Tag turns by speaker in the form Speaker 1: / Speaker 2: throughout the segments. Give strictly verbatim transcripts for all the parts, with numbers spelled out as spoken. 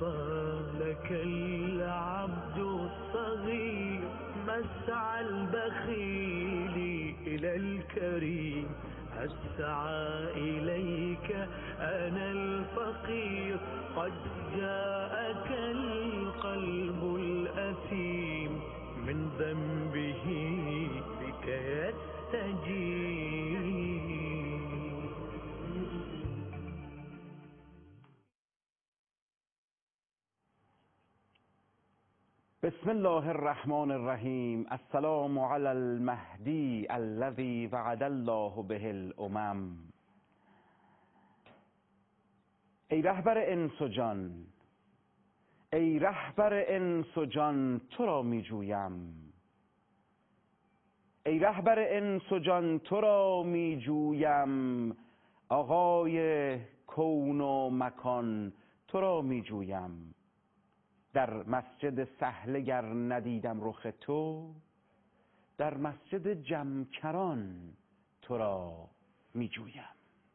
Speaker 1: أصفى لك العبد الصغير مسعى البخيل إلى الكريم، أسعى إليك أنا الفقير، قد جاءك القلب الأثيم من ذنبه بك يستجيب.
Speaker 2: بسم الله الرحمن الرحیم. السلام علی المهدی الذی وعد الله به الامم. ای رهبر انس و جان، ای رهبر انس و جان تو را می جویم، ای رهبر انس و جان تو را می جویم، آقای کون و مکان تو را می جویم. در مسجد سهله گر ندیدم رخ تو، در مسجد جمکران تو را می جویم.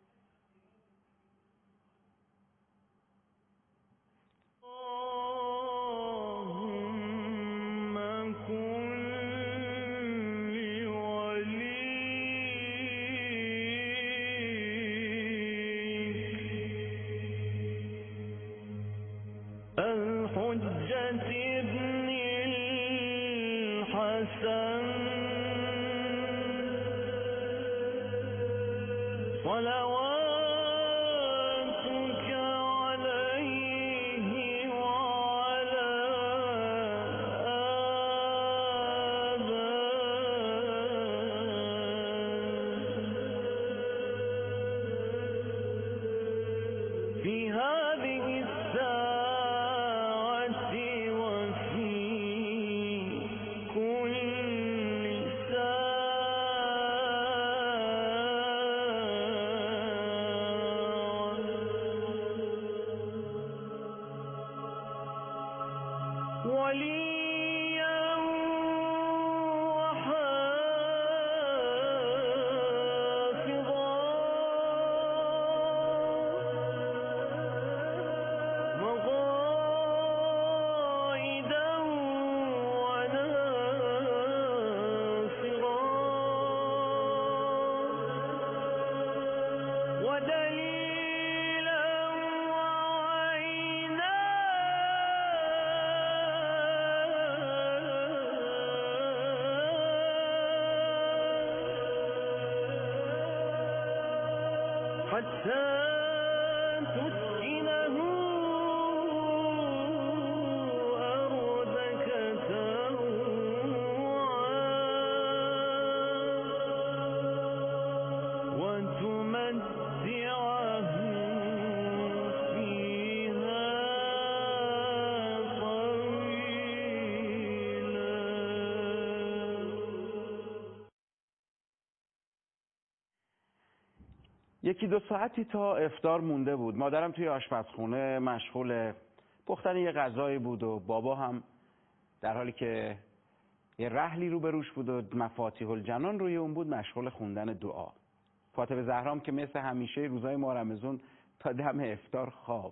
Speaker 2: یکی دو ساعتی تا افطار مونده بود. مادرم توی آشپزخونه مشغول پختن یه غذایی بود و بابا هم در حالی که یه رحلی رو بروش بود و مفاتیح الجنان روی اون بود مشغول خوندن دعا. فاطمه زهرام که مثل همیشه روزای ماه رمضان تا دم افطار خواب.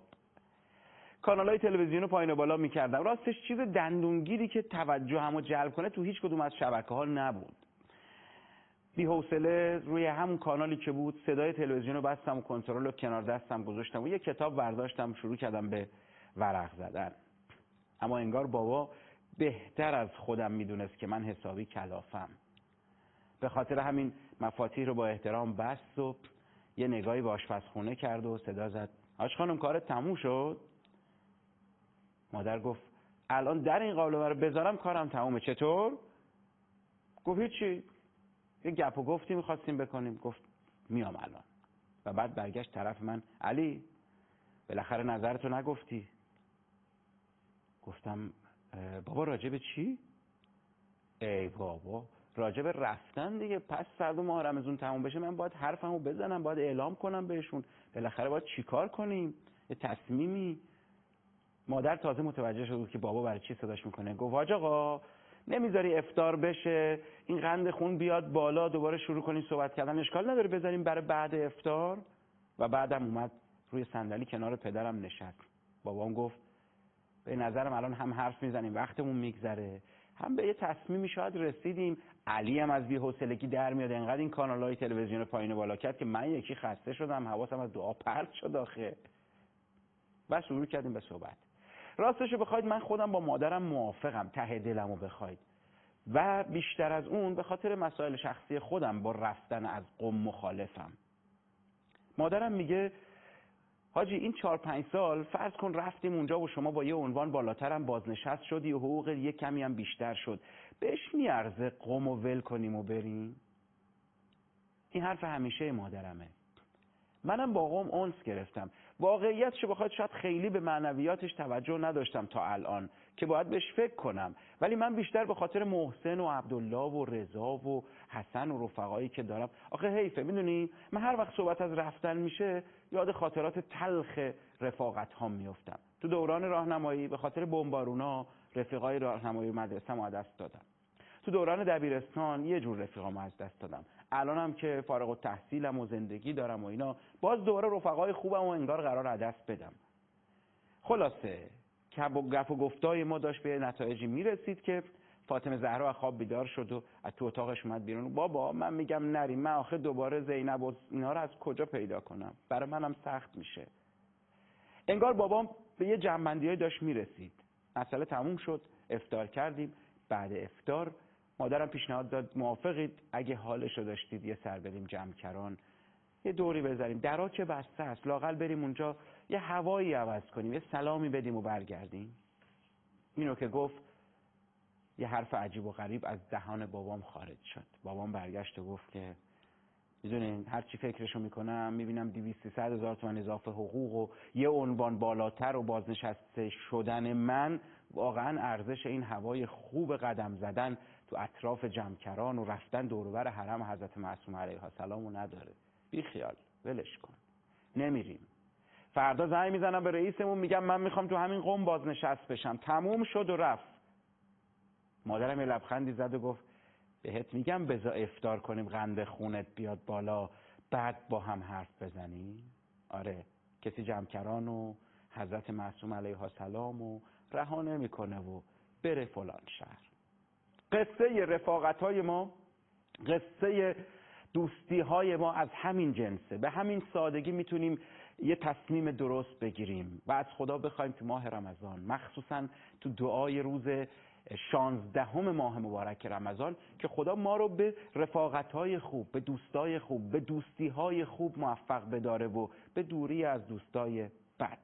Speaker 2: کانالای تلویزیونو پایین و بالا می‌کردم. راستش چیز دندونگیری که توجهمو جلب کنه تو هیچ کدوم از شبکه‌ها نبود. بی حوصله روی همون کانالی که بود صدای تلویزیون رو بستم و کنترل رو کنار دستم گذاشتم و یه کتاب برداشتم شروع کردم به ورق زدن. اما انگار بابا بهتر از خودم میدونست که من حسابی کلافم. به خاطر همین مفاتیح رو با احترام بست و یه نگاهی به آشپزخونه کرد و صدا زد: آج خانم کارت تموم شد؟ مادر گفت الان در این قابلمه رو بذارم کارم تمومه. چطور؟ گفت هیچی، یه گپ و گفتی میخواستیم بکنیم. گفت میام الان. و بعد برگشت طرف من: علی بالاخره نظرتو نگفتی. گفتم بابا راجب چی؟ ای بابا راجب رفتن دیگه. پس فردا ماه رمضان تموم بشه من باید حرفمو بزنم، باید اعلام کنم بهشون، بالاخره باید چیکار کنیم، یه تصمیمی. مادر تازه متوجه شد که بابا برای چی صداش میکنه. گفت حاج آقا نمیذاری افطار بشه، این قند خون بیاد بالا، دوباره شروع کنیم صحبت کردن، اشکال نداره بذاریم برای بعد افطار؟ و بعدم اومد روی صندلی کنار پدرم نشست. بابام گفت به نظرم الان هم حرف میزنیم وقتمون میگذره، هم به یه تصمیمی شاید رسیدیم. علی هم از بی‌حوصلگی در میاد، انقدر این کانال‌های تلویزیون پایین و بالا کرد که من یکی خسته شدم، حواسم از دعا پرت شد آخه. و شروع کردیم به صحبت. راستشو بخواید من خودم با مادرم موافقم، ته دلمو بخواید، و بیشتر از اون به خاطر مسائل شخصی خودم با رفتن از قم مخالفم. مادرم میگه حاجی این چهار پنج سال فرض کن رفتیم اونجا و شما با یه عنوان بالاترم بازنشست شدی و حقوق یه کمی هم بیشتر شد، بهش میارزه قم و ول کنیم و بریم؟ این حرف همیشه مادرمه. منم با قم انس گرفتم. واقعیتشو بخواد شاید خیلی به معنویاتش توجه نداشتم تا الان که باید بهش فکر کنم، ولی من بیشتر به خاطر محسن و عبدالله و رضا و حسن و رفقایی که دارم. آخه حیفه، میدونی من هر وقت صحبت از رفتن میشه یاد خاطرات تلخ رفاقت ها میفتم. تو دوران راهنمایی به خاطر بمبارونا رفیقای راهنمایی مدرسه‌مو از دست دادم. تو دوران دبیرستان یه جور رفیقامو از دست دادم. الانم که فارغ التحصیلم و زندگی دارم و اینا، باز دوباره رفقای خوبم و انگار قرار از دست بدم. خلاصه کب و گپ و گفتای ما داشت به نتایجی میرسید که فاطمه زهرا از خواب بیدار شد و از تو اتاقش اومد بیرون. بابا من میگم نریم، من آخه دوباره زینب و اینا رو از کجا پیدا کنم؟ برای منم سخت میشه. انگار بابام به یه جنبندیای داشت میرسید. مسئله تموم شد، افطار کردیم. بعد افطار مادرم پیشنهاد داد موافقید اگه حالشو داشتید یه سر بریم جمکران، یه دوری بزنیم، درا که بسته است، لااقل بریم اونجا یه هوایی عوض کنیم، یه سلامی بدیم و برگردیم. اینو که گفت یه حرف عجیب و غریب از دهان بابام خارج شد. بابام برگشت و گفت که میدونین هر چی فکرشو میکنم میبینم دویست سیصد هزار تومان اضافه حقوق و یه عنوان بالاتر و بازنشسته شدن من واقعا ارزش این هوای خوب قدم زدن تو اطراف جمکران و رفتن دور و بر حرم حضرت معصومه علیها السلام نداره. بی خیال، ولش کن، نمیریم. فردا زنگ میزنم به رئیسمون میگم من میخوام تو همین قم بازنشست بشم. تموم شد و رفت. مادرم یه لبخندی زد و گفت بهت میگم بذار افطار کنیم قند خونت بیاد بالا بعد با هم حرف بزنیم. آره، کسی جمکران و حضرت معصومه علیها السلام و رها نمیکنه و بره فلان شهر. قصه رفاقت های ما، قصه دوستی های ما از همین جنسه. به همین سادگی میتونیم یه تصمیم درست بگیریم و از خدا بخوایم تو ماه رمضان، مخصوصا تو دعای روز شانزدهم ماه مبارک رمضان، که خدا ما رو به رفاقت‌های خوب، به دوستای خوب، به دوستی‌های خوب موفق بداره و به دوری از دوستای بد.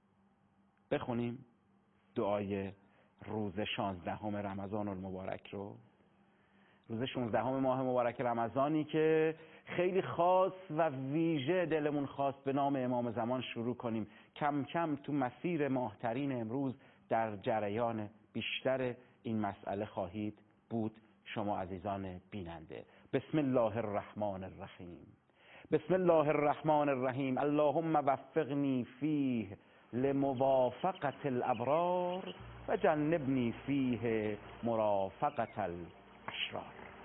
Speaker 2: بخونیم دعای روز شانزدهم رمضان المبارک رو. روز شانزدهم ماه مبارک رمضانی که خیلی خاص و ویژه دلمون خواست به نام امام زمان شروع کنیم. کم کم تو مسیر ماهترین امروز در جریان بیشتر این مسئله خواهید بود شما عزیزان بیننده. بسم الله الرحمن الرحیم. بسم الله الرحمن الرحیم. اللهم وفقنی فیه لموافقت الابرار و جنبنی فیه مرافقت الاشرار.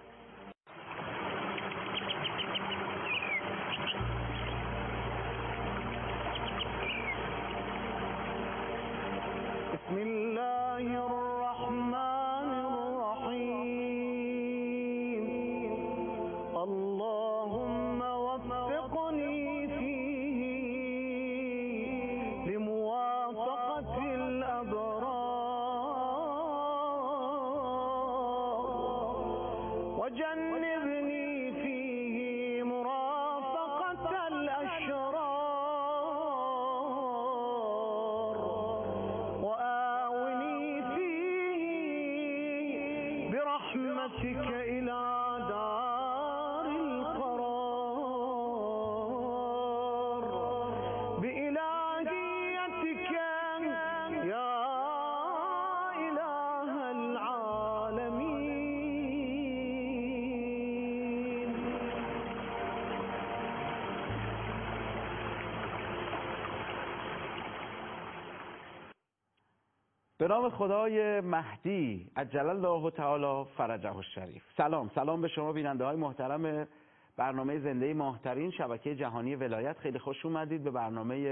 Speaker 1: بسم الله الرحمن الرحيم. اللهم وفقني فيه لموافقة الأبرار وجنبني فيه مرافقة الأشرار برحمتك إلى دار القرار بإلهيتك يا إله العالمين.
Speaker 2: به نام خدای مهدی عجل الله تعالی فرجه الشریف. سلام سلام به شما بیننده های محترم برنامه زنده ماهترین شبکه جهانی ولایت. خیلی خوش اومدید به برنامه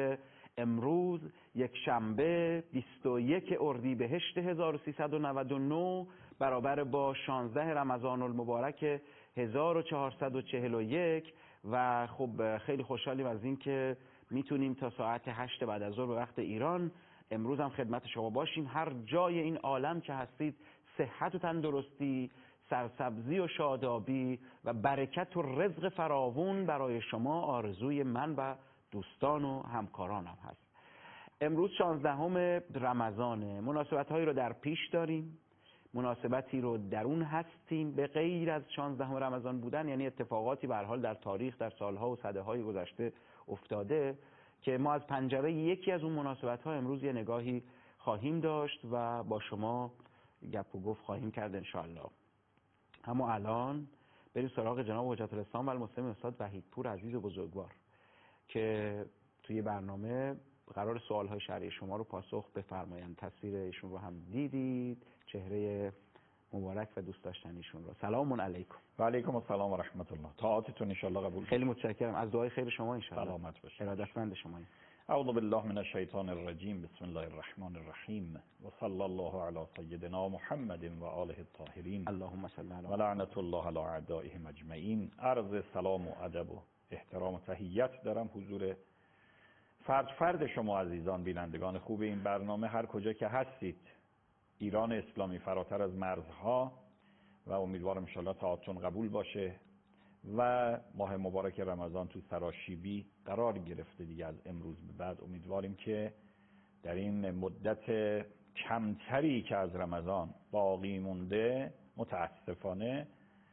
Speaker 2: امروز یک شنبه بیست و یک اردیبهشت هزار و سیصد و نود و نه برابر با شانزده رمضان المبارک هزار و چهارصد و چهل و یک و خب خیلی خوشحالیم از این که میتونیم تا ساعت هشت بعد از ظهر به وقت ایران امروز هم خدمت شما باشیم. هر جای این عالم که هستید صحت و تندرستی، سرسبزی و شادابی و برکت و رزق فراوون برای شما آرزوی من و دوستان و همکارانم هست. امروز شانزدهم رمضانه، مناسبت‌هایی رو در پیش داریم، مناسبتی رو درون هستیم. به غیر از شانزدهم رمضان بودن یعنی اتفاقاتی به هر حال در تاریخ در سالها و سده‌های گذشته افتاده که ما از پنجره یکی از اون مناسبت‌ها امروز یه نگاهی خواهیم داشت و با شما گپ و گفت خواهیم کرد انشاءالله. اما الان بریم سراغ جناب حجت الاسلام و المسلمین استاد وحیدپور عزیز و بزرگوار که توی برنامه قرار سوال‌های شرعی شما رو پاسخ بفرمایند. تصویر ایشون رو هم دیدید، چهره مبارک و دوست داشتنیشون رو. سلام علیکم.
Speaker 3: و علیکم السلام و رحمت الله. طاعتتون ان شاء الله قبول.
Speaker 2: خیلی متشکرم از دعای خیر شما ان شاء الله.
Speaker 3: سلامت باشید.
Speaker 2: ارادتمند شمایید.
Speaker 3: اعوذ بالله من الشیطان الرجیم. بسم الله الرحمن الرحیم. و صلی الله علی سیدنا محمد و آله الطاهرین.
Speaker 2: اللهم صل علی
Speaker 3: و لعنت الله علی اعدائهم اجمعین. عرض سلام و ادب و احترام و تحیت دارم حضور فرد فرد شما عزیزان بینندگان خوب این برنامه، هر کجا که هستید. ایران اسلامی فراتر از مرزها و امیدوارم انشاءالله طاعتتون قبول باشه و ماه مبارک رمضان تو سراشیبی قرار گرفته دیگه. از امروز به بعد امیدواریم که در این مدت کمتری که از رمضان باقی مونده متاسفانه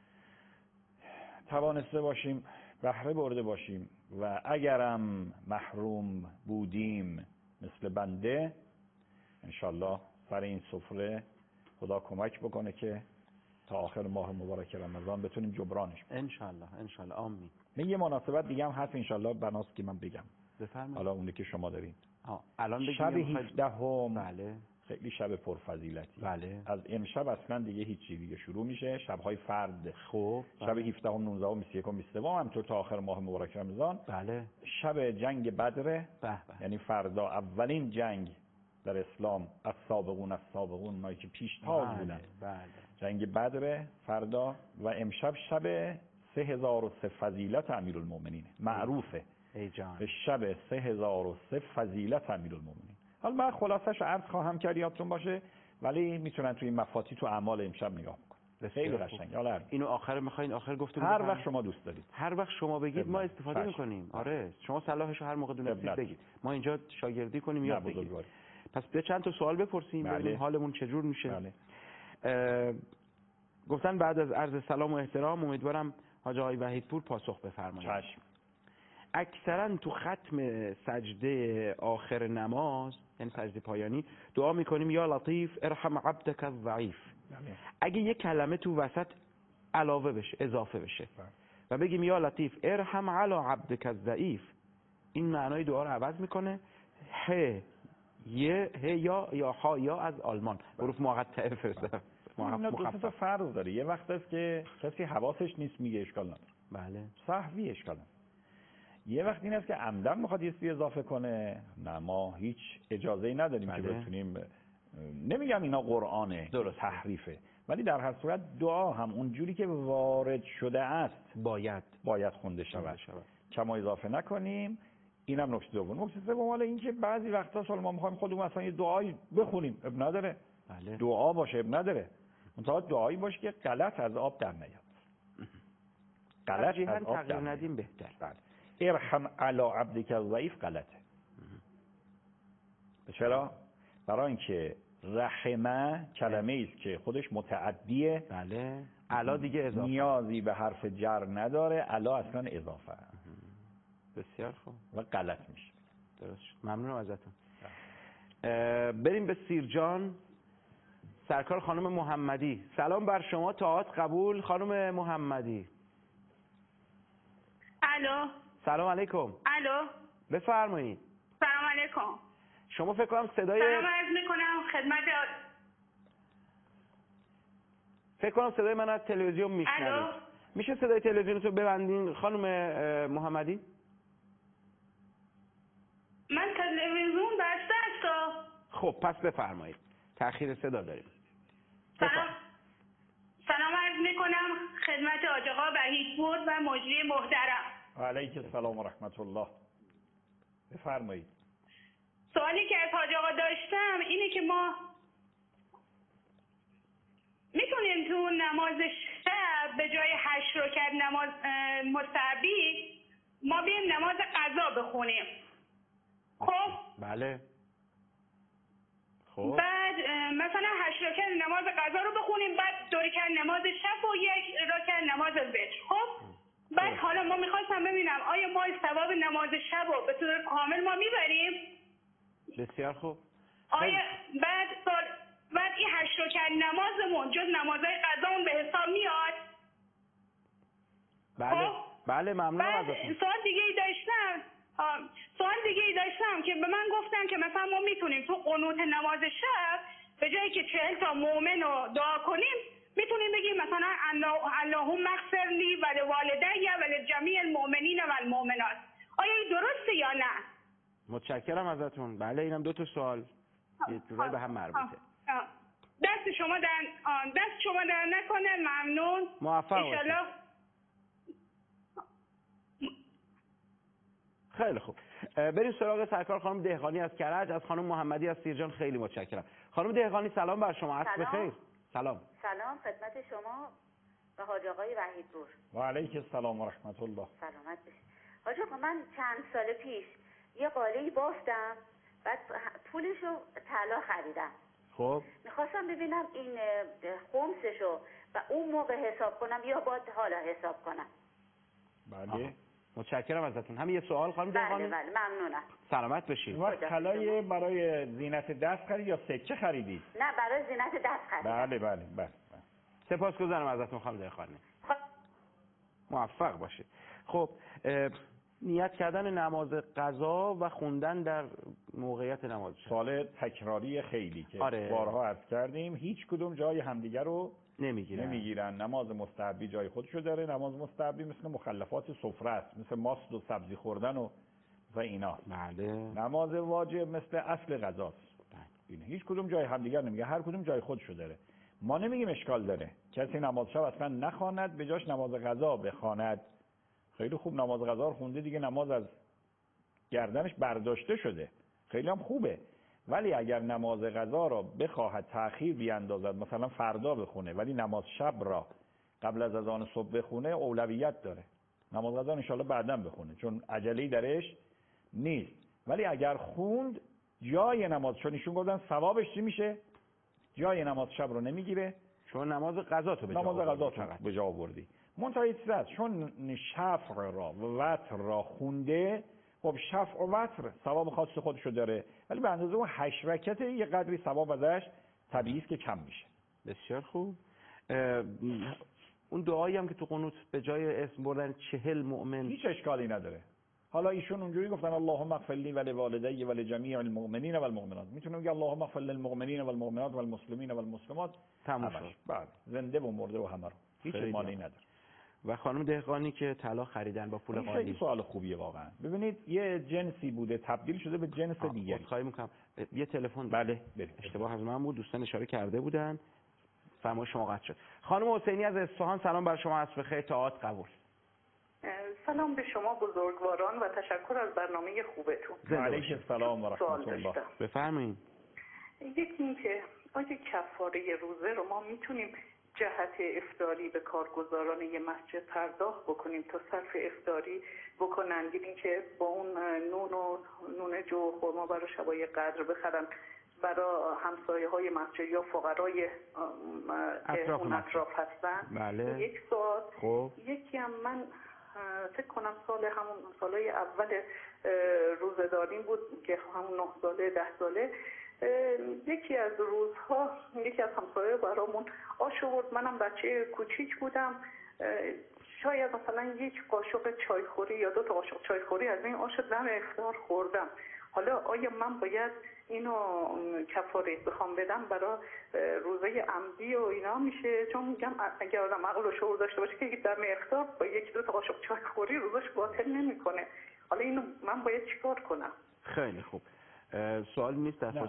Speaker 3: توانسته باشیم بهره برده باشیم و اگرم محروم بودیم مثل بنده انشاءالله سر این سفره خدا کمک بکنه که تا آخر ماه مبارک رمضان بتونیم جبرانش کنیم
Speaker 2: انشاءالله. انشاءالله آمین.
Speaker 3: من یه مناسبت دیگه هم هست انشاءالله بناست که من بگم.
Speaker 2: بفرمایید.
Speaker 3: حالا اونی که شما دارین.
Speaker 2: ها الان بگیم.
Speaker 3: شب هفدهم.
Speaker 2: بله.
Speaker 3: خیلی شب پرفضیلتی.
Speaker 2: بله.
Speaker 3: از امشب اصلا دیگه هیچی دیگه شروع میشه شب‌های فرد.
Speaker 2: خب
Speaker 3: شب هفدهم، نوزدهم، بیست و یکم، بیست و دوم همینطور تا آخر ماه مبارک رمضان.
Speaker 2: بله.
Speaker 3: شب جنگ بدر.
Speaker 2: به به.
Speaker 3: یعنی فردا اولین جنگ در اسلام، از سابقون از سابقون اونایی که پیش تاز
Speaker 2: بله.
Speaker 3: بودن.
Speaker 2: بله.
Speaker 3: جنگ بدر فردا و امشب شب سه هزار و سه فضیلت امیرالمومنین معروفه.
Speaker 2: ای جان.
Speaker 3: به شب سه هزار و سه فضیلت امیرالمومنین. حالا من خلاصش عرض خواهم کرد یادتون باشه، ولی میتونن توی مفاتی تو اعمال امشب نگاه بکنن. خیلی قشنگه. حالا
Speaker 2: اینو آخر میخواین آخر گفتم
Speaker 3: هر وقت شما دوست دارید.
Speaker 2: هر وقت شما بگید ما استفاده
Speaker 3: فشت.
Speaker 2: میکنیم. آره شما صلاحشو هر موقع دونستید
Speaker 3: ابلت.
Speaker 2: بگید. ما اینجا شاگردی کنیم یاد بگیریم.
Speaker 3: بزرگواری.
Speaker 2: پس بیا چند تا سوال بپرسیم
Speaker 3: بله.
Speaker 2: ببینیم حالمون چجور میشه.
Speaker 3: بله.
Speaker 2: گفتن بعد از عرض سلام و احترام امیدوارم حاج آقای وحیدپور پاسخ بفرمایید.
Speaker 3: چشم.
Speaker 2: اکثرا تو ختم سجده آخر نماز یعنی سجده پایانی دعا میکنیم یا لطیف ارحم عبدک الضعیف. اگه یک کلمه تو وسط علاوه بشه اضافه بشه و بگیم یا لطیف ارحم علی عبدک الضعیف، این معنای دعا رو عوض میکنه. ه ی ه یا یا ها یا از آلمان حروف مقطعه فرستادم.
Speaker 3: اینا دو تا فرض داره. یه وقت است که کسی حواسش نیست میگه اشکال نداره.
Speaker 2: بله.
Speaker 3: سهوی اشکال نداره. یه وقت این است که عمدن میخواد یه چیزی اضافه کنه. نه ما هیچ اجازه‌ای نداریم
Speaker 2: بله.
Speaker 3: که بتونیم. نمیگم اینا قرآنه
Speaker 2: درست
Speaker 3: تحریفه، ولی در هر صورت دعا هم اون جوری که وارد شده است
Speaker 2: باید
Speaker 3: باید خونده شود. کما اضافه نکنیم. اینم نکته دوم. نکته سوم حالا این که بعضی وقتا سوال ما میخوایم خودمون مثلا یه دعایی بخونیم اب نداره.
Speaker 2: بله.
Speaker 3: دعا باشه اب نداره. منتها دعایی باشه که غلط از آب در نیاد.
Speaker 2: غلط از آب در ندیم بهتر.
Speaker 3: بله. ارحم علی عبدک الضعیف غلطه. چرا؟ برای اینکه رحمه کلمه است که خودش متعدیه.
Speaker 2: بله. علا دیگه اضافه.
Speaker 3: نیازی به حرف جر نداره. علا اصلا اضافه.
Speaker 2: بسیار خوب.
Speaker 3: و غلط میشه.
Speaker 2: درست شد. ممنونم ازتون. بریم به سیرجان. سرکار خانم محمدی. سلام بر شما. طاعت قبول خانم محمدی.
Speaker 4: الو.
Speaker 2: سلام علیکم.
Speaker 4: الو.
Speaker 2: بفرمایید.
Speaker 4: سلام علیکم.
Speaker 2: شما فکر کنم صدای
Speaker 4: سلام عرض میکنم خدمت
Speaker 2: فکر کنم صدای من از تلویزیون میشنوید. میشه صدای تلویزیونتو ببندین خانم محمدی؟
Speaker 4: من تلویزیون
Speaker 2: خب پس بفرمایید. تأخیر صدا داریم.
Speaker 4: سلام سلام عرض میکنم خدمت حاج آقا وحیدپور و مجری محترم.
Speaker 3: و علیک السلام و رحمت الله. بفرمایید.
Speaker 4: سوالی که از حاج آقا داشتم اینه که ما میتونیم تو نماز شب به جای هشت رکعت نماز مستحبی ما بیم نماز قضا بخونیم. خب
Speaker 2: بله. خب
Speaker 4: بعد مثلا هشت رکعت نماز قضا رو بخونیم، بعد دو رکعت نماز شب و یک رکعت نماز وتر. خب بعد حالا ما میخواستم ببینم آیا ما ثواب نماز شب رو به طور کامل ما میبریم؟
Speaker 2: بسیار خوب.
Speaker 4: آیا بعد سال بعد این هشت رکعت نمازمون جز نمازهای قضامون به حساب میاد؟
Speaker 2: بله
Speaker 4: خب؟
Speaker 2: بله ممنونم
Speaker 4: بعد
Speaker 2: ازتون.
Speaker 4: سوال دیگه ای داشتم آه، سوال دیگه ای داشتم که به من گفتن که مثلا ما میتونیم تو قنوت نماز شب به جایی که چهل تا مؤمن رو دعا کنیم میتونیم بگیم مثلا اللهم اغفر لی و لوالدی و لجمیع المؤمنین و المؤمنات. آیا این درسته یا نه؟
Speaker 2: متشکرم ازتون. بله اینم دو تا سوال یه جورایی به هم مربوطه.
Speaker 4: دست شما در دست شما در نکنه. ممنون.
Speaker 2: موفق باشید. خیلی خوب. بریم سراغ سرکار خانم دهقانی از کرج. از خانم محمدی از سیرجان خیلی متشکرم. خانم دهقانی سلام بر شما. عصر بخیر. سلام.
Speaker 5: سلام خدمت شما و حاج آقای وحیدپور.
Speaker 3: و علیک السلام و رحمت الله.
Speaker 5: سلامت باشید. حاج آقا من چند سال پیش یه قاله بافتم، بعد پولشو طلا خریدم.
Speaker 2: خب
Speaker 5: میخواستم ببینم این خمسشو و اون موقع حساب کنم یا باید حالا حساب کنم.
Speaker 3: بله.
Speaker 2: آه. متشکرم ازتون. همین یه سوال خانم
Speaker 5: بله
Speaker 2: دهقانی؟
Speaker 5: بله ممنونم.
Speaker 2: سلامت بشید.
Speaker 3: و طلای برای زینت دست خرید یا سکه خریدید؟
Speaker 5: نه برای زینت دست خریدم.
Speaker 3: بله بله بله.
Speaker 2: سپاسگزارم ازتون خانم دهقانی.
Speaker 5: خب.
Speaker 2: موفق باشید. خب نیت کردن نماز قضا و خوندن در موقعیت نماز شب.
Speaker 3: سوال تکراری خیلی که
Speaker 2: آره.
Speaker 3: بارها عرض کردیم، هیچ کدوم جای همدیگر رو
Speaker 2: نمیگیرن.
Speaker 3: نمیگیرن. نماز مستحبی جای خودشو داره. نماز مستحبی مثل مخلفات سفره است، مثل ماست و سبزی خوردن و و اینا.
Speaker 2: بله.
Speaker 3: نماز واجب مثل اصل غذاست. بله. هیچ کدوم جای همدیگر نمیگه، هر کدوم جای خودشو داره. ما نمیگیم اشکال داره کسی نماز شب اصلا نخواند، به جاش نماز قضا بخواند. خیلی خوب نماز قضا رو خونده دیگه، نماز از گردنش برداشته شده، خیلی هم خوبه. ولی اگر نماز قضا را بخواهد تأخیر بیاندازد، مثلا فردا بخونه ولی نماز شب را قبل از اذان صبح بخونه، اولویت داره. نماز قضا ان شاءالله بعداً بخونه چون عجله‌ای درش نیست. ولی اگر خوند جای نماز، چون ایشون گفتن ثوابش چی میشه؟ جای نماز شب رو نمیگیره،
Speaker 2: چون نماز قضا تو به جا
Speaker 3: نماز قضا تو
Speaker 2: فقط.
Speaker 3: به جا آوردی. منتهی چیز چون شفع را و وتر را خونده، خب شفع و وتر ثواب خاص خودشو داره، ولی به اندازه اون هشت رکعت یه قدری ثواب ازش طبیعی است که کم میشه.
Speaker 2: بسیار خوب. اون دعایی هم که تو قنوت به جای اسم بردن چهل مؤمن،
Speaker 3: هیچ اشکالی نداره. حالا ایشون اونجوری گفتن اللهم اغفر لی و لوالدی و لجمیع المؤمنین و المؤمنات، میتونه بگه اللهم اغفر للمؤمنین و المؤمنات و المسلمین و المسلمات.
Speaker 2: تموم شد.
Speaker 3: بله، زنده و مرده و همه رو. هیچ مانعی نداره.
Speaker 2: و خانم دهقانی که طلا خریدن با پول قالی.
Speaker 3: خیلی سوال خوبیه واقعا. ببینید یه جنسی بوده تبدیل شده به جنس دیگری.
Speaker 2: خواهی میکنم یه تلفن.
Speaker 3: بله بریم.
Speaker 2: اشتباه از من بود، دوستان اشاره کرده بودن. فرمایش شما قطع شد. خانم حسینی از اصفهان سلام بر شما. عصر بخیر. طاعات قبول.
Speaker 6: سلام به شما بزرگواران و تشکر از برنامه خوبتون.
Speaker 3: علیکم السلام و رحمت الله.
Speaker 2: بفرمایید.
Speaker 6: یکی این که آیا کفاره روزه رو ما میتونیم جهت افطاری به کارگزاران یه مسجد پرداخت بکنیم تا صرف افطاری بکنن، دیدیم که با اون نون و نون جو و خرما برای شبای قدر بخرن برای همسایه های مسجد یا فقرای که اون اطراف هستن.
Speaker 2: بله.
Speaker 6: یک سوال.
Speaker 2: خب.
Speaker 6: یکی هم من فکر کنم سال همون سالهای اول روزه‌داریم بود که همون نه ساله ده ساله یکی از روزها یکی از همسایه برامون آش آورد. منم بچه کوچیک بودم، شاید مثلا یک قاشق چایخوری یا دو تا قاشق چایخوری از این آش دم افطار خوردم. حالا آیا من باید اینو کفاره بخوام بدم برای روزه عمدی و اینا میشه؟ چون میگم اگر آدم عقل و شعور داشته باشه که دم افطار با یک دو تا قاشق چایخوری روزش باطل نمیکنه. حالا اینو من باید چیکار کنم؟
Speaker 2: خیلی خوب. سوال نیست دستاتین.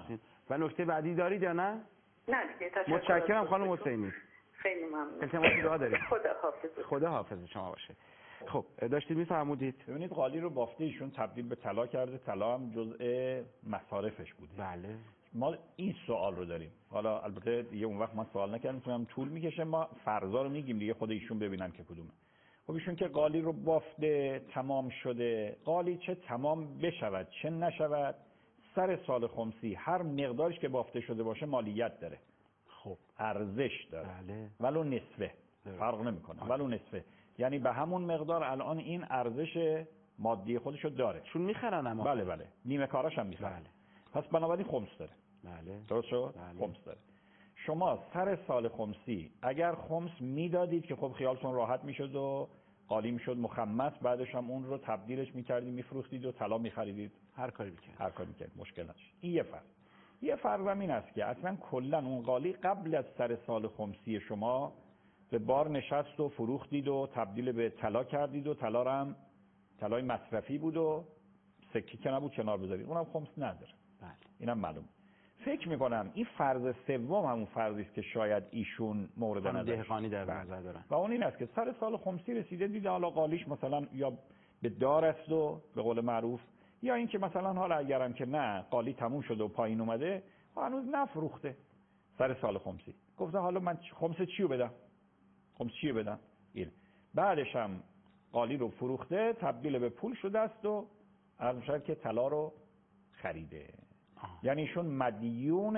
Speaker 2: و نکته بعدی دارید یا نه؟
Speaker 6: نه دیگه تشکر.
Speaker 2: متشکرم خانم حسینی.
Speaker 6: خیلی ممنون.
Speaker 2: التماس دعا دارید.
Speaker 6: خدا حافظ.
Speaker 2: خدا حافظ شما باشه. خب داشتید میفرمودید.
Speaker 3: ببینید قالی رو بافته ایشون تبدیل به طلا کرده، طلا هم جزء مصارفش بوده.
Speaker 2: بله.
Speaker 3: ما این سوال رو داریم. حالا البته دیگه اون وقت ما سوال نکردیم، میتونم طول میکشه، ما فرضا رو میگیم دیگه، خود ایشون ببینن که کدومه. خب ایشون که قالی رو بافته تمام شده، قالی چه تمام بشود چه نشود، سر سال خمسی هر مقدارش که بافته شده باشه مالیت داره.
Speaker 2: خب
Speaker 3: ارزش داره.
Speaker 2: بله.
Speaker 3: ولو نصفه. فرق نمیکنه. ولو نصفه. یعنی به همون مقدار الان این ارزش مادی خودشو داره.
Speaker 2: چون میخرن اما.
Speaker 3: بله بله. نیمه کاراش هم میخرن.
Speaker 2: بله.
Speaker 3: پس بنابراین خمس داره.
Speaker 2: بله.
Speaker 3: درست شد؟
Speaker 2: بله.
Speaker 3: خمس داره. شما سر سال خمسی اگر خمس میدادید که خب خیالتون راحت میشد و قالی میشد مخمس، بعدش هم اون رو تبدیلش میکردید میفروختید و طلا میخریدید،
Speaker 2: هر کاری میکرد.
Speaker 3: هر کاری میکرد، مشکل نداشت. این یه فرق. یه فرق هم این است که اصلا کلا اون قالی قبل از سر سال خمسی شما به بار نشست و فروختید و تبدیل به طلا کردید و طلا رو هم طلای مصرفی بود و سکه که نبود کنار بذارید، اونم خمس نداره.
Speaker 2: بله.
Speaker 3: اینم معلوم. فکر میکنم این فرض سوم همون فرضی است که شاید ایشون مورد نظر
Speaker 2: دهقانی در نظر دارن.
Speaker 3: و اون این است که سر سال خمسی رسیده دیده حالا قالیش مثلا یا به دار است و به قول معروف، یا اینکه مثلا حالا اگرم که نه قالی تموم شده و پایین اومده و هنوز نفروخته سر سال خمسی، گفته حالا من خمس چیو بدم؟ خمس چیو بدم؟ این بعدش هم قالی رو فروخته، تبدیل به پول شده است و عرض می‌شود که طلا رو خریده. آه. یعنی ایشون مدیون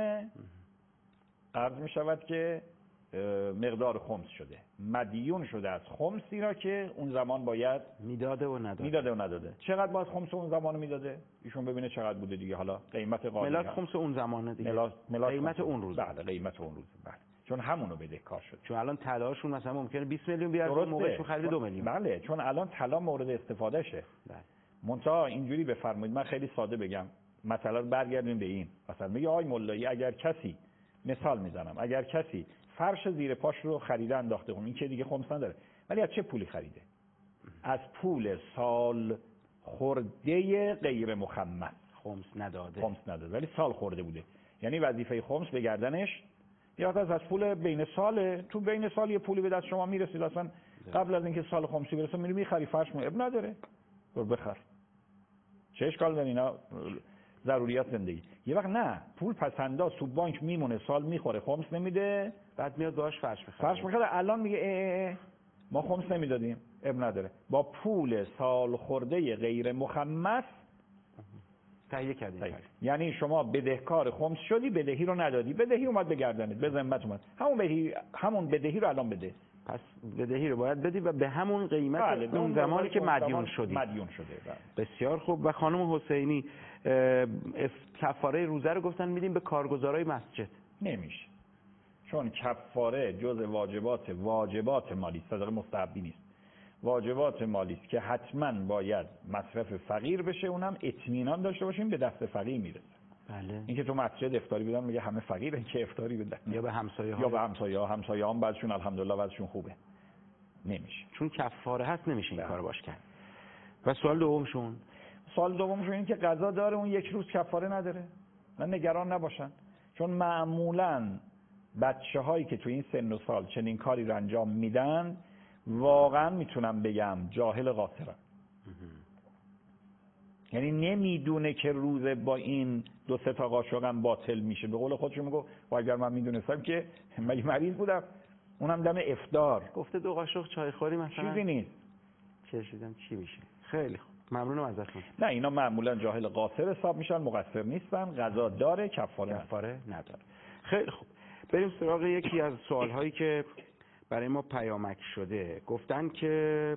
Speaker 3: عرض می شود که مقدار خمس شده، مدیون شده از خمسی را که اون زمان باید
Speaker 2: میداده و نداده.
Speaker 3: میداده و نداده. چقدر باید خمس اون زمان میداده؟ ایشون ببینه چقدر بوده دیگه، حالا قیمت قالی
Speaker 2: ملاک خمس اون زمانه دیگه.
Speaker 3: ملاک ملاک
Speaker 2: قیمت
Speaker 3: خمس.
Speaker 2: اون روز.
Speaker 3: بله قیمت اون روز. بله. چون همونو بدهکار شد.
Speaker 2: چون الان طلاشون مثلا ممکنه بیست میلیون بیاد، اون موقعش خرید دو میلیون.
Speaker 3: بله، چون الان طلا مورد استفاده شه.
Speaker 2: بله.
Speaker 3: منتها اینجوری بفرمایید، من خیلی ساده بگم، مثلا رو برگردیم به این. مثلا میگه آی مولایی اگر کسی، مثال میزنم، اگر کسی فرش زیر پاش رو خریده انداخته، اون این که دیگه خمس نداره، ولی از چه پولی خریده؟ از پول سال خورده غیر مخمس.
Speaker 2: خمس نداده.
Speaker 3: خمس نداده ولی سال خورده بوده، یعنی وظیفه خمس به گردنش یا از پول بین ساله، تو بین سال یه پولی به دست شما میرسید، اصلا قبل از اینکه سال خمسی برسه میری میخری فرش، مو اب نداره، برو بخر، چه اشکال داره؟ اینا ضروریات زندگی. یه وقت نه، پول پسنداز تو بانک میمونه، سال میخوره، خمس نمیده،
Speaker 2: بعد میاد باهاش فرش بخره.
Speaker 3: فرش بخره، الان میگه اه اه اه ما خمس نمیدادیم، اب نداره، با پول سال خورده غیر مخمس
Speaker 2: تهیه کردیم.
Speaker 3: یعنی شما بدهکار خمس شدی، بدهی رو ندادی، بدهی اومد به گردنت، به ذمت اومد، همون بدهی همون بدهی رو الان بده.
Speaker 2: پس بدهی رو باید بدی و به همون قیمت
Speaker 3: بله،
Speaker 2: اون, اون زمانی که مدیون شدی.
Speaker 3: مدیون شده.
Speaker 2: بله. بسیار خوب. و خانم حسینی کفاره روزه رو گفتن میدیم به کارگزارای مسجد.
Speaker 3: نمیشه، چون کفاره جز واجبات واجبات مالی، صدقه مستحبی نیست، واجبات مالی است که حتما باید مصرف فقیر بشه، اونم اطمینان داشته باشیم به دست فقیر میرسه.
Speaker 2: بله.
Speaker 3: اینکه تو مسجد افطاری بدن میگه همه فقیرن که افطاری بدن،
Speaker 2: یا به همسایه ها
Speaker 3: یا به همسایه ها، همسایه هم بعضشون الحمدلله بعضشون خوبه، نمیشه،
Speaker 2: چون کفاره هست نمیشه این کارو باش کرد. و سوال دومشون
Speaker 3: سوال دومشون این که قضا داره اون یک روز کفاره نداره، من نگران نباشن، چون معمولاً بچه هایی که تو این سن و سال چنین کاری رو انجام میدن واقعا میتونم بگم جاهل قاصرن، یعنی نمیدونه که روزه با این دو سه تا قاشقم باطل میشه. به قول خودش میگه و اگر من میدونستم که مگه مریض بودم، اونم دم افطار
Speaker 2: گفته دو قاشق چای خوری مثلا
Speaker 3: چیزی نیست،
Speaker 2: چشیدم چی میشه. خیلی خوب، ممنونم ازتون.
Speaker 3: نه اینا معمولا جاهل قاصر حساب میشن، مقصر نیستن، قضا داره، کفاره
Speaker 2: کفاره نداره. خیلی خوب، بریم سراغ یکی از سوالهایی که برای ما پیامک شده. گفتن که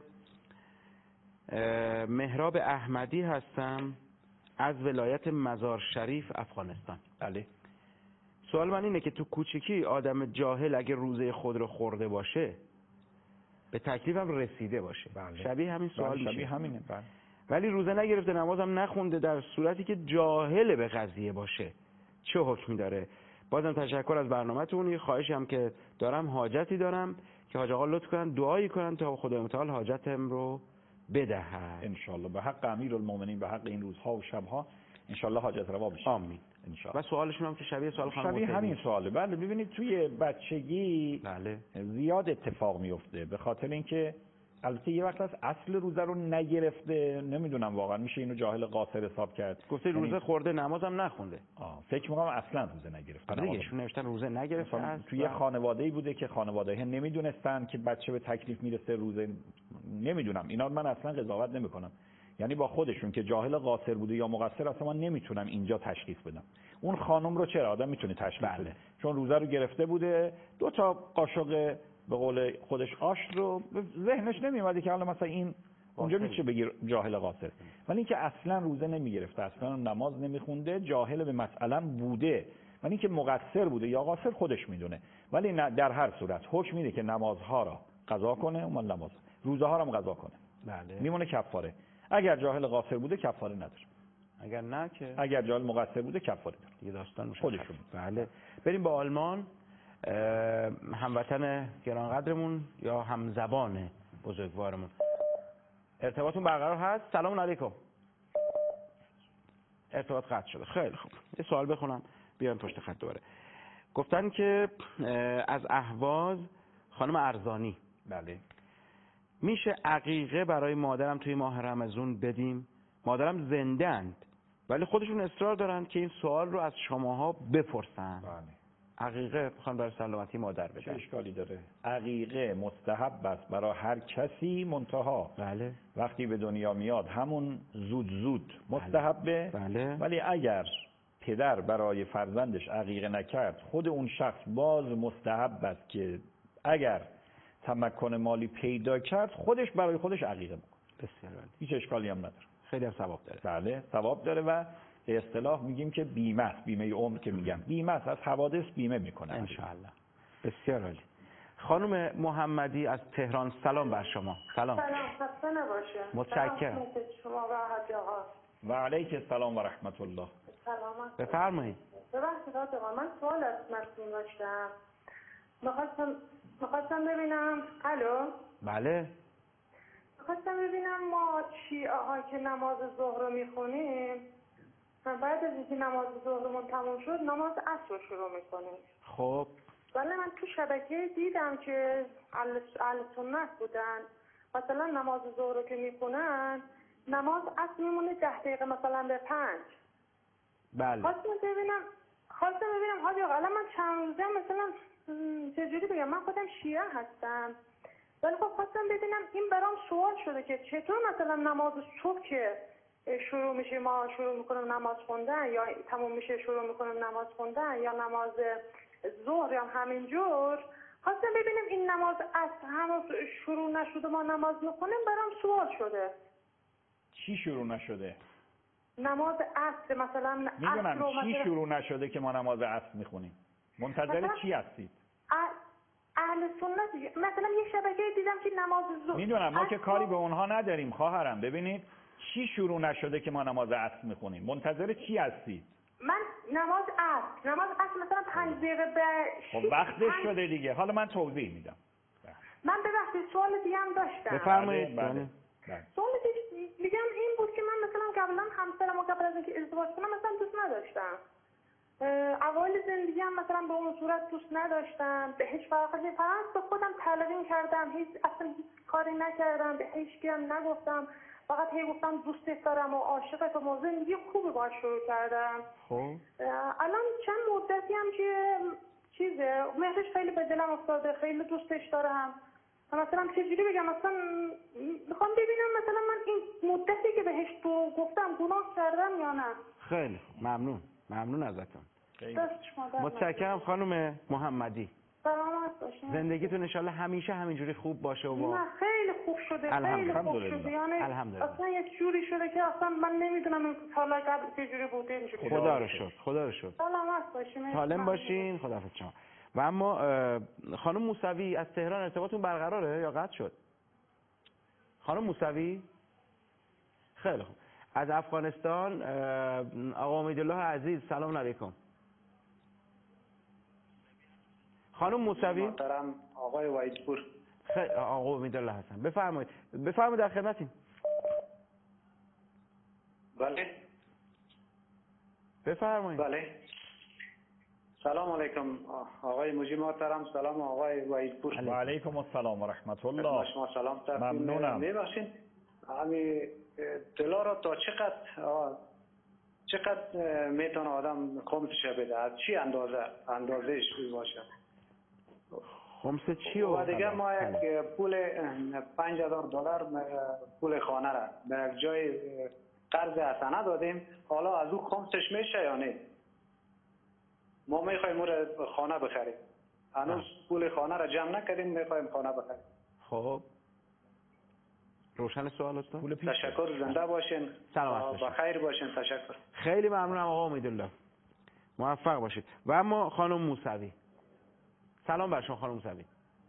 Speaker 2: مهراب احمدی هستم از ولایت مزار شریف افغانستان.
Speaker 3: بله.
Speaker 2: سوال من اینه که تو کوچیکی آدم جاهل اگه روزه خود رو خورده باشه به تکلیفم رسیده باشه،
Speaker 3: بله.
Speaker 2: شبیه همین سوال
Speaker 3: بله.
Speaker 2: میشه.
Speaker 3: شبیه همینه. بله.
Speaker 2: ولی روزه نگرفته، نمازم نخونده، در صورتی که جاهل به قضیه باشه چه حکمی داره؟ بازم تشکر از برنامه‌تون. یه خواهشی هم که دارم، حاجتی دارم که حاج آقا لطف کنن دعایی کنن تا خدای متعال حاجتم رو بدهد
Speaker 3: ان شاء الله. به حق امیرالمومنین، به حق این روزها و شبها انشالله حاجت روا بشه.
Speaker 2: آمین.
Speaker 3: انشالله.
Speaker 2: و سوالشون هم که شبیه سوال خانم
Speaker 3: شبیه
Speaker 2: حسینی.
Speaker 3: همین سواله. بله ببینید توی بچگی
Speaker 2: بله
Speaker 3: زیاد اتفاق میفته، به خاطر اینکه البته یه وقت از اصل روزه رو نگرفته، نمیدونم واقعا میشه اینو جاهل قاصر حساب کرد.
Speaker 2: گفته روزه
Speaker 3: یعنی...
Speaker 2: خورده نمازم نخونده.
Speaker 3: آه فکر می‌کنم اصلا روزه نگرفته.
Speaker 2: دیگه ایشون نوشتن روزه نگرفته است.
Speaker 3: توی خانواده‌ای بوده که خانواده‌ها نمیدونستن که بچه به تکلیف میرسه روزه، نمیدونم اینا من اصلا قضاوت نمیکنم، یعنی با خودشون که جاهل قاصر بوده یا مقصر اصلا من نمیتونم اینجا تشخیص بدم. اون خانم رو چرا آدم میتونه تشخیص بده؟ چون روزه رو گرفته بوده، دو تا قاشق به قول خودش آش رو ذهنش نمیومده که حالا مثلا این اونجا میشه بگیر جاهل قاصر، ولی اینکه اصلا روزه نمیگرفته، اصلا نماز نمیخونده، جاهل به مسئله بوده، ولی اینکه مقصر بوده یا قاصر خودش میدونه. ولی در هر صورت حکم میده که نمازها را قضا کنه، اون نماز روزه ها را هم قضا کنه.
Speaker 2: بله.
Speaker 3: میمونه کفاره. اگر جاهل قاصر بوده کفاره نداره.
Speaker 2: اگر نه که
Speaker 3: اگر جاهل مقصر بوده کفاره داره.
Speaker 2: دیگه داستان
Speaker 3: خودشون.
Speaker 2: بله. بریم با آلمان. هموطن گرانقدرمون یا همزبان بزرگوارمون، ارتباطتون برقرار هست؟ سلام علیکم. ارتباط قطع شده. خیلی خوب. یه سوال بخونم بیایم پشت خط دوباره. گفتن که از اهواز خانم ارزانی،
Speaker 3: بله،
Speaker 2: میشه عقیقه برای مادرم توی ماه رمضان بدیم؟ مادرم زنده اند ولی خودشون اصرار دارن که این سوال رو از شماها بپرسن.
Speaker 3: بله.
Speaker 2: عقیقه میخوان برای سلامتی مادر بدن.
Speaker 3: چه اشکالی داره؟ عقیقه مستحب است برای هر کسی، منتها
Speaker 2: بله.
Speaker 3: وقتی به دنیا میاد همون زود زود مستحبه.
Speaker 2: بله.
Speaker 3: ولی اگر پدر برای فرزندش عقیقه نکرد، خود اون شخص باز مستحب است که اگر تمکن مالی پیدا کرد خودش برای خودش عقیقه بکنه.
Speaker 2: بسیار عالی.
Speaker 3: هیچ اشکالی هم نداره.
Speaker 2: خیلی هم ثواب داره.
Speaker 3: بله ثواب داره و به اصطلاح میگیم که بیمه است، بیمه عمر که میگم، بیمه است، از حوادث بیمه میکنه
Speaker 2: ان شاء الله. بسیار عالی. خانم محمدی از تهران، سلام بر شما. سلام.
Speaker 6: سلام، خسته نباشه.
Speaker 2: متشکرم.
Speaker 6: شما و حاج آقا.
Speaker 3: و علیک السلام و رحمت الله.
Speaker 6: سلامت.
Speaker 2: بفرمایید.
Speaker 6: ببخشید حاج آقا، من سوال از متن داشتم. می‌خواستم می‌خواستم ببینم. الو.
Speaker 2: بله.
Speaker 6: می‌خواستم ببینم ما شیعه ها که نماز ظهر رو میخونیم، بعد از اینکه نماز ظهرمون تموم شد نماز عصر رو شروع میکنیم.
Speaker 2: خب
Speaker 6: ولی من تو شبکه دیدم که اهل سنت بودن، مثلا نماز ظهر رو که میخونن نماز عصر میمونه ده دقیقه مثلا به پنج.
Speaker 2: بله.
Speaker 6: خواستم ببینم خواستم ببینم حاج آقا، الان من چند روزه مثلا چجوری بگم، من خودم شیعه هستم ولی خب خواستم ببینم این برام سوال شده که چطور مثلا نماز صبح که شروع میشه ما شروع میکنم نماز خوندن یا تموم میشه شروع میکنم نماز خوندن یا نماز ظهر هم همینجور. خواستم ببینم این نماز عصر هم شروع نشده ما نماز میخونیم، برام سوال شده.
Speaker 3: چی شروع نشده؟
Speaker 6: نماز عصر مثلا.
Speaker 3: میدونم چی
Speaker 6: مثلا...
Speaker 3: شروع نشده که ما نماز عصر میخونیم. منتظر
Speaker 6: مثلا...
Speaker 3: چی هستید؟
Speaker 6: اهل سنت مثلا یه شبکه دیدم که نماز ظهر.
Speaker 3: میدونم ما که کاری به اونها نداریم خواهرم. ببینید چی شروع نشده که ما نماز عصر میخونیم؟ منتظر چی هستید؟
Speaker 6: من نماز عصر نماز عصر مثلا پنج دقیقه به
Speaker 3: خب وقتش شده دیگه. حالا من توضیح میدم.
Speaker 6: من ببخشید سوال دیگه هم داشتم.
Speaker 2: بفرمایید.
Speaker 3: بله. بله. بله.
Speaker 6: سوال دیگه هم این بود که من مثلا قبلا همسرم و قبل از اینکه ازدواج کنم مثلا دوست نداشتم. اوایل زندگی هم مثلا به اون صورت دوست نداشتم، به هیچ فرقی فقط به خودم تلقین کردم، هیچ اصلا هیچ کاری نکردم، به هیچ کی هم نگفتم، فقط هی گفتم دوستت دارم و عاشقتم و زندگی خوبی باهاش شروع کردم.
Speaker 2: خب
Speaker 6: الان چند مدتی هم که چیزه مهرش خیلی به دلم افتاده، خیلی دوستش دارم. مثلا چجوری بگم، مثلا میخوام ببینم مثلا من این مدتی که بهش تو گفتم گناه کردم یا نه.
Speaker 2: خیلی ممنون. ممنون ازتون.
Speaker 6: دست
Speaker 2: متشکرم خانم محمدی.
Speaker 6: سلامت باشین.
Speaker 2: زندگیتون ان شاءالله همیشه همینجوری خوب باشه و
Speaker 6: نه خیلی خوب شده. خیلی خوب شده. یعنی اصلا یه جوری شده که اصلا من نمیدونم این سالا قبل چه جوری بوده اینجوری.
Speaker 2: خدا رو شکر. خدا رو شکر.
Speaker 6: سلامت باشین.
Speaker 2: سالم باشین. خداحافظ شما. و اما خانم موسوی از تهران ارتباطتون برقراره یا قطع شد؟ خانم موسوی؟ خیلی خوب. از افغانستان آقا امیدالله عزیز، سلام علیکم. خانم موسوی؟
Speaker 7: محترم آقای وحیدپور.
Speaker 2: خیلی آقا امیدالله هستم. بفرمایید. بفرمایید در خدمتیم.
Speaker 7: بله.
Speaker 2: بفرمایید.
Speaker 7: بله. سلام علیکم آقای مجری محترم، سلام آقای وحیدپور.
Speaker 3: و علیکم السلام و رحمت الله.
Speaker 7: خدمت شما سلام تقدیم
Speaker 3: ممنونم.
Speaker 7: می‌بخشید همین طلا را تا چقدر آه، چقدر میتونه آدم خمسش بده؟ از چی اندازه اندازهش باشه؟
Speaker 2: خمس چی و
Speaker 7: و دیگه ما یک پول پنج هزار دلار پول خانه را به یک جای قرض حسنه دادیم، حالا از او خمسش میشه یا نه؟ ما میخوایم اون را خانه بخریم، هنوز پول خانه را جمع نکردیم، میخوایم خانه بخریم.
Speaker 2: خب روشن سوال است؟
Speaker 3: پول پیش
Speaker 7: تشکر، زنده باشین،
Speaker 2: سلامت باشین.
Speaker 7: بخیر باشین. تشکر.
Speaker 2: خیلی ممنونم آقا امیدالله، موفق باشید. و اما خانم موسوی، سلام بر شما خانم موسوی.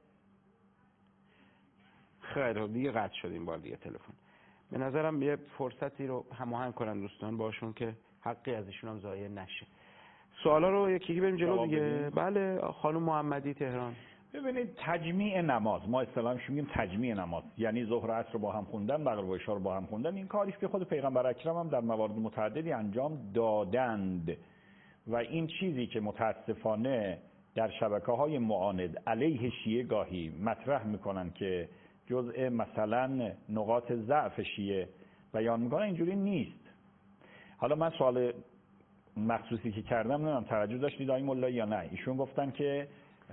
Speaker 2: خیلی دیگه قطع شدیم با دیگه تلفن. به نظرم یه فرصتی رو هماهنگ کنن دوستان باشون که حقی از ایشون هم ضایع نشه. سوالا رو یکی یکی بریم جلو دیگه. بله خانم محمدی تهران.
Speaker 3: ببینید تجمیع نماز، ما اصطلاحاً میگیم تجمیع نماز، یعنی ظهر و عصر رو با هم خوندن، مغرب و عشا رو با هم خوندن. این کاریش که خود پیغمبر اکرم هم در موارد متعددی انجام دادند و این چیزی که متاسفانه در شبکه‌های معاند علیه شیعه گاهی مطرح میکنن که جزء مثلا نقاط ضعف شیعه بیان میکنن، اینجوری نیست. حالا من سوال مخصوصی که کردم نمیدونم توجه داشتید آقای مولایی یا نه. ایشون گفتن که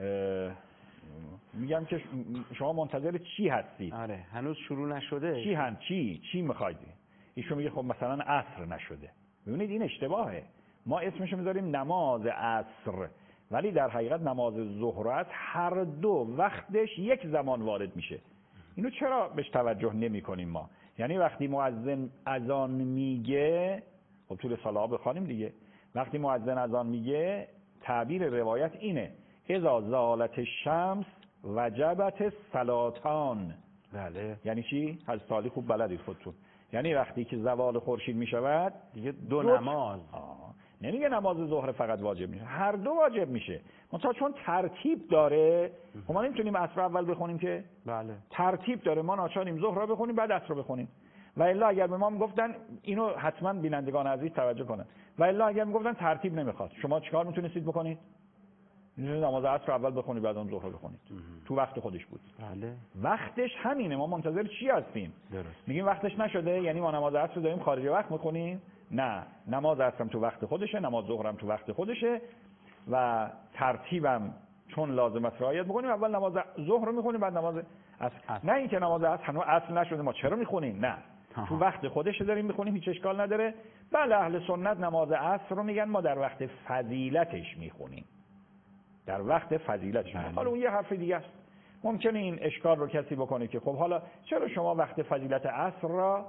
Speaker 3: میگم که شما منتظر چی هستید؟
Speaker 2: آره هنوز شروع نشده.
Speaker 3: چی هن چی چی میخواید؟ ایشون میگه خب مثلا عصر نشده. ببینید این اشتباهه. ما اسمشو میذاریم نماز عصر، ولی در حقیقت نماز ظهر است، هر دو وقتش یک زمان وارد میشه. اینو چرا بهش توجه نمی‌کنیم ما؟ یعنی وقتی مؤذن اذان میگه، خب طول سالها بخوانیم دیگه، وقتی مؤذن اذان میگه تعبیر روایت اینه اذا زالت الشمس وجبت الصلاتان.
Speaker 2: بله.
Speaker 3: یعنی چی؟ حضرت علی خوب بلدید خودتون. یعنی وقتی که زوال خورشید میشود
Speaker 2: دیگه دو, دو نماز.
Speaker 3: آه. نمیگه نماز ظهر فقط واجب میشه، هر دو واجب میشه. منتها چون ترتیب داره، ما نمیتونیم عصر اول بخونیم که.
Speaker 2: بله.
Speaker 3: ترتیب داره، ما ناچاریم ظهر رو بخونیم بعد عصر رو بخونیم. و الا اگر به ما میگفتن، اینو حتما بینندگان عزیز توجه کنن، و الا اگر میگفتن ترتیب نمیخواد، شما چیکار میتونستید بکنید؟ نماز عصر اول بخونید بعد اون ظهر رو بخونید. تو وقت خودش بود.
Speaker 2: بله.
Speaker 3: وقتش همینه، ما منتظر چی هستیم؟
Speaker 2: درست.
Speaker 3: میگیم وقتش نشده یعنی ما نماز عصر داریم خارج وقت میخونیم؟ نه، نماز عصرم تو وقت خودشه، نماز ظهرم تو وقت خودشه و ترتیبم چون لازمه رعایت بکنیم، اول نماز ظهر رو میخونیم بعد نماز عصر. نه اینکه نماز عصر هنوز عصر نشده ما چرا میخونیم؟ نه. آها. تو وقت خودش داریم میخونیم، هیچ اشکال نداره. بله اهل سنت نماز عصر رو میگن ما در وقت فضیلتش میخونیم. در وقت فضیلتش. حالا اون یه حرف دیگه است. ممکنه این اشکال رو کسی بکنه که خب حالا چرا شما وقت فضیلت عصر را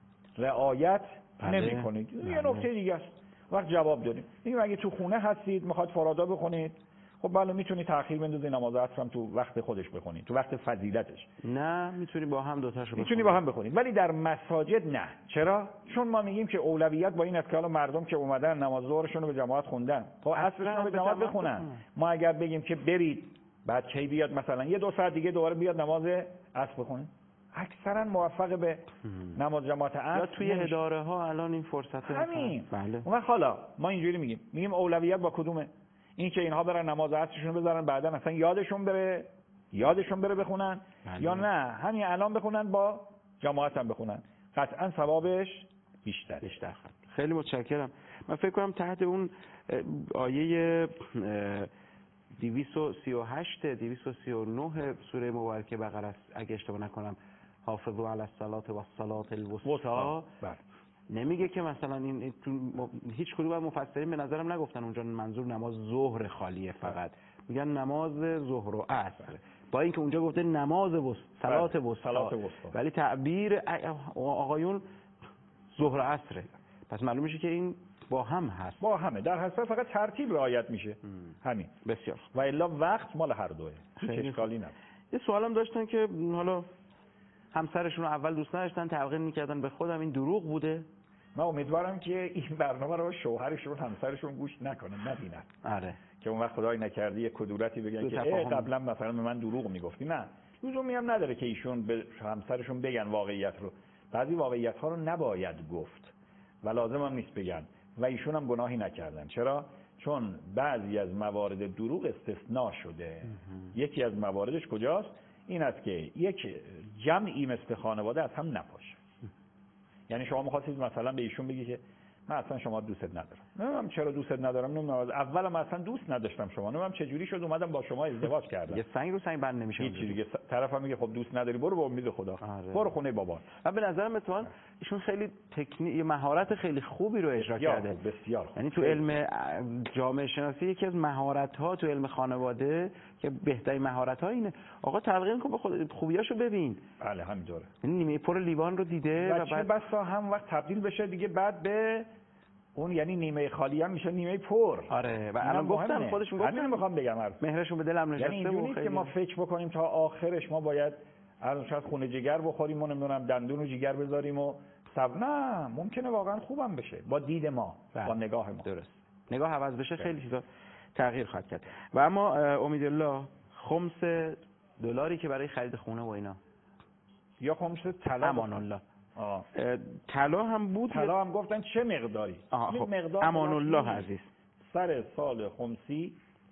Speaker 3: رعایت نمی کنید؟ یه نکته دیگه است. وقت جواب دادیم. میگم اگه تو خونه هستید میخواد فرادا بخونید، خب بله میتونید تأخیر بندازید نماز عصر هم تو وقت خودش بخونید، تو وقت فضیلتش.
Speaker 2: نه میتونی با هم دو تاشو بخونید.
Speaker 3: میتونی با هم بخونید، ولی در مساجد نه. چرا؟ چون ما میگیم که اولویت با این است که حالا مردم که اومدن نماز ظهرشون رو به جماعت خوندن، خب عصرشون رو به جماعت بخونن. ما اگر بگیم که برید بعد کی بیاد مثلا یه دو ساعت دیگه دوباره بیاد نماز عصر بخونید، اکثرا موفق به نماز جماعت عصر.
Speaker 2: یا توی اداره ها الان این فرصت
Speaker 3: همین.
Speaker 2: بله.
Speaker 3: اون حالا ما اینجوری میگیم، میگیم اولویت با کدومه؟ این که اینها برن نماز عصرشون رو بذارن بعدا مثلا یادشون بره یادشون بره بخونن، بله. یا نه همین الان بخونن با جماعت هم بخونن، قطعا ثوابش بیشتر
Speaker 2: بیشتر. خیلی متشکرم. من فکر کنم تحت اون آیه دویست و سی و هشت دویست و سی و نه سوره مبارکه بقره اگه اشتباه نکنم، حافظوا علی الصلاة و الصلاة الوسطی، نمیگه که مثلا این هیچ کدوم از مفسرین به نظرم نگفتن اونجا منظور نماز ظهر خالیه، فقط میگن نماز ظهر و عصر، با اینکه اونجا گفته نماز وسط صلات وسطی، ولی تعبیر آقایون ظهر و عصره. پس معلوم میشه که این با هم هست،
Speaker 3: با همه در هر فقط ترتیب رعایت میشه. همین.
Speaker 2: بسیار.
Speaker 3: و الا وقت مال هر دوه، هیچ اشکالی نداره.
Speaker 2: یه سوالم داشتن که حالا همسرشون رو اول دوست نداشتن، تلقین میکردن به خودم، این دروغ بوده؟
Speaker 3: من امیدوارم که این برنامه رو شوهرشون همسرشون گوش نکنن، نبینن.
Speaker 2: آره.
Speaker 3: که اون وقت خدای نکرده یه کدورتی بگن که قبلا مثلا به من دروغ میگفتی. نه، لزومی هم نداره که ایشون به همسرشون بگن واقعیت رو. بعضی واقعیت ها رو نباید گفت و لازم هم نیست بگن. و ایشون هم گناهی نکردن. چرا؟ چون بعضی از موارد دروغ استثناء شده. یکی از مواردش کجاست؟ این است که یک جمعی مثل خانواده از هم نپاشه. یعنی شما می‌خواستید مثلا به ایشون بگی که من اصلا شما دوستت ندارم. نمیدونم چرا دوستت ندارم، نمیدونم اولم اصلا دوست نداشتم شما، نمیدونم چه جوری شد اومدم با شما ازدواج کردم.
Speaker 2: یه سنگ رو سنگ بند نمیشه.
Speaker 3: هیچ چیزی که طرفم میگه خب دوست نداری برو به امید خدا.
Speaker 2: آره.
Speaker 3: برو خونه بابا.
Speaker 2: من به نظرم اتفاقا ایشون خیلی تکنیک یه مهارت خیلی خوبی رو اجرا کرده.
Speaker 3: بسیار خوب.
Speaker 2: یعنی تو علم جامعه شناسی یکی از مهارت‌ها تو علم خانواده که بهترین مهارت‌ها اینه آقا تلقین کن به خود خوبیاشو ببین.
Speaker 3: بله همینطوره.
Speaker 2: یعنی نیمه پر لیوان رو دیده
Speaker 3: و,
Speaker 2: و
Speaker 3: بعد
Speaker 2: بعد
Speaker 3: بسا هم وقت تبدیل بشه دیگه بعد به اون، یعنی نیمه خالی هم میشه نیمه پر.
Speaker 2: آره و الان گفتم خودشون گفتن
Speaker 3: همین میخوام بگم عرض.
Speaker 2: مهرشون به دلم نشسته.
Speaker 3: یعنی اینجوری نیست که ما فکر بکنیم تا آخرش ما باید از شاید خونه جگر بخوریم و نمیدونم دندون و جگر بذاریم و سب نه، ممکنه واقعا خوبم بشه با دید ما،
Speaker 2: بله.
Speaker 3: با نگاه ما.
Speaker 2: درست. نگاه عوض بشه خیلی چیزا تغییر خواهد کرد. و اما امیدالله خمس دلاری که برای خرید خونه و اینا
Speaker 3: یا خمس طلا،
Speaker 2: امان الله
Speaker 3: آه.
Speaker 2: طلا هم بود.
Speaker 3: طلا هم گفتن چه مقداری؟
Speaker 2: خب.
Speaker 3: مقدار
Speaker 2: امان الله عزیز
Speaker 3: سر سال خمسی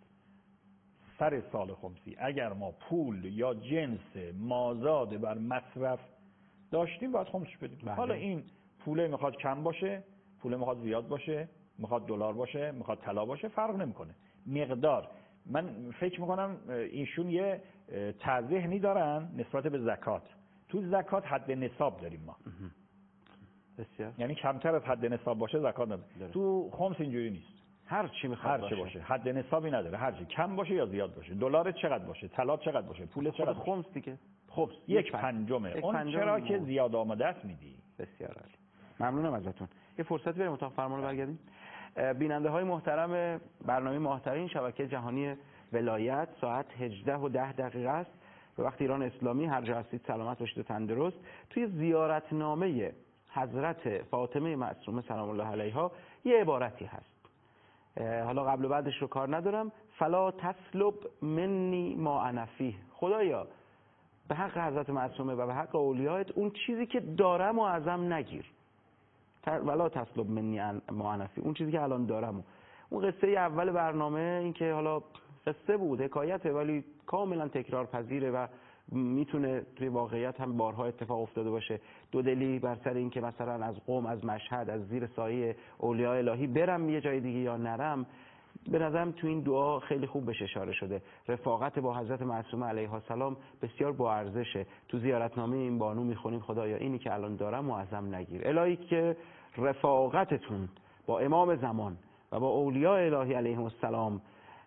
Speaker 3: سر سال خمسی اگر ما پول یا جنس مازاد بر مصرف داشتیم باید خمسش بدیم.
Speaker 2: بله.
Speaker 3: حالا این پوله میخواد کم باشه، پوله میخواد زیاد باشه، میخواد دلار باشه، میخواد طلا باشه، فرق نمیکنه. مقدار من فکر میکنم ایشون یه تذهنی دارن نسبت به زکات. تو زکات حد نصاب داریم ما.
Speaker 2: بسیار.
Speaker 3: یعنی کمتر از حد نصاب باشه زکات نداره. تو خمس اینجوری نیست.
Speaker 2: هر چی میخواد
Speaker 3: هر چی باشه. حد نصابی نداره. هر چی کم باشه یا زیاد باشه. دلار چقدر باشه، طلا چقدر باشه، پول چقدر باشه.
Speaker 2: خمس دیگه. خمس
Speaker 3: یک پنجمه.
Speaker 2: یک
Speaker 3: اون
Speaker 2: پنجم
Speaker 3: چرا
Speaker 2: مو.
Speaker 3: که زیاد آمده است میدی.
Speaker 2: بسیار عالی. ممنونم ازتون. یه فرصتی بریم اتاق فرمان رو برگردیم. بیننده های محترم برنامه ماهترین شبکه جهانی ولایت ساعت هجده و ده دقیقه است. به وقت ایران اسلامی هر جا هستید سلامت باشید و تندرست. توی زیارتنامه حضرت فاطمه معصومه سلام الله علیها یه عبارتی هست. حالا قبل و بعدش رو کار ندارم. فلا تسلب منی ما انا فیه. خدایا به حق حضرت معصومه و به حق اولیایت اون چیزی که دارم و ازم نگیر. ولا تسلب منی ما انا فیه. اون چیزی که الان دارم. اون قصه اول برنامه این که حالا قصه بود، حکایته، ولی کاملا تکرار پذیره و میتونه توی واقعیت هم بارها اتفاق افتاده باشه. دو دلی بر سر این که مثلا از قم، از مشهد، از زیر سایه اولیاء الهی برم یه جای دیگه یا نرم. به نظرم تو این دعا خیلی خوب بهش اشاره شده. رفاقت با حضرت معصومه علیها السلام بسیار با ارزشه. تو زیارتنامه این بانو میخونیم خدایا اینی که الان دارم و ازم نگیر. الهی که رفاقتتون با امام زمان و با اولیاء الهی علیهم السلام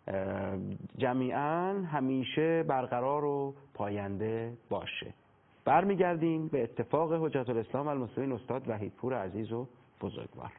Speaker 2: جمیعاً همیشه برقرار و پاینده باشه. برمیگردیم به اتفاق حجت الاسلام و المسلمین استاد وحیدپور عزیز و بزرگوار.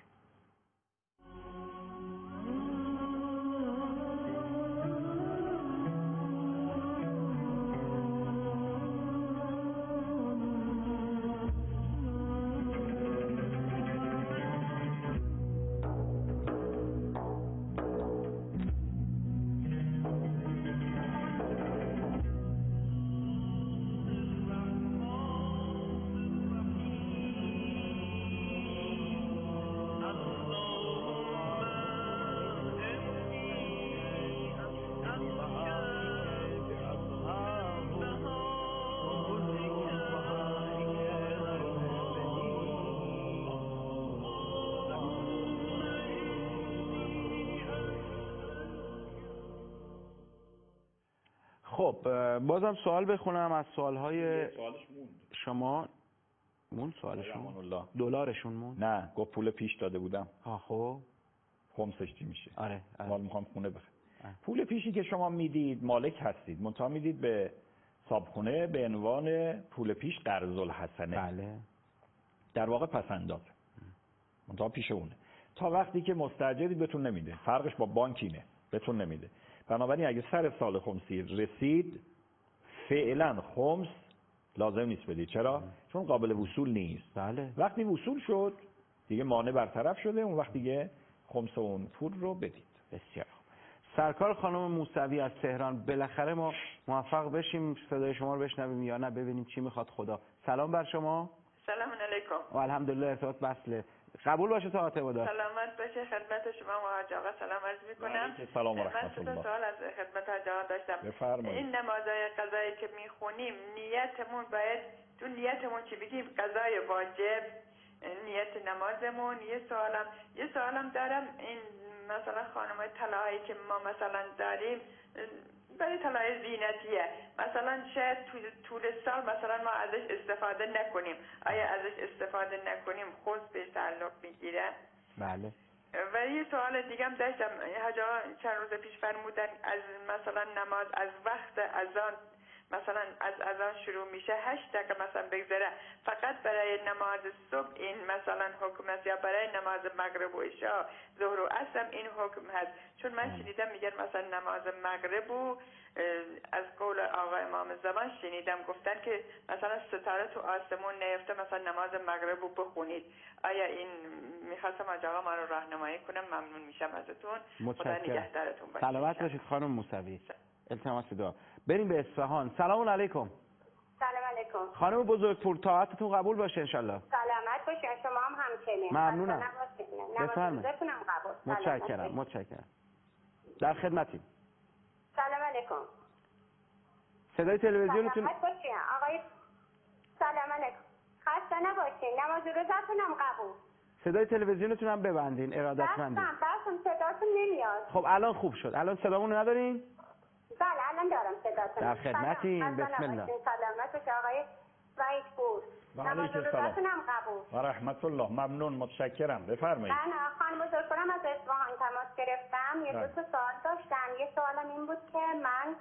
Speaker 2: خب بازم سوال بخونم از سوالهای شما. مون سوالشون دلارشون مون؟
Speaker 3: نه گفت پول پیش داده بودم.
Speaker 2: ها خب
Speaker 3: خمسش چی میشه؟
Speaker 2: آره
Speaker 3: حالا میخوام خونه بخرم. پول پیشی که شما میدید مالک هستید، منتها میدید به صاحبخونه به عنوان پول پیش قرض الحسنه.
Speaker 2: بله.
Speaker 3: در واقع پسنداز. منتها پیش اونه. تا وقتی که مستاجری بهتون نمیده. فرقش با بانک اینه. بهتون نمیده. بنابراین اگه سر سال خمسی رسید فعلا خمس لازم نیست بدید. چرا؟ ام. چون قابل وصول نیست.
Speaker 2: بله.
Speaker 3: وقتی وصول شد دیگه مانع برطرف شده، اون وقت دیگه خمس اون پول رو بدید.
Speaker 2: بسیار خوب. سرکار خانم موسوی از تهران، بالاخره ما موفق بشیم صدای شما رو بشنویم یا نه ببینیم چی میخواد خدا. سلام بر شما.
Speaker 8: سلام علیکم.
Speaker 2: و الحمدلله ارتباط وصله. قبول باشه تا عبادات.
Speaker 8: سلامت باشه. خدمت شما و حاج آقا سلام عرض میکنم.
Speaker 3: سلام و
Speaker 8: من
Speaker 3: رحمت
Speaker 8: سه تا
Speaker 3: الله.
Speaker 8: سوال از خدمت حاج آقا داشتم.
Speaker 3: بفرمایید.
Speaker 8: این نمازهای قضایی که میخونیم نیتمون باید تو نیتمون چی بگیم؟ قضای واجب، نیت نمازمون. یه سوالم یه سوالم دارم، این مثلا خانمای طلاهایی که ما مثلا داریم برای طلای زینتیه، مثلا شاید طول سال مثلا ما ازش استفاده نکنیم، آیا ازش استفاده نکنیم خود به تعلق میگیره؟
Speaker 2: بله.
Speaker 8: و یه سوال دیگه هم داشتم، حاج آقا چند روز پیش فرمودن از مثلا نماز از وقت اذان، مثلا از اذان شروع میشه هشت دقیقه مثلا بگذره فقط برای نماز صبح این مثلا حکم است، یا برای نماز مغرب و عشاء ظهر و عصر این حکم هست؟ چون من شنیدم میگن مثلا نماز مغرب و از قول آقا امام زمان شنیدم گفتن که مثلا ستاره تو آسمون نیفته مثلا نماز مغرب رو بخونید. آیا این میخواستم حاج آقا ما رو راهنمایی کنم؟ ممنون میشم ازتون. خدا نگهدارتون باشه.
Speaker 2: سلامت باشید خانم موسوی. التماس دعا. بریم به اصفهان. سلام علیکم.
Speaker 9: سلام علیکم.
Speaker 2: خانم بزرگپور طاعتتون قبول باشه انشالله.
Speaker 9: سلامت باشین. شما هم همچنین.
Speaker 2: ممنونم.
Speaker 9: بفرمایید.
Speaker 2: متشکرم. متشکرم. در خدمتیم.
Speaker 9: سلام علیکم.
Speaker 2: صدای تلویزیونتون.
Speaker 9: سلامت باشین آقای. سلام علیکم. خسته نباشین. نماز روزتون هم قبول.
Speaker 2: صدای تلویزیونتون هم ببندین ارادتمندی.
Speaker 9: بستم بستم صداتون نمیاد.
Speaker 2: خب الان خوب شد. الان صدامون ندارین؟
Speaker 9: بله الان دارم صداتون.
Speaker 2: در خدمتیم. بسم الله.
Speaker 9: سلامت باشه آقای وحید پور. نماز روزتون هم قبول.
Speaker 3: و رحمت الله. ممنون متشکرم. بفرمایید.
Speaker 9: من خانم بزرگوارم از اصفهان تماس گرفتم. یه دو تا سوال داشتم. یه سوالم این بود که من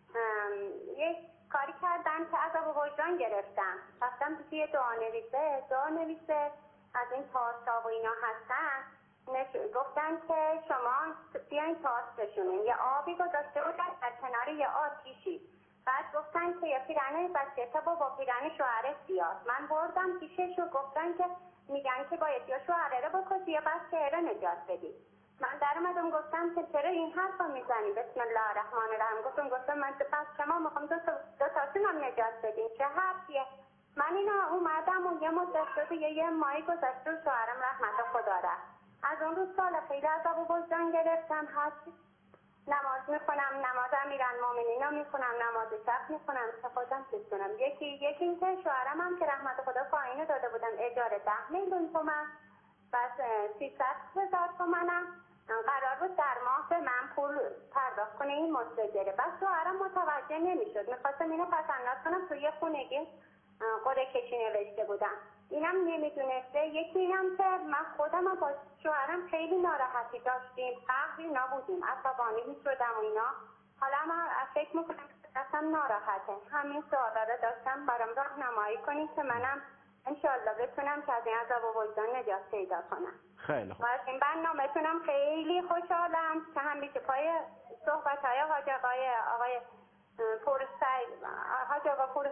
Speaker 9: یه کاری کردم که عذاب وجدان گرفتم. رفتم توی دعا نویسه دعا نویسه از این تاستا و اینا هستن، گفتن که شما بیاین تاست بشونین. یه آبی گذاشته بودن در کنار یه آتیشی، بعد گفتن که یه پیرنه بسکتا با با پیرنه شوهرش بیاد. من بردم پیشش و گفتن که میگن که باید یا شوهره رو بکشی یا بسکه رو نجات بدی. من در اومدم گفتم که چرا این حرف رو میزنی؟ بسم الله الرحمن الرحیم. گفتم گفتم من پس شما میخوام دو تا دو تاشون هم نجات بدین. چه حرفیه؟ من اینا اومدم و یه مدت شده یه یه ماهی گذشته و شوهرم رحمت خدا رفت. از اون روز سال خیلی عذاب و وجدان گرفتم. هست نماز میخونم، نماز امیران مومنین رو میخونم، نماز شب میخونم که خودم چیز کنم. یکی یکی این که شوهرم هم که رحمت خدا پایینه داده بودم اجاره ده میلیون تومن، بس سیصد هزار تومنم قرار بود در ماه به من پول پرداخت کنه این مستاجره. بس شوهرم متوجه نمیشد، میخواستم اینو پسنداز کنم توی خونگی قرعه کشی نوشته بودم، اینم نمیدونسته. یکی اینم که من خودم با شوهرم خیلی ناراحتی داشتیم، قهری نبودیم، عصبانی میشدم و اینا. حالا من فکر میکنم که دستم ناراحته. همین سوالا رو داشتم برام راهنمایی کنید که منم انشالله بتونم که از این عذاب و وجدان نجات پیدا کنم.
Speaker 2: خیلی خوب.
Speaker 9: از این برنامه‌تونم خیلی خوشحالم که همیشه پای صحبت‌های حاج آقای آقای پورسعید حاج آقا پور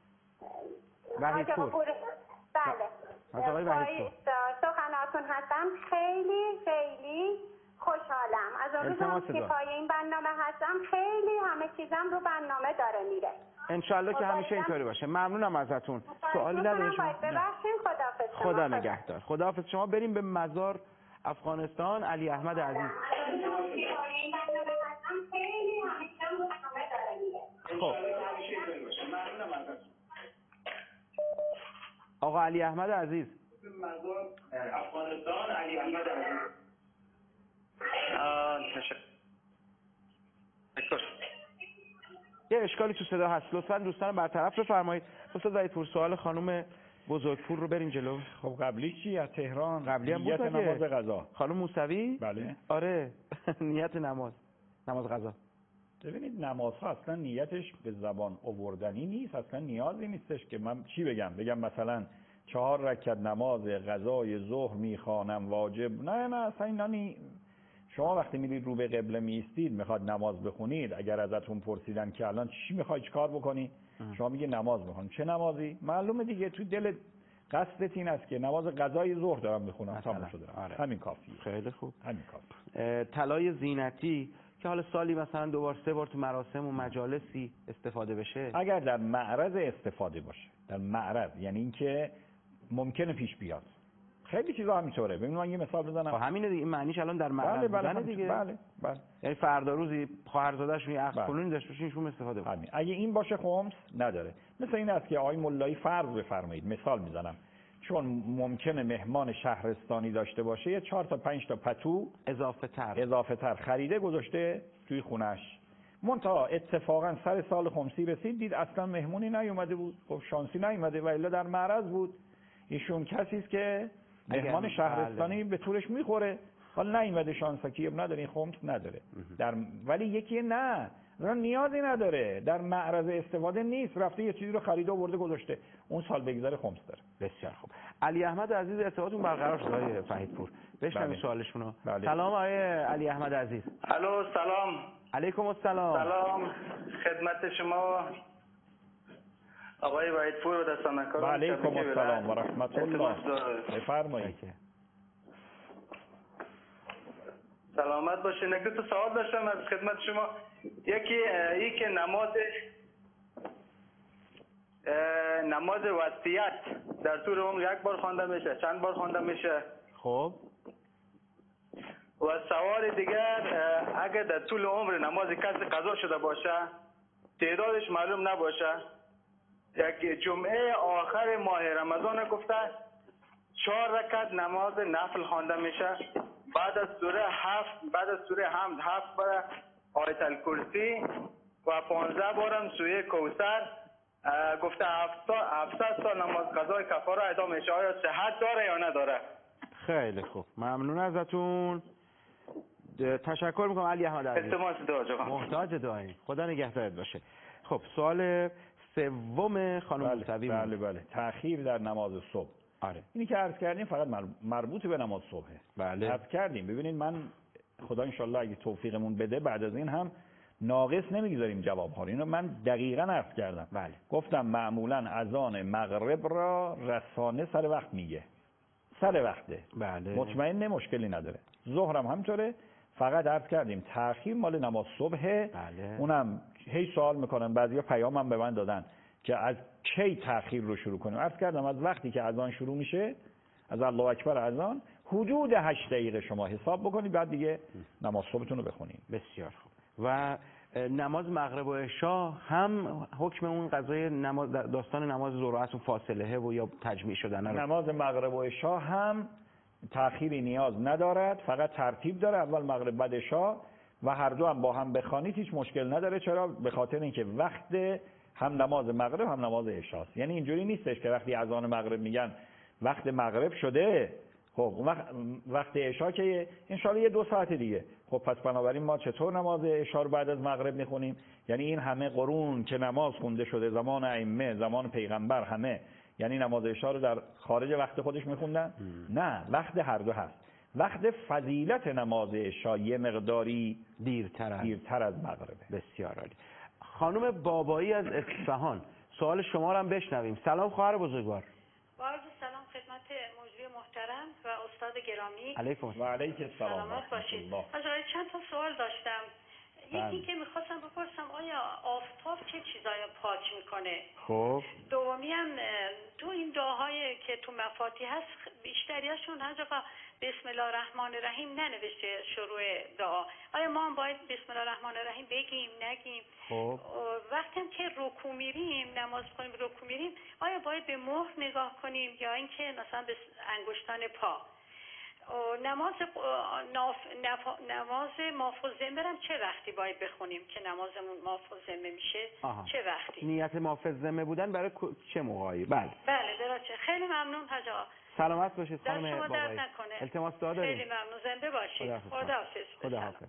Speaker 2: وحید پور.
Speaker 9: بله. پای سخناتون هستم. خیلی خیلی خوشحالم. از اون روزم که پای این برنامه هستم خیلی همه چیزم رو برنامه داره میره.
Speaker 2: انشالله که همیشه اینطوری باشه. ممنونم ازتون. سوالی ندارید شما؟
Speaker 9: ببخشید. خداحافظ.
Speaker 2: خدا نگهدار. خداحافظ شما. بریم به مزار افغانستان. علی احمد عزیز. خب آقا علی احمد عزیز.
Speaker 10: افغانستان. علی احمد عزیز.
Speaker 2: یه اشکالی تو صدا هست، لطفا دوستان برطرف بفرمایید. استاد وحید پور سوال خانم بزرگپور رو بریم جلو.
Speaker 3: خب قبلی چی از تهران؟
Speaker 2: قبلی هم بود
Speaker 3: نماز قضا.
Speaker 2: خانم موسوی؟
Speaker 3: بله.
Speaker 2: آره نیت نماز نماز قضا.
Speaker 3: ببینید نمازها اصلا نیتش به زبان آوردنی نیست، اصلا نیازی نیستش که من چی بگم بگم مثلا چهار رکعت نماز قضای ظهر میخوانم واجب. نه نه اصلا اینا نی... شما وقتی میرید رو به قبله میستید میخواد نماز بخونید، اگر ازتون پرسیدن که الان چی میخوای چیکار بکنی، شما میگه نماز میخونم. چه نمازی؟ معلومه دیگه تو دل قصدت این است که نماز قضای ظهر دارم میخونم، تمام شده.
Speaker 2: آره.
Speaker 3: همین کافیه.
Speaker 2: خیلی خوب.
Speaker 3: همین کافیه.
Speaker 2: طلای زینتی که حالا سالی مثلا دو بار سه بار تو مراسم و مجالسی استفاده بشه،
Speaker 3: اگر در معرض استفاده باشه، در معرض یعنی اینکه ممکنه پیش بیاد، خیلی چیزا همینطوره. ببین من یه مثال بزنم.
Speaker 2: خب همینه دیگه، این معنیش الان در معرض
Speaker 3: بله بله
Speaker 2: بودن دیگه.
Speaker 3: بله بله.
Speaker 2: یعنی فردا روزی خواهرزاده‌شون یه عقد
Speaker 3: بله.
Speaker 2: فلانی داشته باشه ایشون استفاده کنه.
Speaker 3: همین. اگه این باشه خمس نداره. مثل این است که آقای مولایی فرض بفرمایید، مثال میزنم، چون ممکنه مهمان شهرستانی داشته باشه یه چهار تا پنج تا پتو
Speaker 2: اضافه تر
Speaker 3: اضافه تر خریده گذاشته توی خونش. منتها اتفاقا سر سال خمسی رسید دید اصلا مهمونی نیومده بود. خب شانسی نیومده و الا در معرض بود. ایشون کسی است که مهمان شهرستانی به طورش میخوره. حالا نیومده شانسکی نداره، این خمس نداره. در ولی یکی نه، اصلا نیازی نداره، در معرض استفاده نیست، رفته یه چیزی رو خریده و برده گذاشته، اون سال بگذره خمس داره.
Speaker 2: بسیار خوب. علی احمد عزیز ارتباطتون برقرار شد آقای فهیدپور. بشنویم
Speaker 3: بله.
Speaker 2: سوالشون رو.
Speaker 3: بله.
Speaker 2: سلام آقای علی احمد عزیز.
Speaker 10: الو سلام.
Speaker 2: علیکم السلام.
Speaker 10: سلام خدمت شما آقای وحیدپور و دستاندرکار.
Speaker 3: و علیکم السلام و رحمت الله. بفرمایید.
Speaker 10: سلامت باشین. یک دو تا سوال داشتم از خدمت شما. یکی ای که نماز نماز وصیت در طول عمر یک بار خوانده میشه، چند بار خوانده میشه؟
Speaker 2: خب
Speaker 10: و سوال دیگر، اگر در طول عمر نماز کسی قضا شده باشه، تعدادش معلوم نباشه، یک جمعه آخر ماه رمضان گفته چهار رکعت نماز نفل خوانده میشه، بعد از سوره هفت بعد از سوره حمد هفت بار آیت الکرسی و پانزده بارم سوره کوثر، گفته هفتصد سال نماز قضای کفاره ادا میشه. آیا صحت داره یا نداره؟
Speaker 2: خیلی خوب، ممنون ازتون. تشکر میکنم علی احمد عزیز.
Speaker 10: التماس دعا جواب.
Speaker 2: محتاج دعایی. خدا نگهدارت باشه. خب سوال سوم خانم موسوی.
Speaker 3: بله بله, بله. تأخیر در نماز صبح.
Speaker 2: آره.
Speaker 3: اینی که عرض کردیم فقط مربوط به نماز صبحه.
Speaker 2: بله.
Speaker 3: عرض کردیم. ببینید من خدا انشالله اگه توفیقمون بده بعد از این هم ناقص نمیگذاریم جواب ها رو. اینو من دقیقاً عرض کردم.
Speaker 2: بله.
Speaker 3: گفتم معمولاً اذان مغرب را رسانه سر وقت میگه. سر وقته.
Speaker 2: بله.
Speaker 3: مطمئن مشکلی نداره. ظهرم همینطوره. فقط عرض کردیم تأخیر مال نماز صبحه.
Speaker 2: بله.
Speaker 3: اونم هی سوال میکنن، بعضیا پیامم به من دادن که از کی تأخیر رو شروع کنیم. عرض کردم از وقتی که اذان شروع میشه، از الله اکبر اذان حدود هشت دقیقه شما حساب بکنید، بعد دیگه نماز صبحتون رو بخونید.
Speaker 2: بسیار خوب. و نماز مغرب و عشا هم حکم اون قضای نماز داستان نماز ظهر و عصر فاصله و یا تجمیع شدن رو.
Speaker 3: نماز مغرب و عشا هم تأخیری نیاز ندارد، فقط ترتیب داره، اول مغرب بعد عشا و هر دو هم با هم بخوانید هیچ مشکل نداره. چرا؟ به خاطر اینکه وقت هم نماز مغرب هم نماز عشاست. یعنی اینجوری نیستش که وقتی اذان مغرب میگن وقت مغرب شده، خب وقت وقت عشا که انشالله یه دو ساعت دیگه، خب پس بنابراین ما چطور نماز عشا رو بعد از مغرب میخونیم؟ یعنی این همه قرون که نماز خونده شده، زمان ائمه، زمان پیغمبر، همه یعنی نماز عشا رو در خارج وقت خودش میخوندن؟ نه، وقت هر دو هست. وقت فضیلت نماز عشا یه مقداری
Speaker 2: دیرتر از
Speaker 3: دیرتر از مغربه.
Speaker 2: بسیار عالی. خانم بابایی از اصفهان، سوال شما رو هم بشنویم. سلام خواهر بزرگوار.
Speaker 11: با عرض سلام خدمت مجری محترم و استاد گرامی.
Speaker 2: علیکم
Speaker 3: و علیکم السلام.
Speaker 11: سلامت باشید. از چند تا سوال داشتم. یکی که میخواستم بپرسم آیا آفتاب چه چیزایی پاک میکنه؟
Speaker 2: خب
Speaker 11: دومی هم تو این دعاهایی که تو مفاتیح هست بیشتریاشون هر جا بسم الله الرحمن الرحیم ننوشته شروع دعا. آیا ما هم باید بسم الله الرحمن الرحیم بگیم نگیم؟
Speaker 2: خب
Speaker 11: وقتی هم که رکوع میریم، نماز کنیم رکوع میریم، آیا باید به مهر نگاه کنیم یا اینکه مثلا به انگشتان پا؟ نماز ناف... نف... نماز مافوز ذمه هم چه وقتی باید بخونیم که نمازمون مافوز ذمه میشه؟
Speaker 2: آها.
Speaker 11: چه وقتی؟
Speaker 2: نیت مافوز ذمه بودن برای چه موقعی؟ بله
Speaker 11: بله درسته. خیلی ممنون حاج آقا.
Speaker 2: سلامت باشید خانم
Speaker 11: بابایی.
Speaker 2: بابایی. التماس دعا دارید.
Speaker 11: خیلی ممنون. زنده باشید. خداحافظ.
Speaker 2: خداحافظ.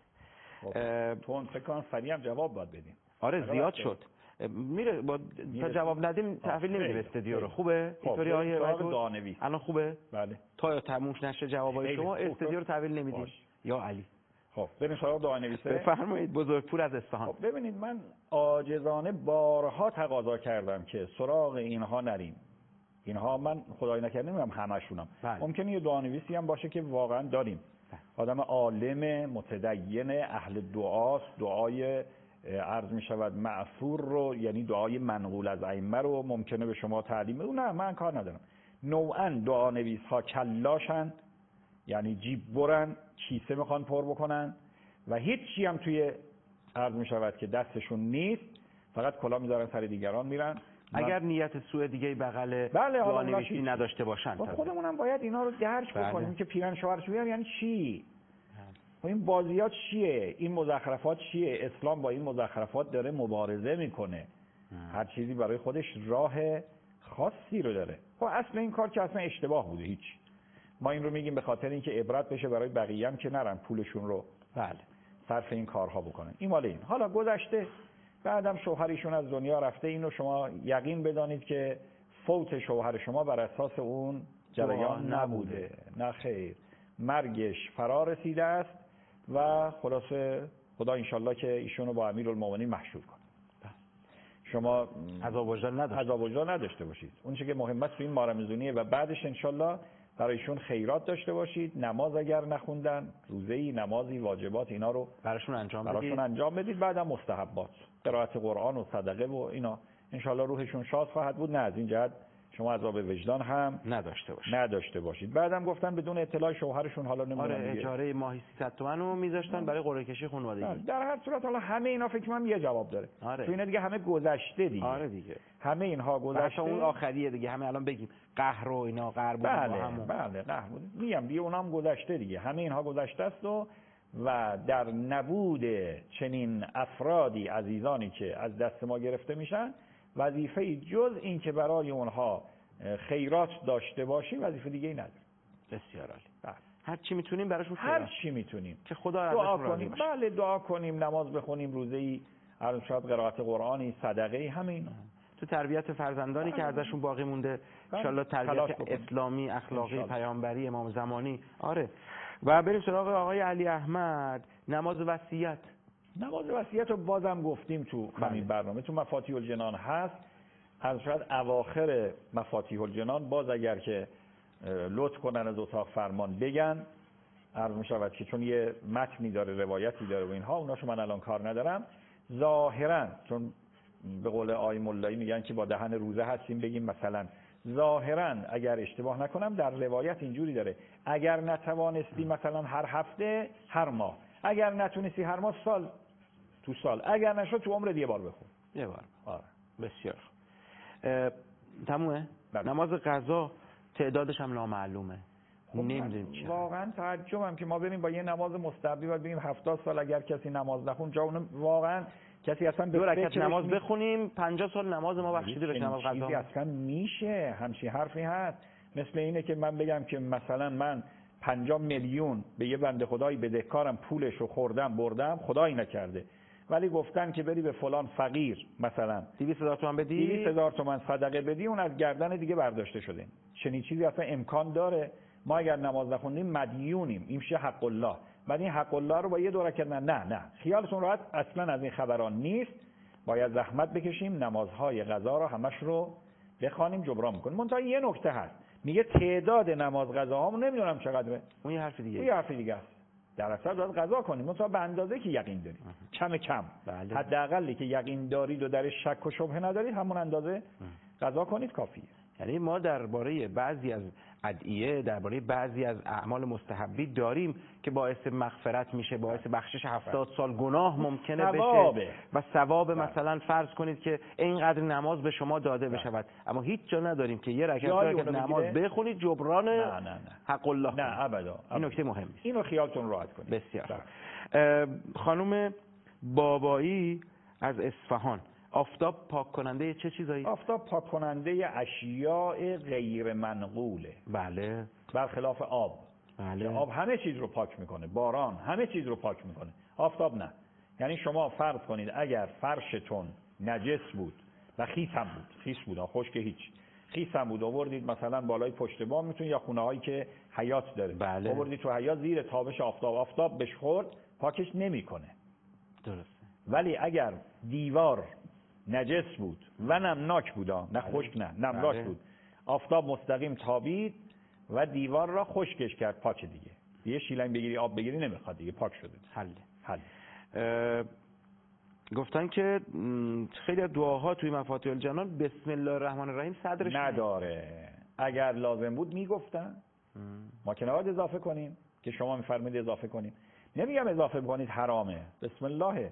Speaker 3: تو فکر کنم سریع هم جواب باید بدیم.
Speaker 2: آره زیاد شد. میره با تا جواب ندیم تحویل نمیدیم استودیو رو. خوبه؟ اینطوری آیه
Speaker 3: دانویس.
Speaker 2: الان خوبه؟
Speaker 3: بله.
Speaker 2: تا تموم نشه جوابای شما استودیو رو تحویل نمیدیم. یا علی.
Speaker 3: خب بریم سراغ دعا نویسه.
Speaker 2: بفرمایید بزرگپور از اصفهان.
Speaker 3: خب ببینید من عاجزانه بارها تقاضا کردم که سراغ اینها نریم. اینها من خدای نکرده نمیگم همشونم.
Speaker 2: بله.
Speaker 3: ممکنه یه دعا نویسی هم باشه که واقعا داریم. بله. آدم عالم متدین اهل دعاست، دعای عرض می شود معثور رو، یعنی دعای منقول از ائمه رو ممکنه به شما تعلیم بدم. نه من کار ندارم. نوعا دعا نویس ها کلاشن، یعنی جیب برن کیسه میخوان پر بکنن و هیچی هم توی عرض میشود که دستشون نیست، فقط کلا میذارن سر دیگران میرن.
Speaker 2: اگر نیت سوء دیگه بغل
Speaker 3: بله
Speaker 2: دعا نویسی نداشته باشن.
Speaker 3: خودمون هم باید اینا رو درک بکنیم. بله. که پیرن شوهرش بیان یعنی چی؟ و این بازیات چیه؟ این مزخرفات چیه؟ اسلام با این مزخرفات داره مبارزه میکنه. هر چیزی برای خودش راه خاصی رو داره. خب اصل این کار که اصلا اشتباه بوده. هیچ. ما این رو میگیم به خاطر اینکه عبرت بشه برای بقیه هم که نرن پولشون رو بله صرف این کارها بکنن. این مال این. حالا گذشته، بعدم شوهرشون از دنیا رفته، اینو شما یقین بدانید که فوت شوهر شما بر اساس اون جریان نبوده. نه خیر، مرگش فرا رسیده است و خلاصه خدا انشالله که ایشونو با امیرالمومنین محشور کنه. شما
Speaker 2: عذاب وجدان نداشته
Speaker 3: عذاب وجدان نداشته باشید. اون چیزی که مهمه تو این ماه رمضانیه و بعدش انشالله برایشون خیرات داشته باشید. نماز اگر نخوندن، روزه‌ای، نمازی، واجبات، اینا رو
Speaker 2: براشون انجام بدید.
Speaker 3: براشون انجام بدید. بعدم مستحبات، قرائت قرآن و صدقه و اینا، انشالله روحشون شاد خواهد بود. نه از این جهت شما عذاب وجدان هم
Speaker 2: نداشته باشید.
Speaker 3: نداشته باشید. بعدم گفتن بدون اطلاع شوهرشون، حالا نمیدونم
Speaker 2: آره اجاره ماهی سیصد تومن رو میذاشتن برای قرعه کشی خانوادگی.
Speaker 3: در هر صورت حالا همه اینا فکر کنم یه جواب داره.
Speaker 2: آره.
Speaker 3: تو اینا دیگه همه گذشته دیگه.
Speaker 2: آره دیگه.
Speaker 3: همه اینها گذشته.
Speaker 2: اون آخریه دیگه، همه الان بگیم قهر و اینا قهر بود.
Speaker 3: بله همون. بله قهر بود. میگم دیگه اونام گذشته دیگه. همه اینها گذشته است و و در نبود چنین افرادی عزیزانی که از دست ما گرفته میشن، وظیفه جز این که برای اونها خیرات داشته باشیم وظیفه دیگه ای نداره.
Speaker 2: بسیار عالی. بله. هر چی میتونیم براشون
Speaker 3: هر چی میتونیم
Speaker 2: که خدا
Speaker 3: دعا کنیم. بله دعا کنیم، نماز بخونیم، روزه‌ای، هر شب قرائت قرآنی، صدقه، همین.
Speaker 2: تو تربیت فرزندانی بله. که ازشون باقی مونده ان شاءالله تربیت اسلامی، اخلاقی، پیامبری، امام زمانی. آره. و بریم سراغ آقای علی احمد، نماز وصیت.
Speaker 3: نماز وصیت رو بازم گفتیم تو همین برنامه، تو مفاتیح الجنان هست. از شاید اواخر مفاتیح الجنان باز اگر که لطف کنن از اتاق فرمان بگن، عرض می شود که چون یه متنی داره، روایتی داره و اینها، اوناشو من الان کار ندارم. ظاهرا چون به قول آقای ملایی میگن که با دهن روزه هستیم، بگیم مثلا ظاهرا اگر اشتباه نکنم در روایت اینجوری داره اگر نتوانستی مثلا هر هفته، هر ماه، اگر نتونستی هر ماه، سال تو سال، اگر نشد تو عمر یه بار بخون.
Speaker 2: یه بار.
Speaker 3: آره.
Speaker 2: بسیار. تمومه؟ بله. نماز قضا تعدادش هم نامعلومه. خب نمیدونیم چیه.
Speaker 3: واقعا تعجبم که ما بریم با یه نماز مستحبی باید بگیم هفتاد سال اگر کسی نماز نخون جا اون واقعا کسی اصلا
Speaker 2: دو رکعت نماز بخونیم پنجاه سال نماز ما بخشیده بشه. نماز قضا
Speaker 3: چیزی اصلا میشه؟ همچین حرفی هست؟ مثل اینه که من بگم که مثلا من پنجاه میلیون به یه بنده خدایی بدهکارم، پولش رو خوردم بردم، خدایی نکرده، ولی گفتن که بری به فلان فقیر مثلا
Speaker 2: دویست هزار تومان بدی،
Speaker 3: دویست هزار تومان صدقه بدی، اون از گردن دیگه برداشته شده. چنین چیزی اصلا امکان داره؟ ما اگر نماز نخوندیم مدیونیم، این میشه حق الله. بعد این حق الله رو با یه دو رکعت نه نه نه خیالتون راحت، اصلا از این خبران نیست. باید زحمت بکشیم، نمازهای قضا رو همش رو بخوانیم، جبران میکنیم. منتها یه نکته هست، میگه تعداد نماز قضاهامون نمیدونم چقدره.
Speaker 2: اون یه حرف دیگه
Speaker 3: اون یه حرف دیگه است. در اصل باید قضا کنیم، منتها به اندازه که یقین داریم. کم کم. بله. حداقلی که یقین دارید و درش شک و شبهه ندارید، همون اندازه قضا کنید کافیه.
Speaker 2: یعنی ما درباره بعضی از ادعیه، درباره بعضی از اعمال مستحبی داریم که باعث مغفرت میشه، باعث بخشش هفتاد سال گناه ممکنه بشه و ثواب مثلا فرض کنید که اینقدر نماز به شما داده بشود، اما هیچ جا نداریم که یه رکعت نماز بخونید جبران
Speaker 3: نه نه نه
Speaker 2: حق الله.
Speaker 3: نه ابدا.
Speaker 2: این نکته مهمه،
Speaker 3: اینو خیالتون راحت کنید.
Speaker 2: بسیار. خانم بابایی از اصفهان، آفتاب پاک کننده چه چیزایی؟
Speaker 3: آفتاب پاک کننده اشیاء غیر منقوله.
Speaker 2: بله.
Speaker 3: برخلاف آب.
Speaker 2: بله.
Speaker 3: آب همه چیز رو پاک میکنه، باران همه چیز رو پاک میکنه، آفتاب نه. یعنی شما فرض کنید اگر فرشتون نجس بود و خیس هم بود، خیس بود خشک هیچ، خیس هم بود، آوردید مثلا بالای پشت بام میتون یا خونه هایی که حیاط داره،
Speaker 2: بله.
Speaker 3: آوردید تو حیاط زیر تابش آفتاب، آفتاب بهش خورد پاکش نمیکنه.
Speaker 2: درسته.
Speaker 3: ولی اگر دیوار نجس بود و نمناک بود، نه خشک نه نمناک بود، آفتاب مستقیم تابید و دیوار را خشکش کرد، پاک دیگه. یه شیلنگ بگیری آب بگیری نمیخواد دیگه، پاک شده.
Speaker 2: حل
Speaker 3: حل.
Speaker 2: گفتن که خیلی از دعاها توی مفاتیح الجنان بسم الله الرحمن الرحیم صدرش
Speaker 3: نداره. اگر لازم بود میگفتن. ما که نباید اضافه کنیم که شما میفرمایید اضافه کنیم. نمیگم اضافه بکنید حرامه، بسم الله،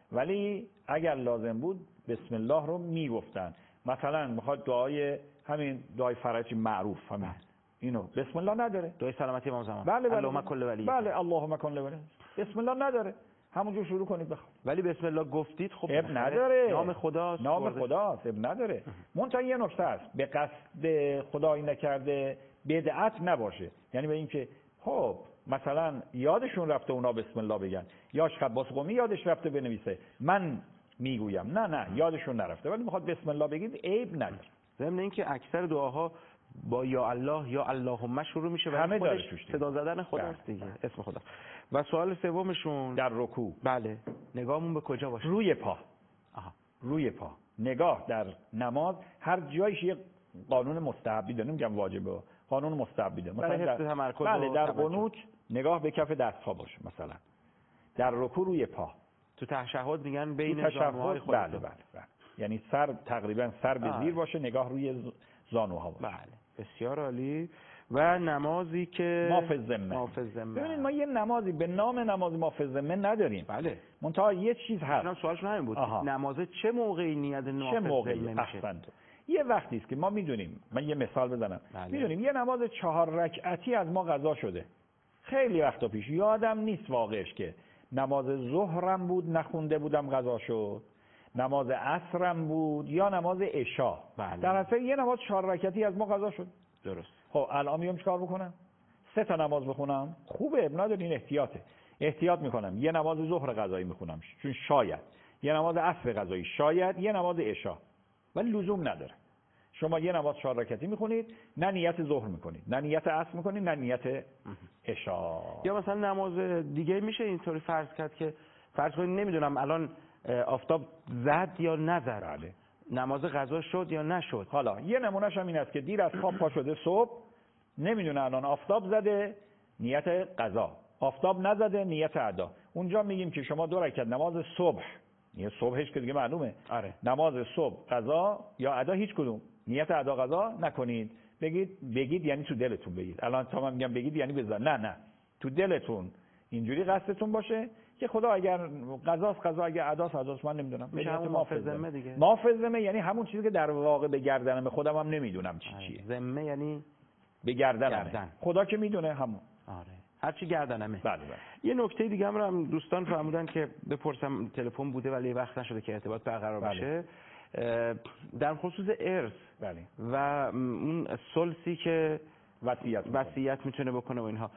Speaker 3: ولی اگر لازم بود بسم الله رو میگفتن. مثلا میخواد دعای همین دعای فرج معروف همین اینو بسم الله نداره.
Speaker 2: دعای سلامتی امام زمان.
Speaker 3: بله بله
Speaker 2: اللهم کل ولی.
Speaker 3: بله اللهم کل ولی. بسم الله نداره. همونجور شروع کنید بخوام.
Speaker 2: ولی بسم الله گفتید خب
Speaker 3: اب نداره.
Speaker 2: نام خداست.
Speaker 3: نام خداست، اب نداره. منتها یه نکته است، به قصد خدایی نکرده بدعت نباشه. یعنی به این که خب مثلا یادشون رفته اونا بسم الله بگن، یا عباس قمی یادش رفته بنویسه، من میگویم نه نه یادشون نرفته ولی میخواد بسم الله بگید، عیب نداره.
Speaker 2: ضمن اینکه اکثر دعاها با یا الله یا اللهم شروع میشه و
Speaker 3: همه داره
Speaker 2: خودش
Speaker 3: توش
Speaker 2: صدا زدن خداست دیگه، اسم خدا. و سوال سومشون
Speaker 3: در رکوع.
Speaker 2: بله، نگاهمون به کجا باشه؟
Speaker 3: روی پا.
Speaker 2: آها.
Speaker 3: روی پا. نگاه در نماز هر جایش یه قانون مستحبی داره، نمیگم واجبه، قانون مستحبی داره.
Speaker 2: مثلا حفظ تمرکز.
Speaker 3: بله، در قنوت نگاه به کف دست‌ها باشه مثلا. در رکوع روی پا.
Speaker 2: تو تشهد میگن بین زانوهای خود.
Speaker 3: بله بله بله. یعنی سر تقریبا سر به زیر باشه، نگاه روی زانوها باشه.
Speaker 2: بله، بسیار عالی. و نمازی که
Speaker 3: مافز ذمه.
Speaker 2: مافز ذمه.
Speaker 3: ببینید ما یه نمازی به نام نماز مافز ذمه نداریم.
Speaker 2: بله.
Speaker 3: منتها یه چیز هست.
Speaker 2: من سوالشون همین بود.
Speaker 3: آها.
Speaker 2: نماز چه موقعی نیت
Speaker 3: چه موقعی میشه؟ یه وقتی است که ما میدونیم، من یه مثال بزنم.
Speaker 2: بله.
Speaker 3: میدونیم یه نماز چهار رکعتی از ما قضا شده. خیلی وقتا پیش، یادم نیست واقعش که نماز ظهرم بود نخونده بودم قضا شد، نماز عصرم بود یا نماز عشا.
Speaker 2: بله.
Speaker 3: در اصل یه نماز چهار رکعتی از ما قضا شد.
Speaker 2: درست.
Speaker 3: خب الان میام چیکار بکنم؟ سه تا نماز بخونم؟ خوبه، اب نداره، این احتیاطه. احتیاط میکنم یه نماز ظهر قضایی میخونم چون شاید، یه نماز عصر قضایی شاید، یه نماز عشا. ولی لزوم نداره. شما یه نماز چهار رکعتی میخونید، نه نیت ظهر میکنید، نه نیت عصر میکنید، نه نیت عشا.
Speaker 2: یا مثلا نماز دیگه میشه اینطوری فرض کرد که فرض کنید نمیدونم الان آفتاب زد یا نزد.
Speaker 3: بله.
Speaker 2: نماز قضا شد یا نشد.
Speaker 3: حالا یه نمونهش هم این است که دیر از خواب پا شده صبح، نمیدونه الان آفتاب زده نیت قضا، آفتاب نزده نیت ادا. اونجا میگیم که شما دو رکعت نماز صبح، نیت صبحش که دیگه معلومه،
Speaker 2: آره.
Speaker 3: نماز صبح قضا یا ادا هیچ کدوم، نیت ادا قضا نکنید. بگید بگید یعنی تو دلتون بگید. الان تا من میگم بگید یعنی بزن، نه نه، تو دلتون اینجوری قصدتون باشه که خدا اگر قضاست قضا، اگر اداست اداست، من نمیدونم.
Speaker 2: میشه همون مافز ذمه دیگه.
Speaker 3: مافز ذمه یعنی همون چیزی که در واقع به گردنم خودم هم نمیدونم چی چیه.
Speaker 2: ذمه یعنی
Speaker 3: به گردنم.
Speaker 2: گردن.
Speaker 3: خدا که میدونه همون.
Speaker 2: آره. هر چی گردنمه.
Speaker 3: بله بله.
Speaker 2: یه نکته دیگه هم, هم دوستان فرمودن که بپرسم، تلفن بوده ولی وقت نشده که ارتباط برقرار بشه. بله. در خصوص ارث.
Speaker 3: بله.
Speaker 2: و اون ثلثی که
Speaker 3: وصیت
Speaker 2: وصیت میتونه بکنه و اینها،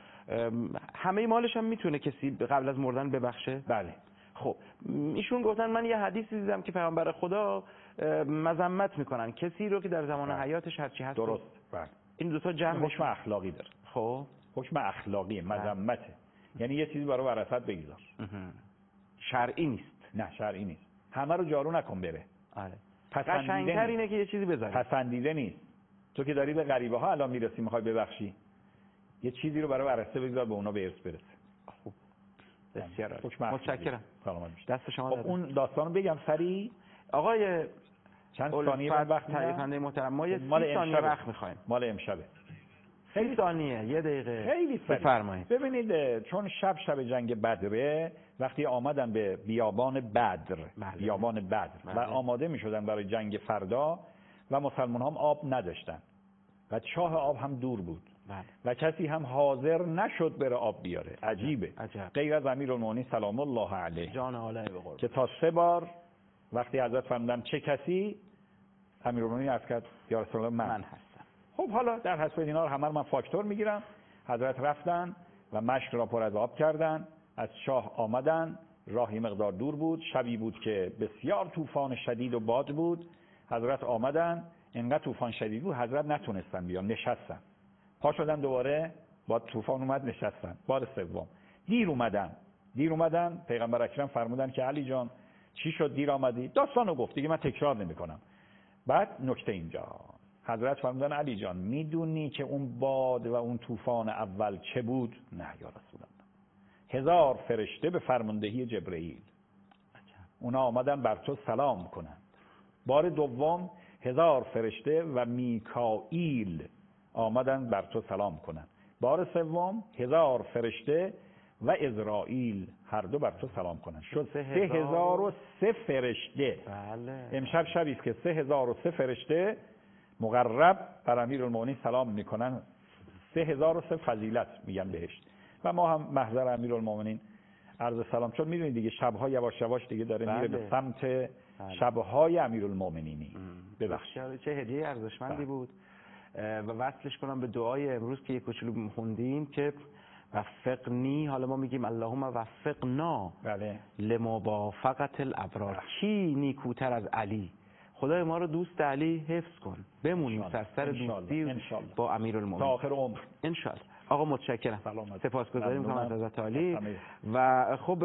Speaker 2: همه مالش هم میتونه کسی قبل از مردن ببخشه؟
Speaker 3: بله.
Speaker 2: خب ایشون گفتن من یه حدیثی دیدم که پیامبر خدا مذمت میکنن کسی رو که در زمان بله. حیاتش هرچی هست.
Speaker 3: درست. بله.
Speaker 2: این دو تا جمع
Speaker 3: حکم اخلاقی داره.
Speaker 2: خب
Speaker 3: حکم اخلاقی مذمته. یعنی یه چیزی برای ورثت بگذار.
Speaker 2: شرعی نیست.
Speaker 3: نه شرعی نیست. همه رو جارو نکن بره.
Speaker 2: آره.
Speaker 3: قشنگتر
Speaker 2: اینه که یه چیزی بذاری.
Speaker 3: پسندیده نیست. تو که داری به غریبه ها الان میرسی میخوای ببخشی، یه چیزی رو برای ورثه بگذار به اونا به ارث برسه.
Speaker 2: خوب. بسیار عالی.
Speaker 3: متشکرم.
Speaker 2: سلامت باشید. دست شما
Speaker 3: خب اون داستانو بگم سریع.
Speaker 2: آقای
Speaker 3: چند ثانیه وقت
Speaker 2: تعریفنده محترم، ما یه سی ثانیه وقت می‌خوایم.
Speaker 3: مال امشبه.
Speaker 2: خیلی ثانیه، یه دقیقه.
Speaker 3: خیلی سریع.
Speaker 2: بفرمایید.
Speaker 3: ببینید چون شب شب جنگ بدره، وقتی آمدن به بیابان بدر،
Speaker 2: بله.
Speaker 3: بیابان بدر بله. و آماده می‌شدن برای جنگ فردا و مسلمان هم آب نداشتن و چاه آب هم دور بود.
Speaker 2: بله.
Speaker 3: و کسی هم حاضر نشد بره آب بیاره. عجیبه.
Speaker 2: عجب.
Speaker 3: غیر از امیرالمومنین سلام الله علیه
Speaker 2: جان عالی به قربان،
Speaker 3: که تا سه بار وقتی حضرت فرمودن چه کسی، امیرالمومنین عرض کرد یا رسول الله من,
Speaker 2: من هستم.
Speaker 3: خب حالا در حسب اینا رو همه رو من فاکتور میگیرم. حضرت رفتن و مشک را پر از آب کردن، از چاه آمدن، راهی مقدار دور بود، شبی بود که بسیار طوفان شدید و باد بود. حضرت آمدن، انقدر طوفان شدید بود حضرت نتونستن بیان، نشستن. پا شدن دوباره، با طوفان اومد نشستن. بار سوم دیر اومدن دیر اومدن پیغمبر اکرم فرمودن که علی جان چی شد دیر آمدی؟ داستانو گفت دیگه، من تکرار نمی‌کنم. بعد نکته اینجا حضرت فرمودن علی جان میدونی که اون باد و اون طوفان اول چه بود؟ نه یا رسول الله. هزار فرشته به فرماندهی جبرئیل اونا آمدن بر تو سلام کنند. بار دوم هزار فرشته و میکائیل آمدند بر تو سلام کنند. بار سوم هزار فرشته و اسرائیل هر دو بر تو سلام کنند. شد سه هزار و سه فرشته.
Speaker 2: بله.
Speaker 3: امشب شبی است که سه هزار و سه فرشته مقرب بر امیرالمومنین سلام میکنن. سه هزار و سه فضیلت میگن بهش. و ما هم محضر امیرالمومنین عرض سلام، چون میدونید دیگه شب‌ها یواش یواش دیگه داره
Speaker 2: بله.
Speaker 3: میره به سمت
Speaker 2: بله.
Speaker 3: شب‌های امیرالمومنینی.
Speaker 2: ببخشید چه هدیه ارزشمندی بله. بود. و وصلش کنم به دعای امروز که یک کوچولو خوندیم که وفقنی، حالا ما میگیم اللهم وفقنا
Speaker 3: بله.
Speaker 2: لموافقت الابرار. بله. کی نیکوتر از علی؟ خدای ما رو دوست علی حفظ کن، بمونیم سر سر دوستی با امیرالمومنین
Speaker 3: تا آخر عمر
Speaker 2: ان شاء الله. آقا متشکرم،
Speaker 3: سپاسگزاریم
Speaker 2: می‌کنم از حضرت عالی. و خب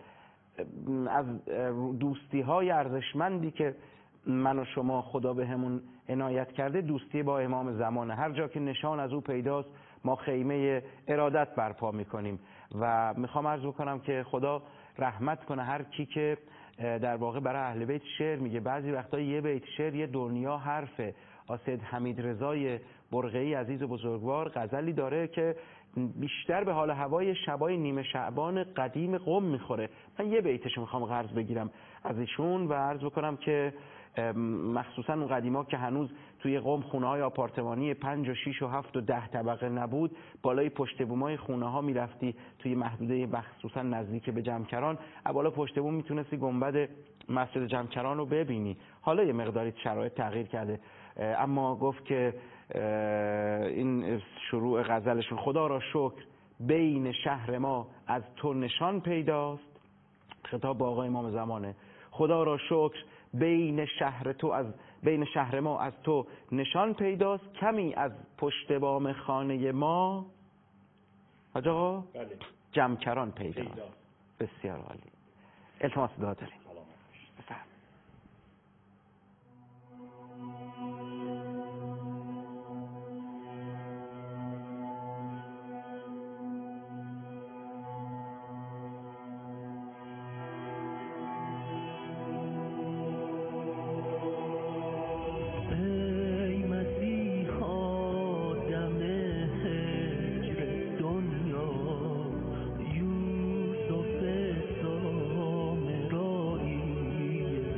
Speaker 2: از دوستی های ارزشمندی که من و شما خدا بهمون عنایت کرده، دوستی با امام زمانه. هر جا که نشان از او پیداست ما خیمه ارادت برپا میکنیم و میخوام عرض بکنم که خدا رحمت کنه هر کی که در واقع برای اهل بیت شعر میگه. بعضی وقتا یه بیت شعر یه دنیا حرفه. سید حمید رضای برقعی عزیز و بزرگوار غزلی داره که بیشتر به حال هوای شبای نیمه شعبان قدیم قم میخوره. من یه بیتشو میخوام قرض بگیرم از ایشون و عرض بکنم که مخصوصا اون قدیما که هنوز توی قم خونه های آپارتمانی پنج و شیش و هفت و ده طبقه نبود، بالای پشت بومای خونه ها میرفتی توی محدوده مخصوصا نزدیک به جمکران، بالا پشت بوم میتونستی گنبد مسجد جمکران رو ببینی. حالا یه مقداری شرایط تغییر کرده، اما گفت که این شروع غزلشون خدا را شکر بین شهر ما از تو نشان پیداست. خطاب با آقای امام زمانه. خدا را شکر بین شهر تو از بین شهر ما از تو نشان پیداست، کمی از پشت بام خانه ما حاج آقا
Speaker 3: بله.
Speaker 2: جمکران پیداست. بسیار عالی. التماس دعا داریم. بفرمایید.
Speaker 12: یوسف سامرایی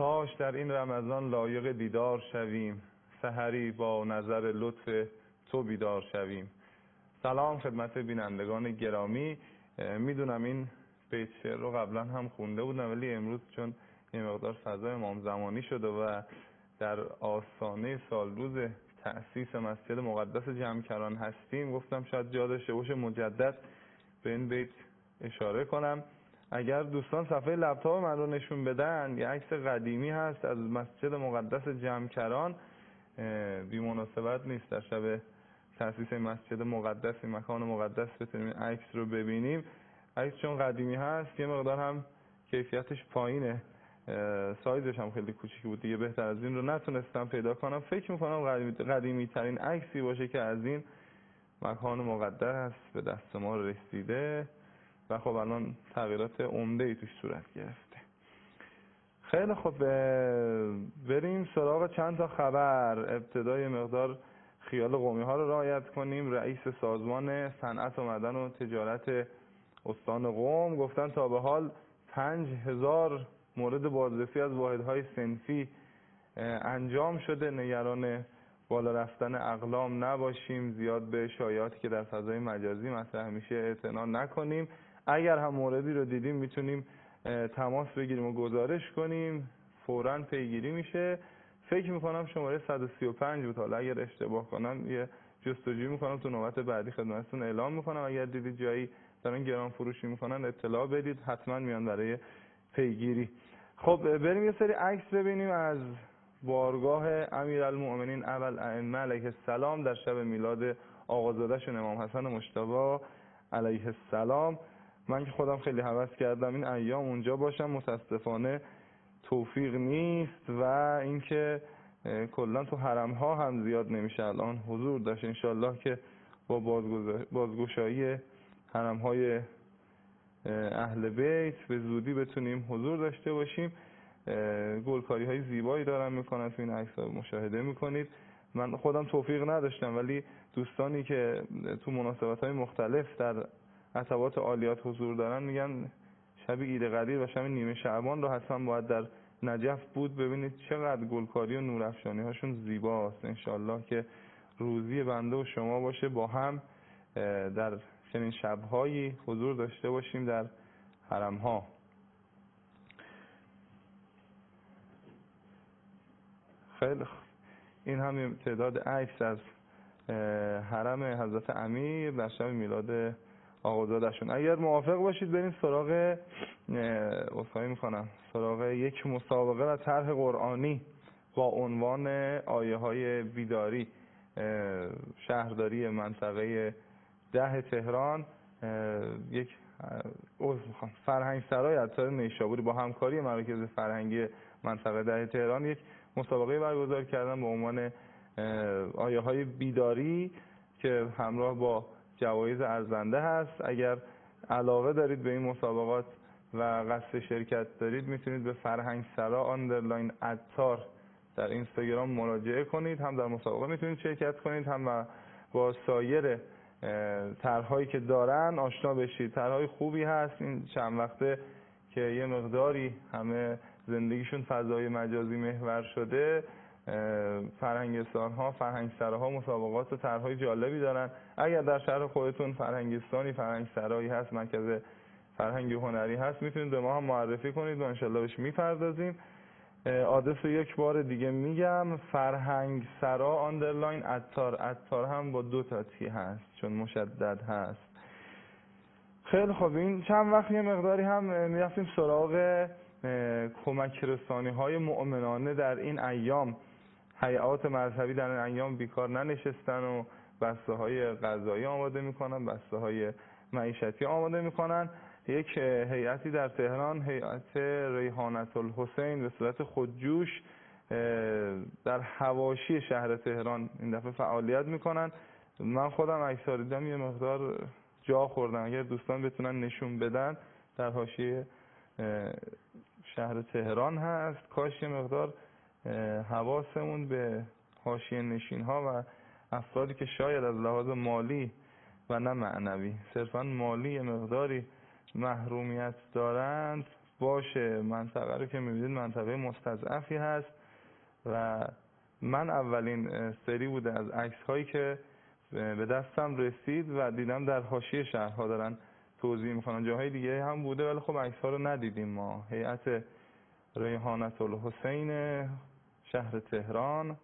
Speaker 12: کاش در این رمضان لایق دیدار شویم، سحری با نظر لطف تو بیدار شویم. سلام خدمت بینندگان گرامی. میدونم این بیت شعر رو قبلا هم خونده بودم، ولی امروز چون یه مقدار فضای امام زمانی شده و در آستانه سالروز تأسیس مسجد مقدس جمکران هستیم، گفتم شاید جا داشته باشه مجدد به این بیت اشاره کنم. اگر دوستان صفحه لپتاپ من رو نشون بدن، یه عکس قدیمی هست از مسجد مقدس جمکران. بی مناسبت نیست در شب تأسیس مسجد مقدس، مکان مقدس، بتونیم این عکس رو ببینیم. عکس چون قدیمی هست یه مقدار هم کیفیتش پایینه، سایزش هم خیلی کوچیک بود دیگه، بهتر از این رو نتونستم پیدا کنم. فکر میکنم قدیمی, قدیمی ترین عکسی باشه که از این مکان مقدس به دست ما رسیده و خب الان تغییرات عمده‌ای توش صورت گرفته. خیلی خب بریم سراغ چند تا خبر. ابتدای مقدار خیال قومی ها رو رعایت کنیم. رئیس سازمان صنعت و معدن و تجارت استان قم گفتن تا به حال پنج هزار مورد بازرسی از واحدهای صنفی انجام شده. نگران بالا رفتن اقلام نباشیم، زیاد به شایعاتی که در فضای مجازی مطرح میشه اعتنا نکنیم. اگر هم موردی رو دیدیم میتونیم تماس بگیریم و گزارش کنیم، فوراً پیگیری میشه. فکر میکنم شماره صد و سی و پنج بود، حالا اگر اشتباه کنم یه جستجوی میکنم تو نوبت بعدی خدمتتون اعلام میکنم. اگر دیدید جایی دارن گران فروشی میکنن اطلاع بدید، حتما میان برای پیگیری. خب بریم یه سری عکس ببینیم از بارگاه امیرالمؤمنین ابوالائمه علیه السلام در شب میلاد آقازاده‌شون امام حسن مجتبی علیه السلام. من که خودم خیلی هوس کردم این ایام اونجا باشم، متاسفانه توفیق نیست و اینکه کلا تو حرم ها هم زیاد نمیشه الان حضور داشت. انشالله که با بازگشایی حرم های اهل بیت به زودی بتونیم حضور داشته باشیم. گلکاری های زیبایی دارن میکنن تو این عکس ها مشاهده میکنید. من خودم توفیق نداشتم، ولی دوستانی که تو مناسبت های مختلف در عتبات عالیات حضور دارن میگن شب عید قدیر و شب نیمه شعبان رو حتما باید در نجف بود. ببینید چقدر گلکاری و نورافشانی هاشون زیباست. انشالله که روزی بنده و شما باشه با هم در چنین شبهایی حضور داشته باشیم در حرم ها. خیلی خوب، این هم تعداد عکس از حرم حضرت امیر در شب میلاد آقازاده‌شون. اگر موافق باشید بریم سراغ وصفایی میکنم سراغ یک مسابقه و طرح قرآنی با عنوان آیه های بیداری. شهرداری منطقه ده تهران یک عضو میخوام فرهنگ سرای عطار نیشابوری با همکاری مراکز فرهنگی منطقه ده تهران یک مسابقه برگزار کردن با عنوان آیه های بیداری که همراه با جوایز ارزنده هست. اگر علاقه دارید به این مسابقات و قصد شرکت دارید میتونید به فرهنگ سرا آندرلاین عطار در اینستاگرام مراجعه کنید. هم در مسابقه میتونید شرکت کنید، هم با سایر طرحهایی که دارن آشنا بشید. طرحهای خوبی هست. این چند وقته که یه مقداری همه زندگیشون فضای مجازی محور شده، فرهنگستان‌ها، فرهنگسراها مسابقات و طرحهای جالبی دارن. اگر در شهر خودتون فرهنگستانی، فرهنگسرایی هست، مرکز فرهنگی هنری هست، میتونید به ما هم معرفی کنید و انشالله بهش میپردازیم. آدرس رو یک بار دیگه میگم، فرهنگ سرا آندرلاین عطار. عطار هم با دو تا تی هست چون مشدد هست. خیلی خوب، این چند وقت یه مقداری هم میرفتیم سراغ کمک رسانی های مؤمنانه در این ایام. هیئات مذهبی در این ایام بیکار ننشستن و بسته های غذایی آماده میکنن، بسته های معیشتی آماده میکنن. یک هیئتی در تهران، هیئت ریحانت الحسین، به صورت خودجوش در حواشی شهر تهران این دفعه فعالیت میکنن. من خودم عکس‌ها دیدم یه مقدار جا خوردم. اگر دوستان بتونن نشون بدن، در حاشیه شهر تهران هست. کاش یه مقدار حواسمون به حاشیه نشین ها و افرادی که شاید از لحاظ مالی و نه معنوی، صرفا مالی یه مقداری محرومیت دارند باشه. منطقه رو که می‌بینید منطقه مستضعفی هست و من اولین سری بوده از عکس‌هایی که به دستم رسید و دیدم در حاشیه شهرها دارن توضیح میکنن. جاهای دیگه هم بوده ولی خب عکس‌ها رو ندیدیم ما. هیئت ریحانة الحسین شهر تهران،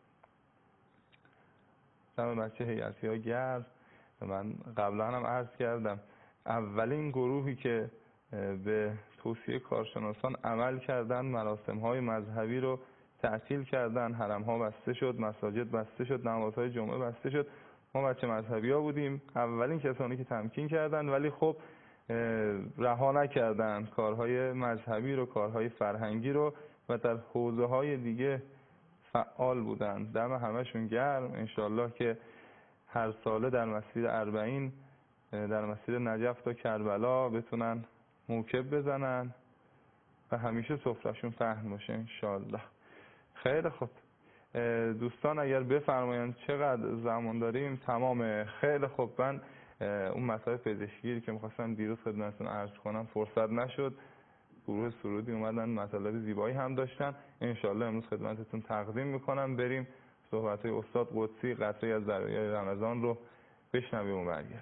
Speaker 12: دم بچه هیئتی ها گرد. من قبلا هم عرض کردم اولین گروهی که به توصیه کارشناسان عمل کردن مراسم های مذهبی رو تعطیل کردن، حرم ها بسته شد، مساجد بسته شد، نمازهای جمعه بسته شد. ما بچه مذهبی ها بودیم اولین کسانی که تمکین کردن، ولی خب رها نکردن کارهای مذهبی رو، کارهای فرهنگی رو و در حوزه های دیگه فعال بودن. دم همشون گرم. انشالله که هر ساله در مسیر اربعین در مسیر نجف تا کربلا بتونن موکب بزنن و همیشه سفرشون پهن باشه انشالله. خیلی خوب دوستان اگر بفرمایند چقدر زمان داریم؟ تمام. خیلی خوب. من اون مسائل پزشکی که میخواستم دیروز خدمتتون عرض کنم فرصت نشد. گروه سرودی اومدن مطالب زیبایی هم داشتن، انشالله امروز خدمتتون تقدیم میکنم. بریم صحبت‌های استاد قدسی قطعی از دریای رمضان رو بشنویم و برگردیم.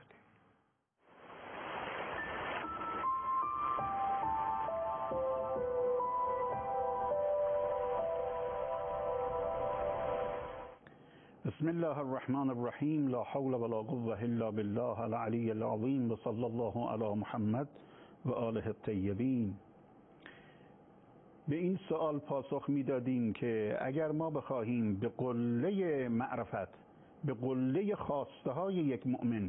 Speaker 13: بسم الله الرحمن الرحیم. لا حول ولا قوة الا بالله العلی العظیم و صلی الله علی محمد و آله الطیبین. به این سوال پاسخ میدادیم که اگر ما بخواهیم به قله معرفت، به قله خواسته های یک مؤمن،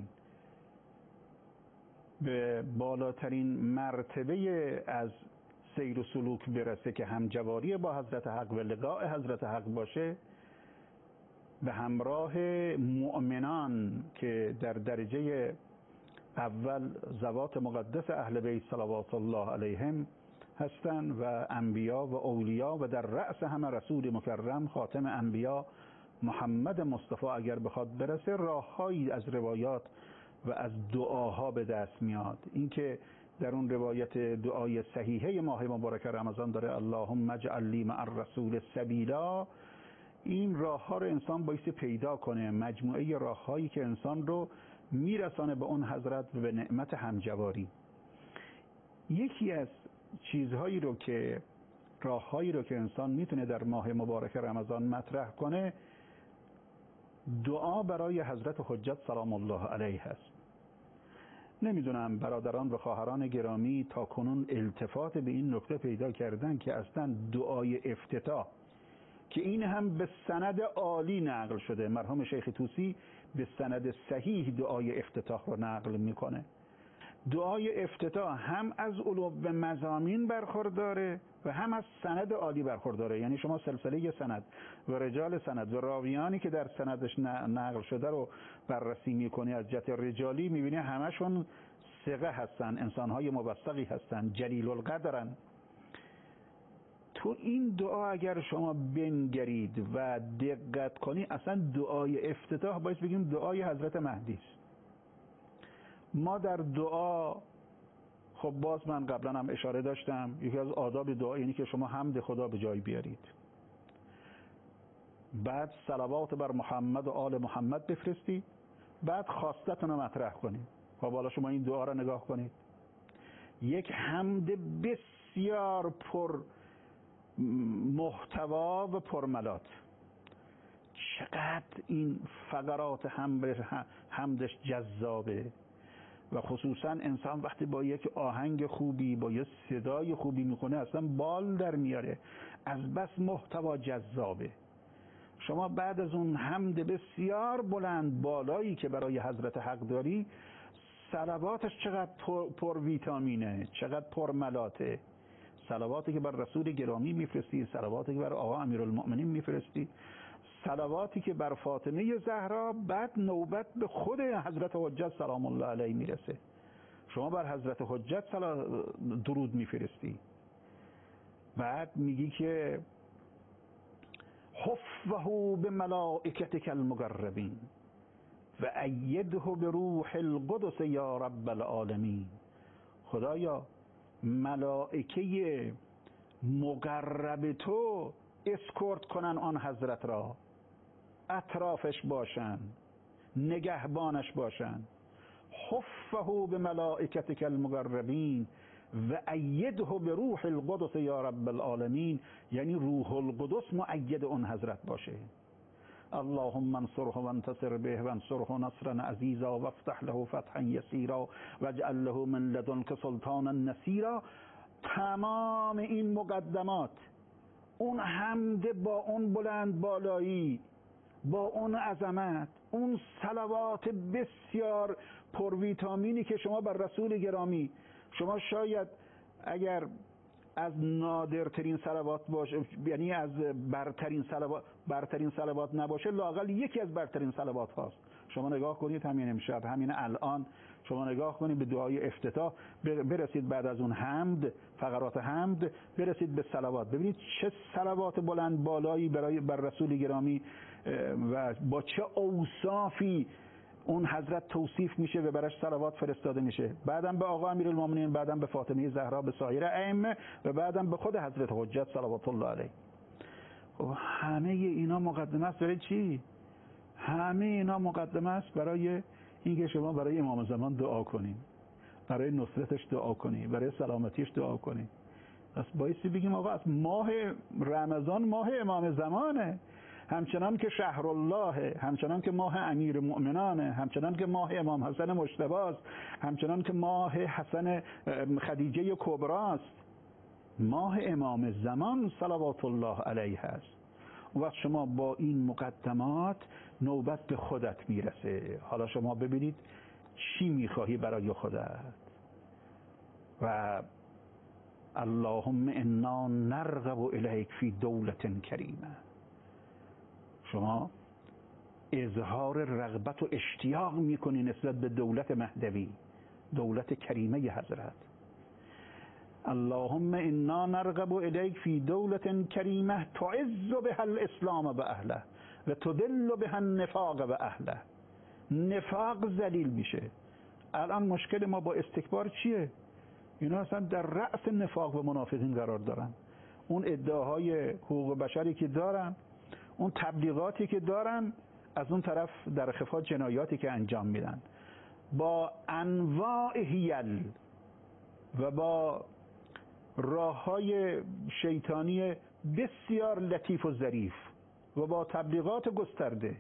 Speaker 13: به بالاترین مرتبه از سیر و سلوک برسه که همجواری با حضرت حق و لقاء حضرت حق باشه، به همراه مؤمنان که در درجه اول ذوات مقدس اهل بیت صلوات الله علیهم هستند و انبیا و اولیا و در رأس همه رسول مکرم خاتم انبیا محمد مصطفی اگر بخواد برسه، راههایی از روایات و از دعاها به دست میاد. اینکه در اون روایت دعای صحیحه ماه مبارک رمضان داره اللهم اجعل لی مع الرسول سبیلا، این راه ها رو انسان بایستی پیدا کنه، مجموعه راه هایی که انسان رو میرسانه به اون حضرت و به نعمت همجواری. یکی از چیزهایی رو که راههایی رو که انسان میتونه در ماه مبارک رمضان مطرح کنه، دعا برای حضرت حجت سلام الله علیه هست. نمیدونم برادران و خواهران گرامی تا کنون التفات به این نکته پیدا کردن که اصلا دعای افتتاح که این هم به سند عالی نقل شده، مرحوم شیخ طوسی به سند صحیح دعای افتتاح رو نقل میکنه. دعای افتتاح هم از علو و مضامین برخورداره و هم از سند عالی برخورداره. یعنی شما سلسله سند و رجال سند و راویانی که در سندش نقل شده رو بررسی میکنی از جهت رجالی، میبینی همشون ثقه هستن، انسانهای موثقی هستن، جلیل القدرن. تو این دعا اگر شما بنگرید و دقت کنی، اصلا دعای افتتاح باید بگیم دعای حضرت مهدی است. ما در دعا، خب باز من قبلا هم اشاره داشتم، یکی از آداب دعا اینی که شما حمد خدا به جای بیارید، بعد صلوات بر محمد و آل محمد بفرستی، بعد خواستتون رو مطرح کنید. خب حالا شما این دعا رو نگاه کنید، یک حمد بسیار پر محتوا و پرملات. چقدر این فقرات حمدش جذابه و خصوصا انسان وقتی با یک آهنگ خوبی، با یک صدای خوبی میخونه اصلا بال در میاره، از بس محتوا جذابه. شما بعد از اون حمد بسیار بلند بالایی که برای حضرت حق داری، صلواتش چقدر پر, پر ویتامینه، چقدر پرملاته. صلواتی که بر رسول گرامی میفرستی، صلواتی که بر آقا امیرالمؤمنین میفرستی، صلواتی که بر فاطمه زهرا، بعد نوبت به خود حضرت حجت سلام الله علیه میرسه. شما بر حضرت حجت درود میفرستی، بعد میگی که حفه به ملائکتک المقربین و ایده به روح القدس یا رب العالمین. خدایا ملائکه مقرب تو اسکورت کنن آن حضرت را، اطرافش باشن، نگهبانش باشن. حفه به ملائکتک المقربین و ایده به روح القدس یا رب العالمین، یعنی روح القدس مؤید اون حضرت باشه. اللهم انصره وانتصر به وانصره نصرا عزیزا وافتح له فتحا یسیرا واجعل له من لدنک سلطانا نصیرا. تمام این مقدمات، اون حمد با اون بلند بالایی، با اون عظمت، اون صلوات بسیار پرویتامینی که شما بر رسول گرامی، شما شاید اگر از نادرترین صلوات باشه، یعنی از برترین صلوات برترین صلوات نباشه، لااقل یکی از برترین صلوات هاست. شما نگاه کنید همین امشب، همین الان شما نگاه کنید به دعای افتتاح، برسید بعد از اون حمد، فقرات حمد، برسید به صلوات. ببینید چه صلوات بلند بالایی برای بر رسول گرامی و با چه اوصافی اون حضرت توصیف میشه و براش صلوات فرستاده میشه. بعدم به آقا امیرالمومنین، بعدم به فاطمه زهرا، به سایر ائمه و بعدم به خود حضرت حجت صلوات الله علیه. خب همه اینا مقدمه است برای چی؟ همه اینا مقدمه است برای اینکه شما برای امام زمان دعا کنید، برای نصرتش دعا کنید، برای سلامتیش دعا کنید. پس بایستی بگیم آقا از ماه رمضان ماه امام زمانه، همچنان که شهر الله، همچنان که ماه امیر مؤمنانه، همچنان که ماه امام حسن مجتبی است، همچنان که ماه حسن خدیجه کبراست، ماه امام زمان صلوات الله علیه است. و شما با این مقدمات نوبت به خودت میرسه. حالا شما ببینید چی میخواهی برای خودت. و اللهم انا نرغب الیک فی دولت کریمه، شما اظهار رغبت و اشتیاق میکنی نسبت به دولت مهدوی، دولت کریمه حضرت. اللهم انا نرغب الیک فی دولت کریمه تعز بها الاسلام و اهله و تذل بها النفاق و اهله. نفاق ذلیل میشه. الان مشکل ما با استکبار چیه؟ اینا اصلا در رأس نفاق و منافقین قرار دارن. اون ادعاهای حقوق بشری که دارن، اون تبلیغاتی که دارن، از اون طرف در خفا جنایاتی که انجام میدن با انواع حیل و با راههای شیطانی بسیار لطیف و ظریف و با تبلیغات گسترده.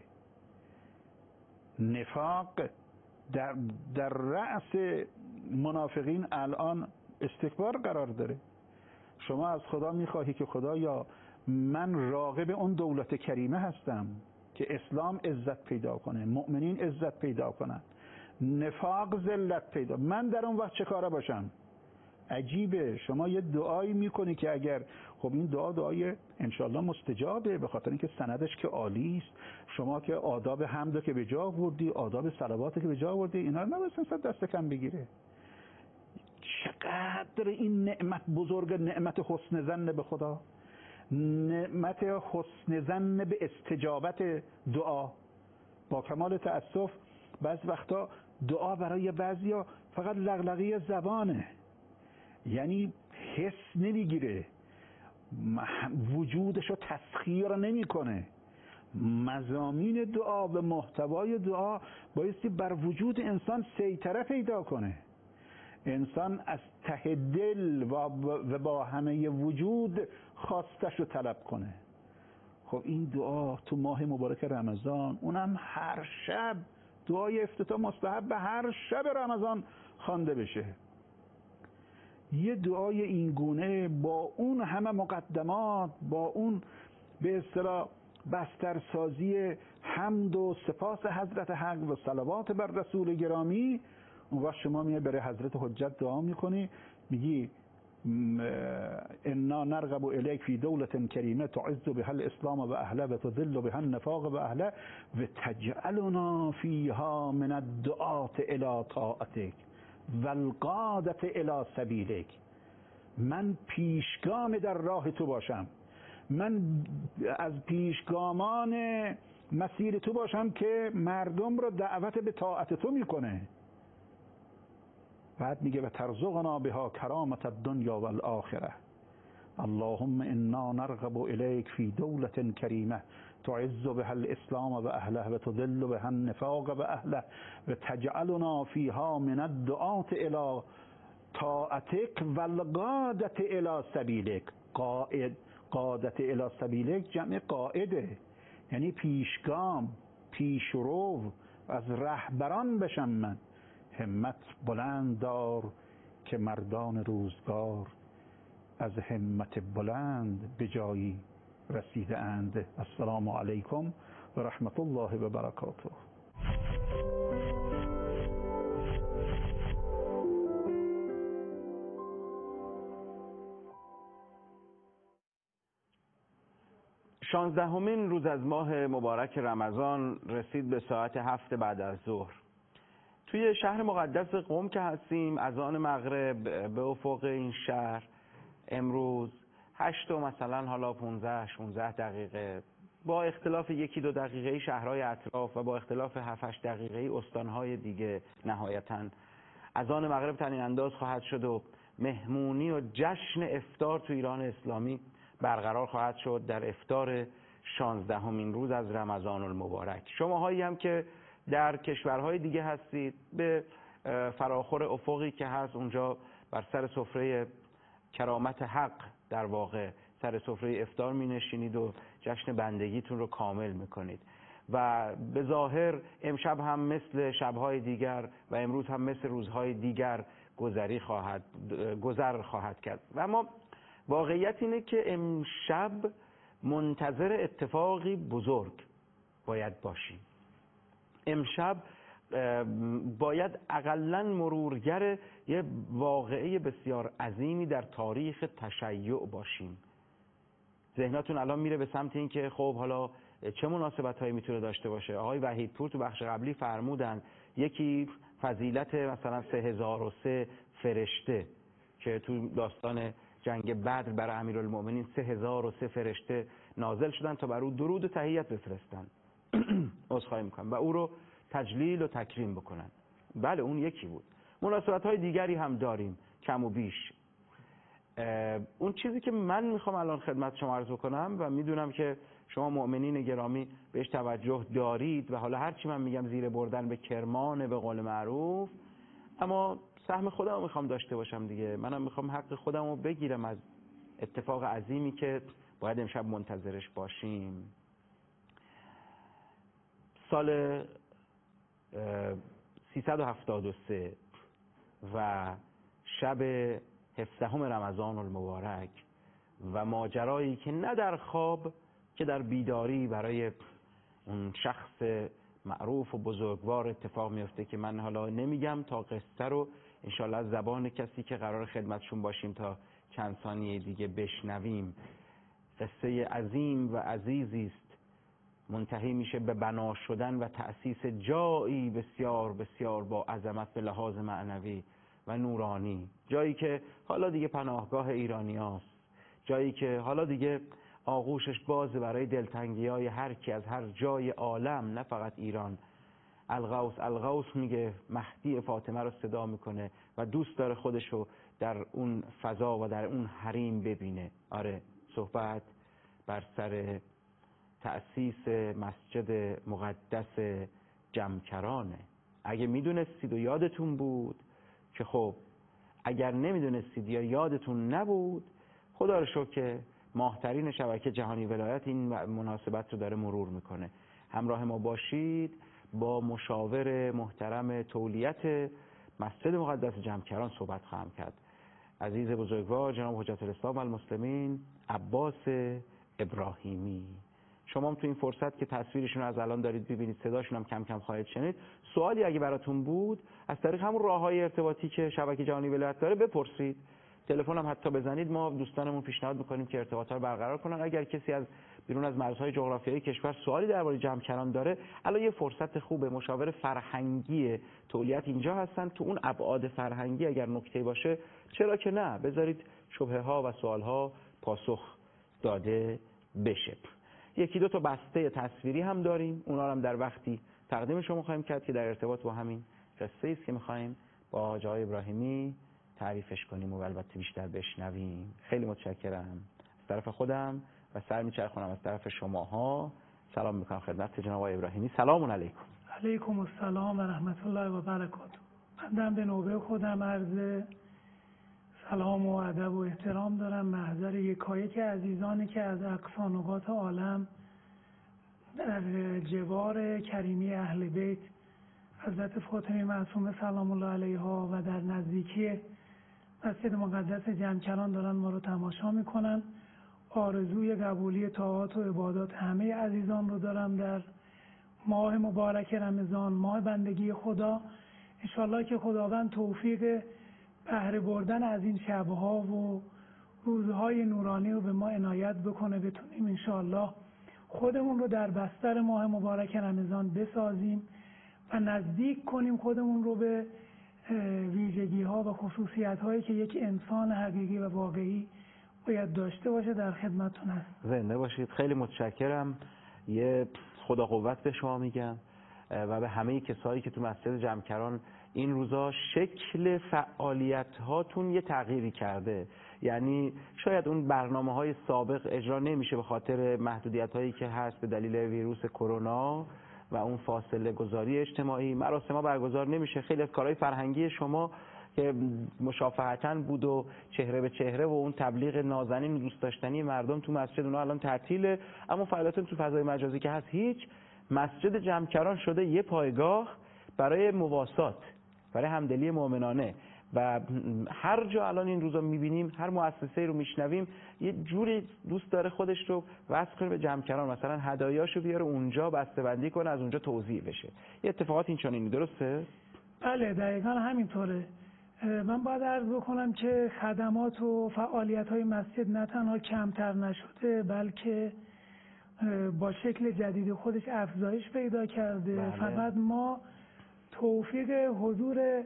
Speaker 13: نفاق در, در رأس منافقین الان استکبار قرار داره. شما از خدا میخواهی که خدایا من راغب اون دولت کریمه هستم که اسلام عزت پیدا کنه، مؤمنین عزت پیدا کنن، نفاق ذلت پیدا. من در اون وقت چه کاره باشم؟ عجیبه. شما یه دعایی میکنی که اگر، خب این دعا دعای انشالله مستجابه، به خاطر اینکه سندش که عالی است. شما که آداب حمد که به جا آوردی، آداب صلوات که به جا آوردی، اینا رو نباید دست کم بگیره. چقدر این نعمت بزرگ، نعمت حسن ظن به خدا، نعمت حسن ظن به استجابت دعا. با کمال تأسف بعض وقتا دعا برای بعضیا فقط لغلغی زبانه، یعنی حس نمیگیره، وجودشو تسخیر نمیکنه. مضامین دعا و محتوای دعا بایستی بر وجود انسان سیطره پیدا کنه. انسان از ته دل و با همه وجود خواستش رو طلب کنه. خب این دعا تو ماه مبارک رمضان، اونم هر شب، دعای افتتاح مستحب به هر شب رمضان خوانده بشه. یه دعای این گونه با اون همه مقدمات، با اون به اصطلاح بسترسازی حمد و سپاس حضرت حق و صلوات بر رسول گرامی، اون وقت شما میای برای حضرت حجت دعا میکنی، میگی انا نرغب الیک فی دولت کریمه تعز بها الاسلام و اهله و تذل بها النفاق و اهله و تجعلنا فیها من الدعاة الی طاعتک و القادة الی سبیلک. من پیشگام در راه تو باشم، من از پیشگامان مسیر تو باشم که مردم رو دعوت به طاعت تو میکنه. بعد میگه و ترزقنا بها کرامت الدنیا والآخره. اللهم انا نرغب الیک فی دولة کریمه تعز بها الاسلام و اهله و تذل بها النفاق و اهله و تجعلنا فیها من الدعاة الی طاعتک و القادة الی سبیلک. قائد قادة الی سبیلک جمع قائده، یعنی پیشگام، پیشرو، از رهبران بشم من. همت بلند دار که مردان روزگار از همت بلند به جایی رسیده اند. السلام علیکم و رحمت الله و برکاته.
Speaker 2: شانزدهمین روز از ماه مبارک رمضان رسید به ساعت هفت بعد از ظهر. توی شهر مقدس قم که هستیم، اذان مغرب به افق این شهر امروز هشت و مثلا حالا پونزده شونزده دقیقه، با اختلاف یکی دو دقیقه شهرهای اطراف و با اختلاف هفت هشت دقیقه استانهای دیگه، نهایتاً اذان مغرب تعیین انداز خواهد شد و مهمونی و جشن افطار تو ایران اسلامی برقرار خواهد شد در افطار شانزدهمین روز از رمضان المبارک. شماهایی هم که در کشورهای دیگه هستید، به فراخور افقی که هست اونجا بر سر سفره کرامت حق در واقع سر سفره افطار می نشینید و جشن بندگیتون رو کامل میکنید و به ظاهر امشب هم مثل شبهای دیگر و امروز هم مثل روزهای دیگر گذری خواهد گذر خواهد کرد. و اما واقعیت اینه که امشب منتظر اتفاقی بزرگ باید باشیم. امشب باید اقلاً مرورگر یه واقعه بسیار عظیمی در تاریخ تشیع باشیم. ذهناتون الان میره به سمت این که خب حالا چه مناسبت هایی میتونه داشته باشه. آقای وحیدپور تو بخش قبلی فرمودن یکی فضیلت مثلا سه هزار و سه فرشته که تو داستان جنگ بدر برای امیرالمؤمنین سه هزار و سه فرشته نازل شدن تا بر او درود و تحیت بفرستن عذرخواهی میکنم و او رو تجلیل و تکریم بکنن. بله اون یکی بود. مناسبت های دیگری هم داریم کم و بیش. اون چیزی که من میخوام الان خدمت شما عرض بکنم و میدونم که شما مؤمنین گرامی بهش توجه دارید و حالا هرچی من میگم زیر بردن به کرمان به قول معروف، اما سهم خودم رو میخوام داشته باشم دیگه. منم میخوام حق خودم رو بگیرم از اتفاق عظیمی که باید امشب منتظرش باشیم. سال سیصد و هفتاد و سه و شب هفدهم رمضان المبارک و ماجرایی که نه در خواب که در بیداری برای اون شخص معروف و بزرگوار اتفاق میفته که من حالا نمیگم تا قصه رو انشالله از زبان کسی که قرار خدمتشون باشیم تا چند ثانیه دیگه بشنویم. قصه عظیم و عزیزی است، منتهی میشه به بنا شدن و تأسیس جایی بسیار بسیار با عظمت به لحاظ معنوی و نورانی، جایی که حالا دیگه پناهگاه ایرانی هاست، جایی که حالا دیگه آغوشش باز برای دلتنگی های هر کی از هر جای عالم، نه فقط ایران. الغوث الغوث میگه مهدی فاطمه رو صدا میکنه و دوست داره خودشو در اون فضا و در اون حریم ببینه. آره، صحبت بر سر تأسیس مسجد مقدس جمکرانه. اگه میدونستید و یادتون بود که خب، اگر نمیدونستید یا یادتون نبود، خدا رو شکر که ماهترین شبکه جهانی ولایت این مناسبت رو داره مرور میکنه. همراه ما باشید. با مشاور محترم تولیت مسجد مقدس جمکران صحبت خواهم کرد. عزیز بزرگوار جناب حجت الاسلام المسلمین عباس ابراهیمی. شما هم تو این فرصت که تصویرشون از الان دارید ببینید، صداشون هم کم کم خواهید شنید، سوالی اگه براتون بود از طریق همون راههای ارتباطی که شبکه جهانی ولایت داره بپرسید. تلفن هم حتی بزنید، ما دوستانمون پیشنهاد میکنیم که ارتباطات رو برقرار کنن. اگر کسی از بیرون از مرزهای جغرافیایی کشور سوالی درباره جمکران داره، الان یه فرصت خوبه. مشاور فرهنگی تولیت اینجا هستن. تو اون ابعاد فرهنگی اگر نکته باشه چرا که نه، بذارید شبهه ها و سوال ها پاسخ داده بشه. یکی دو تا بسته تصویری هم داریم، اونا هم در وقتی تقدیم شما خواهیم کرد که در ارتباط با همین قصه است که می‌خوایم با آقای ابراهیمی تعریفش کنیم و البته بیشتر بشنویم. خیلی متشکرم. از طرف خودم و سر میچرخونم از طرف شماها سلام میکنم خدمت جناب آقای ابراهیمی. سلام علیکم.
Speaker 14: علیکم السلام و رحمت الله و برکاته. من به نوبه خودم عرض سلام و ادب و احترام دارم محضر یکایک عزیزانی که از اقصا نقاط عالم در جوار کریمی اهل بیت حضرت فاطمه معصومه سلام الله علیها و در نزدیکی مسجد مقدس جمکران دارن ما رو تماشا میکنن. آرزوی قبولی طاعات و عبادات همه عزیزان رو دارم در ماه مبارک رمضان، ماه بندگی خدا. انشالله که خداوند توفیق بهره بردن از این شبها و روزهای نورانی رو به ما عنایت بکنه، بتونیم انشالله خودمون رو در بستر ماه مبارک رمضان بسازیم و نزدیک کنیم خودمون رو به ویژگی ها و خصوصیت هایی که یک انسان حقیقی و واقعی باید داشته باشه. در خدمتتون هست.
Speaker 2: زنده باشید. خیلی متشکرم. یه خدا قوت به شما میگم و به همه کسایی که تو مسجد جمکران این روزا شکل فعالیت هاتون یه تغییری کرده. یعنی شاید اون برنامه های سابق اجرا نمیشه به خاطر محدودیت هایی که هست به دلیل ویروس کرونا و اون فاصله گذاری اجتماعی. مراسم ها برگزار نمیشه. خیلی از کارهای فرهنگی شما که مشافهتاً بود و چهره به چهره و اون تبلیغ نازنین و دوست داشتنی مردم تو مسجد اونها الان تعطیله، اما فعالیتون تو فضای مجازی که هست هیچ. مسجد جمکران شده یه پایگاه برای مواسات، برای همدلی مؤمنانه و هر جا الان این روزا میبینیم، هر مؤسسه‌ای رو میشنویم یه جوری دوست داره خودش رو وصل کنه به جمکران، مثلا هدایاشو بیاره اونجا بسته‌بندی کنه، از اونجا توزیع بشه. یه اتفاقات این چنینی درسته؟
Speaker 14: بله دقیقاً همینطوره. من باید عرض بکنم که خدمات و فعالیت‌های مسجد نه تنها کمتر نشده بلکه با شکل جدید خودش افزایش پیدا کرده. بله. فقط ما توفیق حضور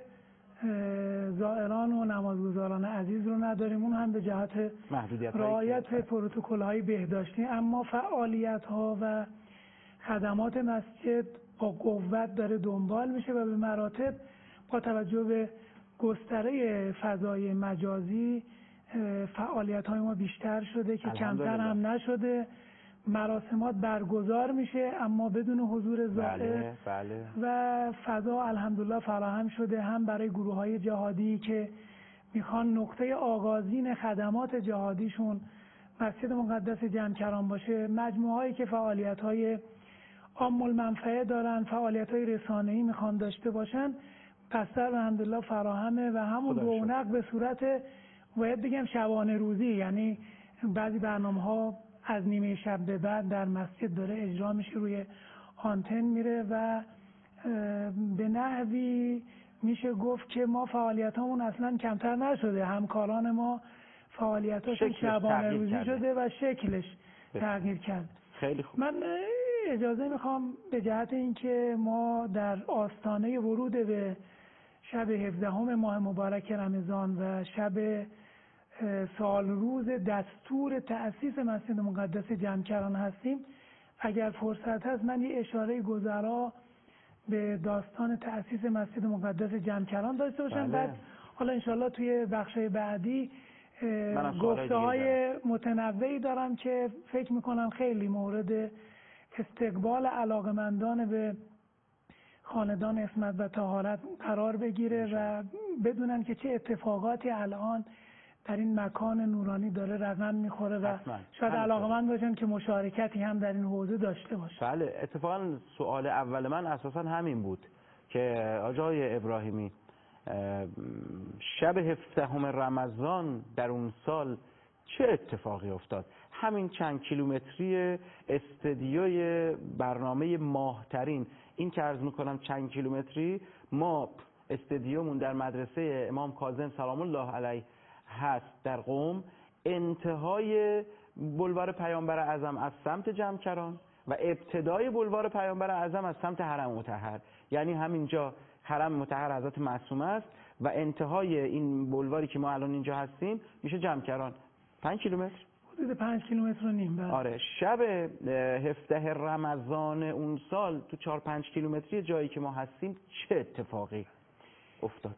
Speaker 14: زائران و نمازگزاران عزیز رو نداریم، اون هم به جهت رعایت پروتکل‌های بهداشتی، اما فعالیت‌ها و خدمات مسجد با قوت داره دنبال میشه و به مراتب با توجه به گستره فضای مجازی فعالیت‌های ما بیشتر شده که کمتر هم نشده. مراسمات برگزار میشه اما بدون حضور زائر.
Speaker 2: بله، بله.
Speaker 14: و فضا الحمدلله فراهم شده هم برای گروه‌های جهادی که میخوان نقطه آغازین خدمات جهادیشون مسجد مقدس جمکران باشه، مجموعه‌ای که فعالیت‌های عام المنفعه دارن، فعالیت‌های رسانه‌ای میخوان داشته باشن، بستر الحمدلله فراهمه و همون رونق به صورت باید بگم شبانه روزی، یعنی بعضی برنامه‌ها از نیمه شب به بعد در مسجد داره اجرا میشه، روی آنتن میره و به نحوی میشه گفت که ما فعالیتامون اصلا کمتر نشده. همکاران ما فعالیتاشون شبانه روزی کرده. شده و شکلش بس. تغییر کرد.
Speaker 2: خیلی خوب.
Speaker 14: من اجازه میخوام به جهت اینکه ما در آستانه ورود به شب هفدهم ماه مبارک رمضان و شب سال روز دستور تأسیس مسجد مقدس جمکران هستیم، اگر فرصت هست من یه اشاره گذرا به داستان تأسیس مسجد مقدس جمکران داشته باشم. بله. بعد حالا انشالله توی بخشای بعدی گفته های متنوعی دارم که فکر میکنم خیلی مورد استقبال علاقمندان به خاندان عصمت و طهارت قرار بگیره و بدونن که چه اتفاقاتی الان در این مکان نورانی داره رقم میخوره و حتما. شاید علاقمند باشن که مشارکتی هم در این حوزه داشته باشه.
Speaker 2: بله اتفاقا سوال اول من اساسا همین بود که آقای ابراهیمی شب هفدهم رمضان در اون سال چه اتفاقی افتاد؟ همین چند کیلومتری استدیوی برنامه ماهترین، این که عرض میکنم چند کیلومتری، ما استدیومون در مدرسه امام کاظم سلام الله علیه هست در قم، انتهای بلوار پیامبر اعظم از سمت جمکران و ابتدای بلوار پیامبر اعظم از سمت حرم مطهر، یعنی همینجا حرم مطهر حضرت معصومه است و انتهای این بلواری که ما الان اینجا هستیم میشه جمکران. پنج کیلومتر؟
Speaker 14: حدود پنج کیلومتر و نیم.
Speaker 2: آره. شب هفده رمضان اون سال تو چهار پنج کیلومتری جایی که ما هستیم چه اتفاقی افتاد؟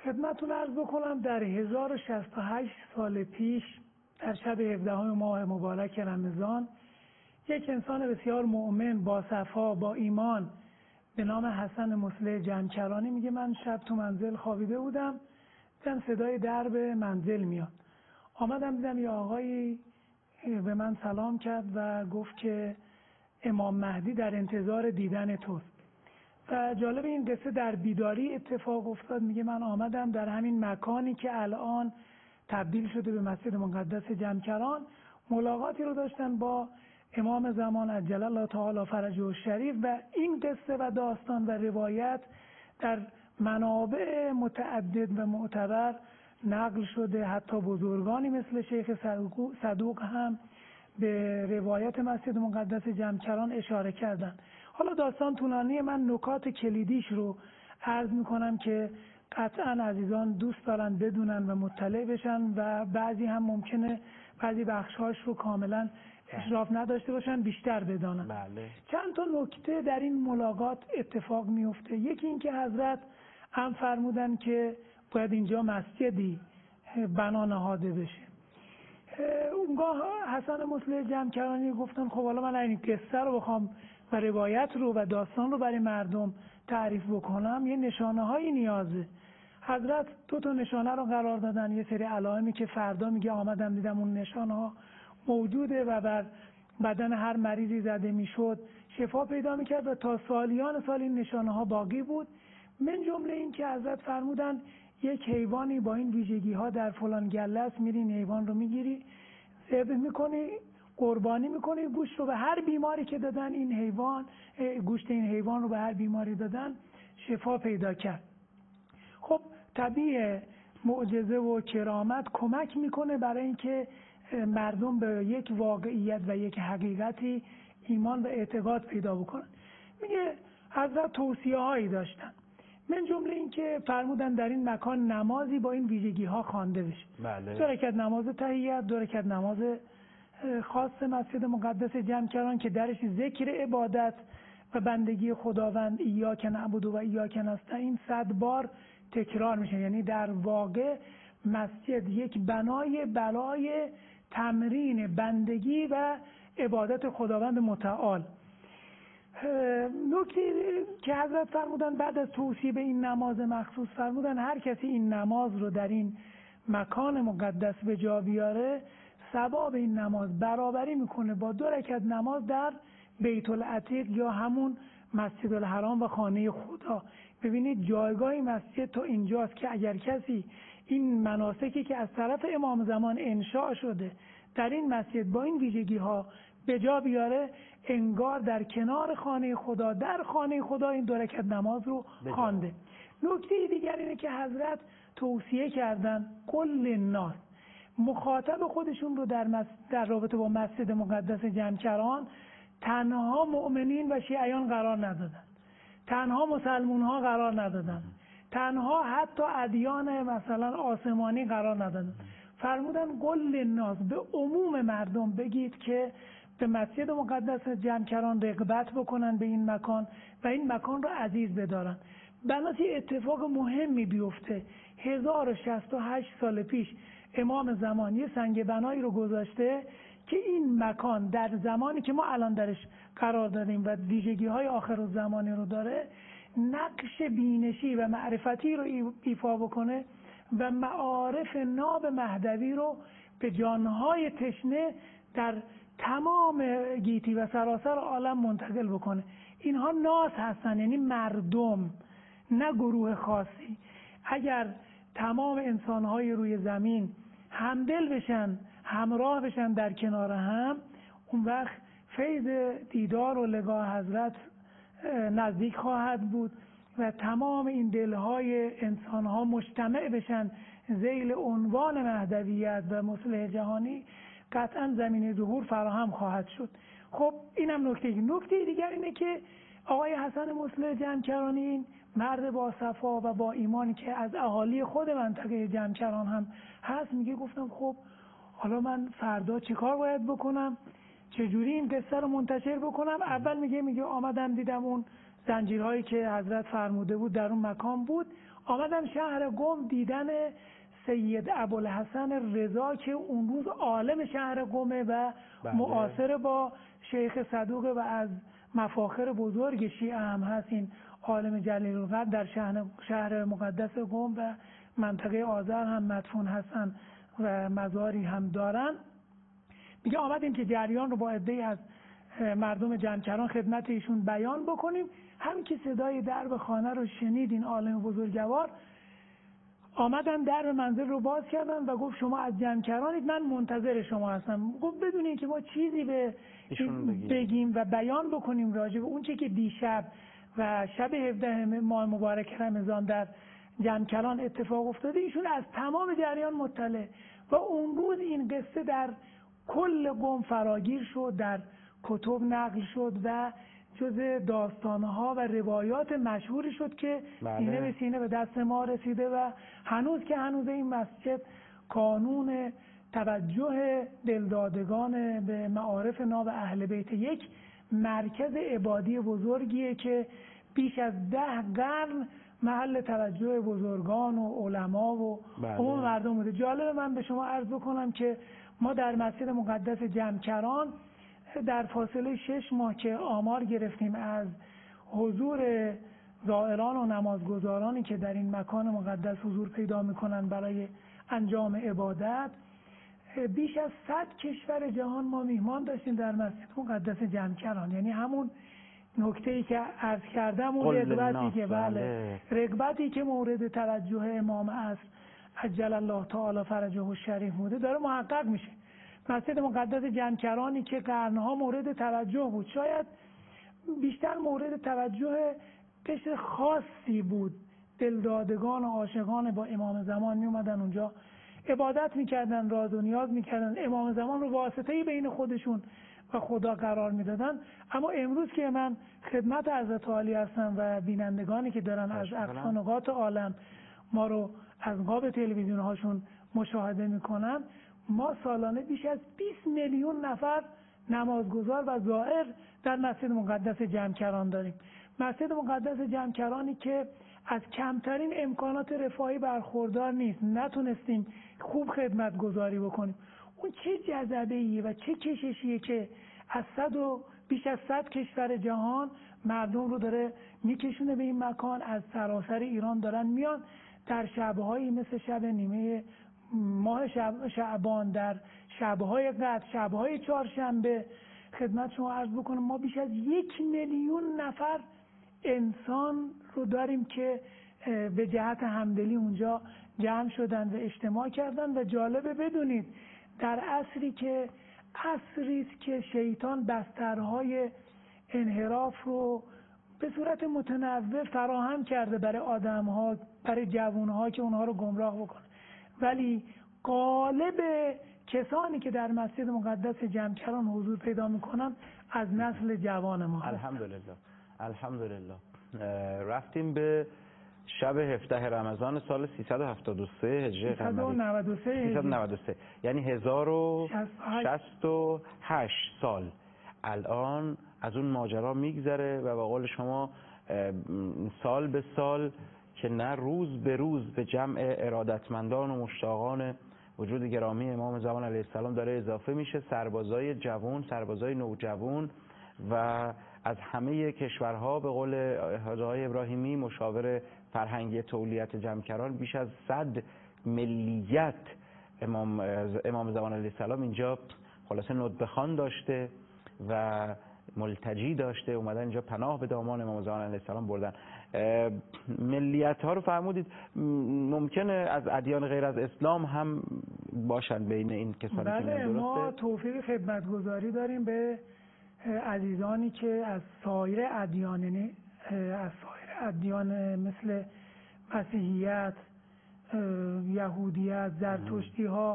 Speaker 14: خدمتتون عرض بکنم در هزار و شصت و هشت سال پیش در شب هفدهم ماه مبارک رمضان یک انسان بسیار مؤمن با صفا با ایمان به نام حسن مصلح جمکرانی میگه من شب تو منزل خوابیده بودم، دیدم صدای درب منزل میاد. آمدم دیدم یه آقایی به من سلام کرد و گفت که امام مهدی در انتظار دیدن توست. و جالب این قصه در بیداری اتفاق افتاد. میگه من آمدم در همین مکانی که الان تبدیل شده به مسجد مقدس جمکران، ملاقاتی رو داشتن با امام زمان عجل الله تعالی فرجه الشریف و این قصه و داستان و روایت در منابع متعدد و معتبر نقل شده. حتی بزرگانی مثل شیخ صدوق هم به روایت مسجد مقدس جمکران اشاره کردن. حالا داستان طولانی، من نکات کلیدیش رو عرض میکنم که قطعا عزیزان دوست دارن بدونن و مطلع بشن و بعضی هم ممکنه بعضی بخشهاش رو کاملا اشراف نداشته باشن، بیشتر بدانن.
Speaker 2: بله.
Speaker 14: چند تا نکته در این ملاقات اتفاق میفته. یکی این که حضرت هم فرمودن که باید اینجا مسجدی بنا نهاده بشه. اونگاه حسن مصلح جمکرانی گفتن خب حالا من این قصه رو بخوام و روایت رو و داستان رو برای مردم تعریف بکنم یه نشانه هایی نیازه. حضرت دو تا نشانه رو قرار دادن، یه سری علائمی که فردا میگه آمدم دیدم اون نشانه ها موجوده و بر بدن هر مریضی زده میشد شفا پیدا میکرد و تا سالیان سال این نشانه ها باقی بود. من جمله این که حضرت فرمودن یک حیوانی با این ویژگی ها در فلان گله است، میری این حیوان رو میگیری ذبح میکنی قربانی میکنی گوشت رو به هر بیماری که دادن این حیوان گوشت این حیوان رو به هر بیماری دادن شفا پیدا کرد. خب طبیعی معجزه و کرامت کمک میکنه برای اینکه مردم به یک واقعیت و یک حقیقتی ایمان و اعتقاد پیدا بکنن. میگه حضرت توصیه هایی داشتن، من جمله این که فرمودن در این مکان نمازی با این ویژگی ها خوانده بشه.
Speaker 2: بله.
Speaker 14: دو رکعت نماز تحیت، دو رکعت نماز خاص مسجد مقدس جمکران که درش ذکر عبادت و بندگی خداوند ایاک نعبد و ایاک نستعین صد بار تکرار میشه. یعنی در واقع مسجد یک بنای برای تمرین بندگی و عبادت خداوند متعال. نکته که حضرت فرمودن بعد از توصیه به این نماز مخصوص فرمودن هر کسی این نماز رو در این مکان مقدس به جا بیاره ثواب این نماز برابری میکنه با دو رکعت نماز در بیت العتیق یا همون مسجد الحرام و خانه خدا. ببینید جایگاه مسجد تا اینجاست که اگر کسی این مناسکی که از طرف امام زمان انشاء شده در این مسجد با این ویژگی ها به جا بیاره انگار در کنار خانه خدا در خانه خدا این دو رکعت نماز رو خوانده. نکته دیگر اینه که حضرت توصیه کردن کل الناس مخاطب خودشون رو در, مس... در رابطه با مسجد مقدس جمکران تنها مؤمنین و شیعیان قرار ندادن، تنها مسلمون ها قرار ندادن، تنها حتی ادیان مثلا آسمانی قرار ندادن. فرمودن کل الناس به عموم مردم بگید که به مسجد مقدس جمکران رغبت بکنن به این مکان و این مکان رو عزیز بدارن. بنابراین اتفاق مهمی بیفته. هزار و شصت و هشت سال پیش امام زمان یه سنگ بنایی رو گذاشته که این مکان در زمانی که ما الان درش قرار داریم و ویژگی های آخر الزمانی رو داره نقش بینشی و معرفتی رو ایفا بکنه و معارف ناب مهدوی رو به جانهای تشنه در تمام گیتی و سراسر عالم منتقل بکنه. اینها ناس هستن، یعنی مردم، نه گروه خاصی. اگر تمام انسانهای روی زمین همدل بشن، همراه بشن در کنار هم، اون وقت فیض دیدار و لقاء حضرت نزدیک خواهد بود و تمام این دلهای انسانها مجتمع بشن ذیل عنوان مهدویت و مصلح جهانی، قطعا زمینه ظهور فراهم خواهد شد. خب اینم نکته. نکته دیگر اینه که آقای حسن مصلح جمکرانی این مرد با صفا و با ایمانی که از اهالی خود منطقه جمکران هم هست میگه گفتم خب حالا من فردا چیکار باید بکنم، چجوری این قصه رو منتشر بکنم؟ اول میگه میگه آمدم دیدم اون زنجیرهایی که حضرت فرموده بود در اون مکان بود، آمدم شهر قم دیدن سید ابوالحسن رضا که اون روز عالم شهر قمه و
Speaker 2: بله.
Speaker 14: معاصر با شیخ صدوق و از مفاخر بزرگ شیعه هم هست. این عالم جلیل القدر در شهر, شهر مقدس قم و منطقه آذر هم مدفون هستن و مزاری هم دارن. میگه آمدیم که جریان رو با عده‌ای از مردم جمکران خدمت ایشون بیان بکنیم. هم که صدای درب خانه رو شنید این عالم بزرگوار، آمدن در منزل رو باز کردن و گفت شما از جمکرانید، من منتظر شما هستم. گفت بدونین که ما چیزی به بگیم. بگیم و بیان بکنیم راجع به اون چه که دیشب و شب هفده ماه مبارک رمضان در جمکران اتفاق افتاده. ایشون از تمام جریان مطلع و اون روز این قصه در کل قم فراگیر شد، در کتب نقل شد و جز داستانها و روایات مشهوری شد که
Speaker 2: بله.
Speaker 14: سینه به سینه به دست ما رسیده و هنوز که هنوز این مسجد قانون توجه دلدادگان به معارف ناب اهل بیت، یک مرکز عبادی بزرگیه که بیش از ده قرن محل توجه بزرگان و علما و عموم بله. مردم بوده. جالب من به شما عرض بکنم که ما در مسجد مقدس جمکران در فاصله شش ماه که آمار گرفتیم از حضور زائران و نمازگزارانی که در این مکان مقدس حضور پیدا میکنن برای انجام عبادت، بیش از صد کشور جهان ما میهمان داشتیم در مسجد مقدس جمکران. یعنی همون نکته‌ای که عرض کردم، اون رغبتی که بله رغبتی که مورد توجه امام عصر عجل الله تعالی فرجه الشریف بوده داره محقق میشه. مسجد مقدس جمکرانی که قرنها مورد توجه بود، شاید بیشتر مورد توجه قشر خاصی بود. دلدادگان و عاشقان با امام زمان می اومدن اونجا عبادت میکردن، راز و نیاز میکردن، امام زمان رو واسطه‌ای بین خودشون و خدا قرار میدادن. اما امروز که من خدمت حضرت عالی هستم و بینندگانی که دارن از اقصا نقاط عالم ما رو از قاب تلویزیون هاشون مشاهده میکنن، ما سالانه بیش از بیست میلیون نفر نمازگزار و زائر در مسجد مقدس جمکران داریم. مسجد مقدس جمکرانی که از کمترین امکانات رفاهی برخوردار نیست، نتونستیم خوب خدمت گذاری بکنیم. اون چه جذبه‌ایه و چه کششیه که از صد و بیش از صد کشور جهان مردم رو داره میکشونه به این مکان، از سراسر ایران دارن میان در شب‌هایی مثل شب نیمه ماه شب شعبان، در شب‌های قدر، شب‌های چهارشنبه. خدمت شما عرض بکنم ما بیش از یک میلیون نفر انسان رو داریم که به جهت همدلی اونجا جمع شدن و اجتماع کردن. و جالبه بدونید در عصری که عصری است که شیطان بسترهای انحراف رو به صورت متنوع فراهم کرده برای آدم‌ها، برای جوان‌ها که اونها رو گمراه بکنه، ولی غالب کسانی که در مسجد مقدس جمکران حضور پیدا میکنن از نسل جوان ما.
Speaker 2: الحمدلله الحمدلله. رفتیم به شب هفده رمضان سال سیصد و هفتاد و سه هجری قمری، سیصد و نود و سه، یعنی هزار و شصت و هشت سال الان از اون ماجرا میگذره و به قول شما سال به سال که نه روز به روز به جمع ارادتمندان و مشتاقان وجود گرامی امام زمان علیه السلام داره اضافه میشه. سربازای جوان، سربازای نوجوان و از همه کشورها، به قول حاج آقای ابراهیمی مشاور فرهنگی تولیت جمکران، بیش از صد ملیت امام امام زمان علیه السلام اینجا خلاصه ندبخوان داشته و ملتجی داشته، اومدن اینجا پناه به دامان امام زمان علیه السلام بردن. ملیت ها رو فرمودید، ممکنه از ادیان غیر از اسلام هم باشن بین این کسانی
Speaker 14: بله،
Speaker 2: که درسته؟
Speaker 14: ما توفیق خدمتگزاری داریم به عزیزانی که از سایر ادیان، یعنی از سایر ادیان مثل مسیحیت، یهودیت، زرتشتی ها،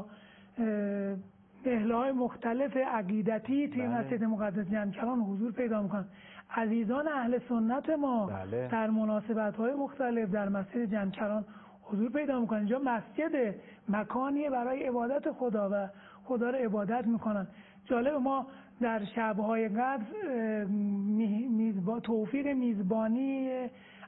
Speaker 14: اهل‌های مختلف عقیدتی توی مسجد مقدس جمکران حضور پیدا میکنن. عزیزان اهل سنت ما بله. در مناسبت‌های مختلف در مسجد جمکران حضور پیدا میکنن. اینجا مسجد مکانیه برای عبادت خدا و خدا رو عبادت میکنن. جالب، ما در شب‌های قدر میزبان توفیق میزبانی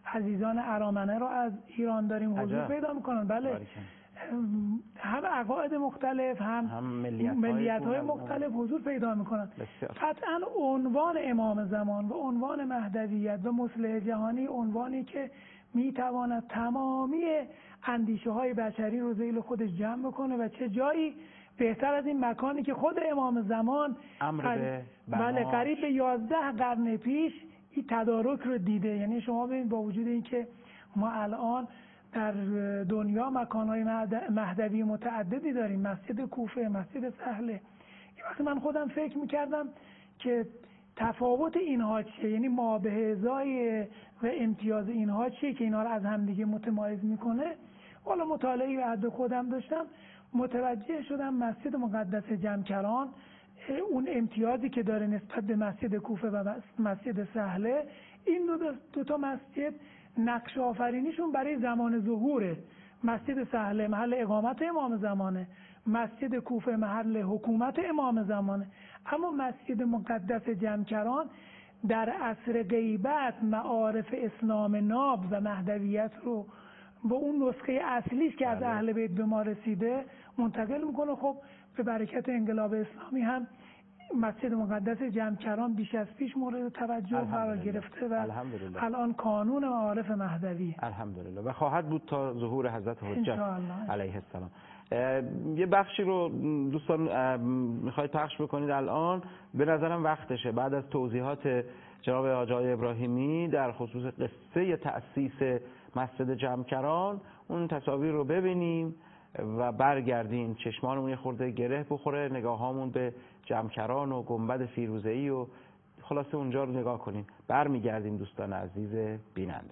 Speaker 14: عزیزان ارامنه رو از ایران داریم حضور پیدا میکنن. بله، هم عقاید مختلف هم, هم ملیت های مختلف حضور پیدا میکنن. قطعا عنوان امام زمان و عنوان مهدویت و مصلح جهانی عنوانی که میتواند تمامی اندیشه های بشری رو ذیل خودش جمع بکنه و چه جایی بهتر از این مکانی که خود امام زمان
Speaker 2: قریب
Speaker 14: بله قریب به یازده قرن پیش این تدارک رو دیده. یعنی شما ببینید با وجود اینکه ما الان در دنیا مکان‌های مهدوی متعددی داریم، مسجد کوفه، مسجد سهله، این وقت من خودم فکر میکردم که تفاوت اینها چیه، یعنی مابهضای و امتیاز اینها چیه که اینها رو از همدیگه متمایز میکنه. حالا مطالعه‌ای به حد خودم داشتم، متوجه شدم مسجد مقدس جمکران اون امتیازی که داره نسبت به مسجد کوفه و مسجد سهله، این دو, دو تا مسجد نقش آفرینیشون برای زمان ظهوره. مسجد سهله محل اقامت امام زمانه، مسجد کوفه محل حکومت امام زمانه. اما مسجد مقدس جمکران در عصر غیبت معارف اسلام ناب و مهدویت رو با اون نسخه اصلیش که از اهل بیت به ما رسیده منتقل میکنه. خب به برکت انقلاب اسلامی هم مسجد مقدس جمکران بیش از پیش مورد توجه قرار گرفته و الان کانون معارف مهدوی
Speaker 2: الحمدلله و خواهد بود تا ظهور حضرت حجت علیه السلام. یه بخشی رو دوستان میخواید پخش بکنید الان، به نظرم وقتشه بعد از توضیحات جناب آقای ابراهیمی در خصوص قصه تأسیس مسجد جمکران اون تصاویر رو ببینیم و برگردیم چشمانمون یه خورده گره بخوره، نگاهامون به جمکران و گنبد فیروزه‌ای و خلاصه اونجا رو نگاه کنیم. برمیگردیم دوستان عزیز بیننده.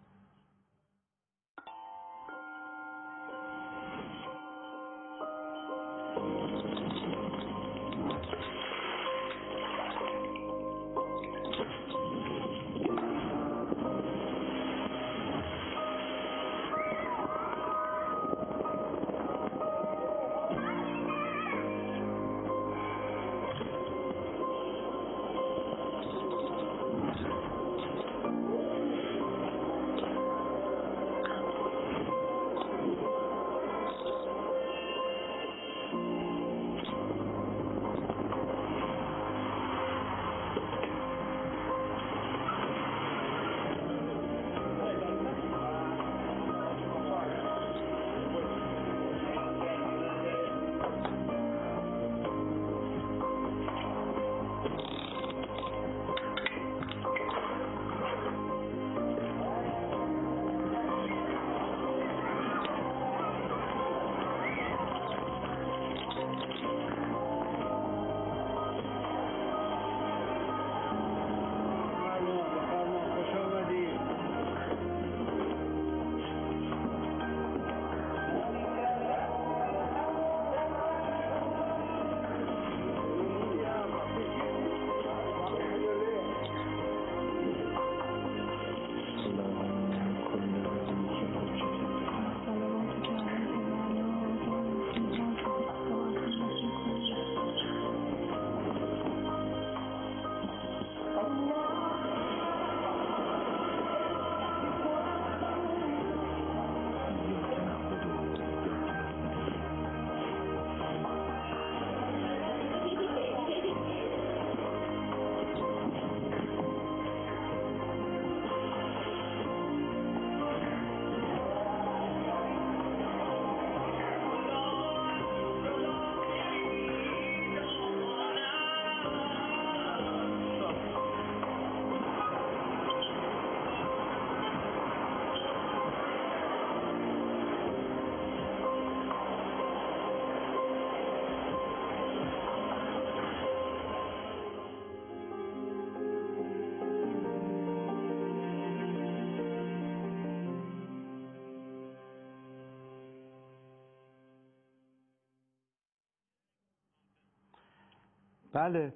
Speaker 2: بله،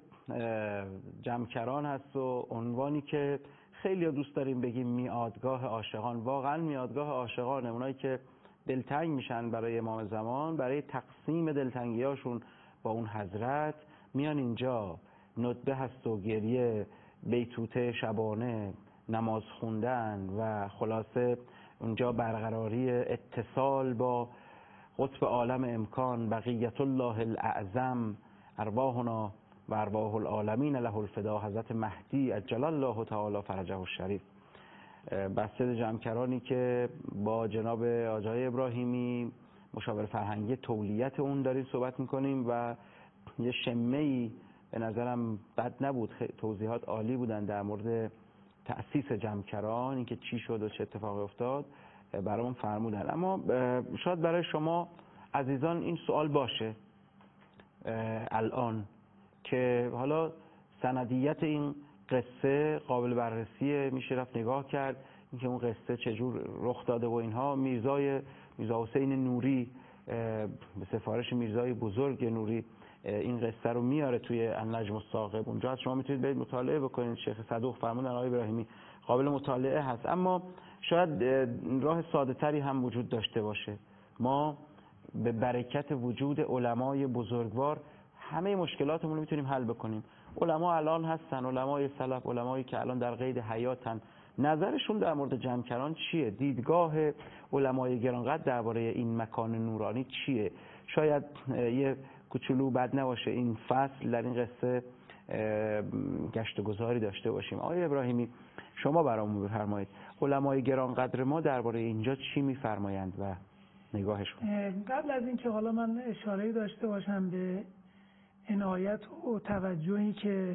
Speaker 2: جمکران هست و عنوانی که خیلی دوست داریم بگیم میادگاه عاشقان. واقعا میادگاه عاشقانه، اونایی که دلتنگ میشن برای امام زمان، برای تقسیم دلتنگیاشون با اون حضرت میان اینجا. ندبه هست و گریه، بیتوته شبانه، نماز خوندن و خلاصه اونجا برقراری اتصال با قطب عالم امکان، بقیت الله الاعظم، ارواحنا و ارواح العالمین له الفدا، حضرت مهدی عجل الله تعالی فرجه الشریف. مسجد جمکرانی که با جناب آقای ابراهیمی مشاور فرهنگی تولیت اون داریم صحبت میکنیم و یه شمه‌ای به نظرم بد نبود، توضیحات عالی بودن در مورد تأسیس جمکران، اینکه چی شد و چه اتفاقی افتاد برامون فرمودن. اما شاید برای شما عزیزان این سوال باشه الان که حالا سندیت این قصه قابل بررسیه، میشه رفت نگاه کرد اینکه اون قصه چجور رخ داده و اینها. میرزای میرزا حسین نوری به سفارش میرزای بزرگ نوری این قصه رو میاره توی النجم الثاقب، اونجا شما میتونید برید مطالعه بکنید. شیخ صدوق فرمودن آقای ابراهیمی قابل مطالعه هست، اما شاید راه ساده تری هم وجود داشته باشه. ما به برکت وجود علمای بزرگوار همه مشکلاتمون رو میتونیم حل بکنیم. علما الان هستن، علمای سلف، علمایی که الان در قید حیاتن، نظرشون در مورد جمکران چیه؟ دیدگاه علمای گرانقدر درباره این مکان نورانی چیه؟ شاید یه کوچولو بد نباشه این فصل در این قصه گشت و گذاری داشته باشیم. آقای ابراهیمی شما برامون بفرمایید علمای گرانقدر ما درباره اینجا چی میفرمایند و نگاهشون؟
Speaker 14: قبل از اینکه حالا من اشاره‌ای داشته باشم به عنایت و توجهی که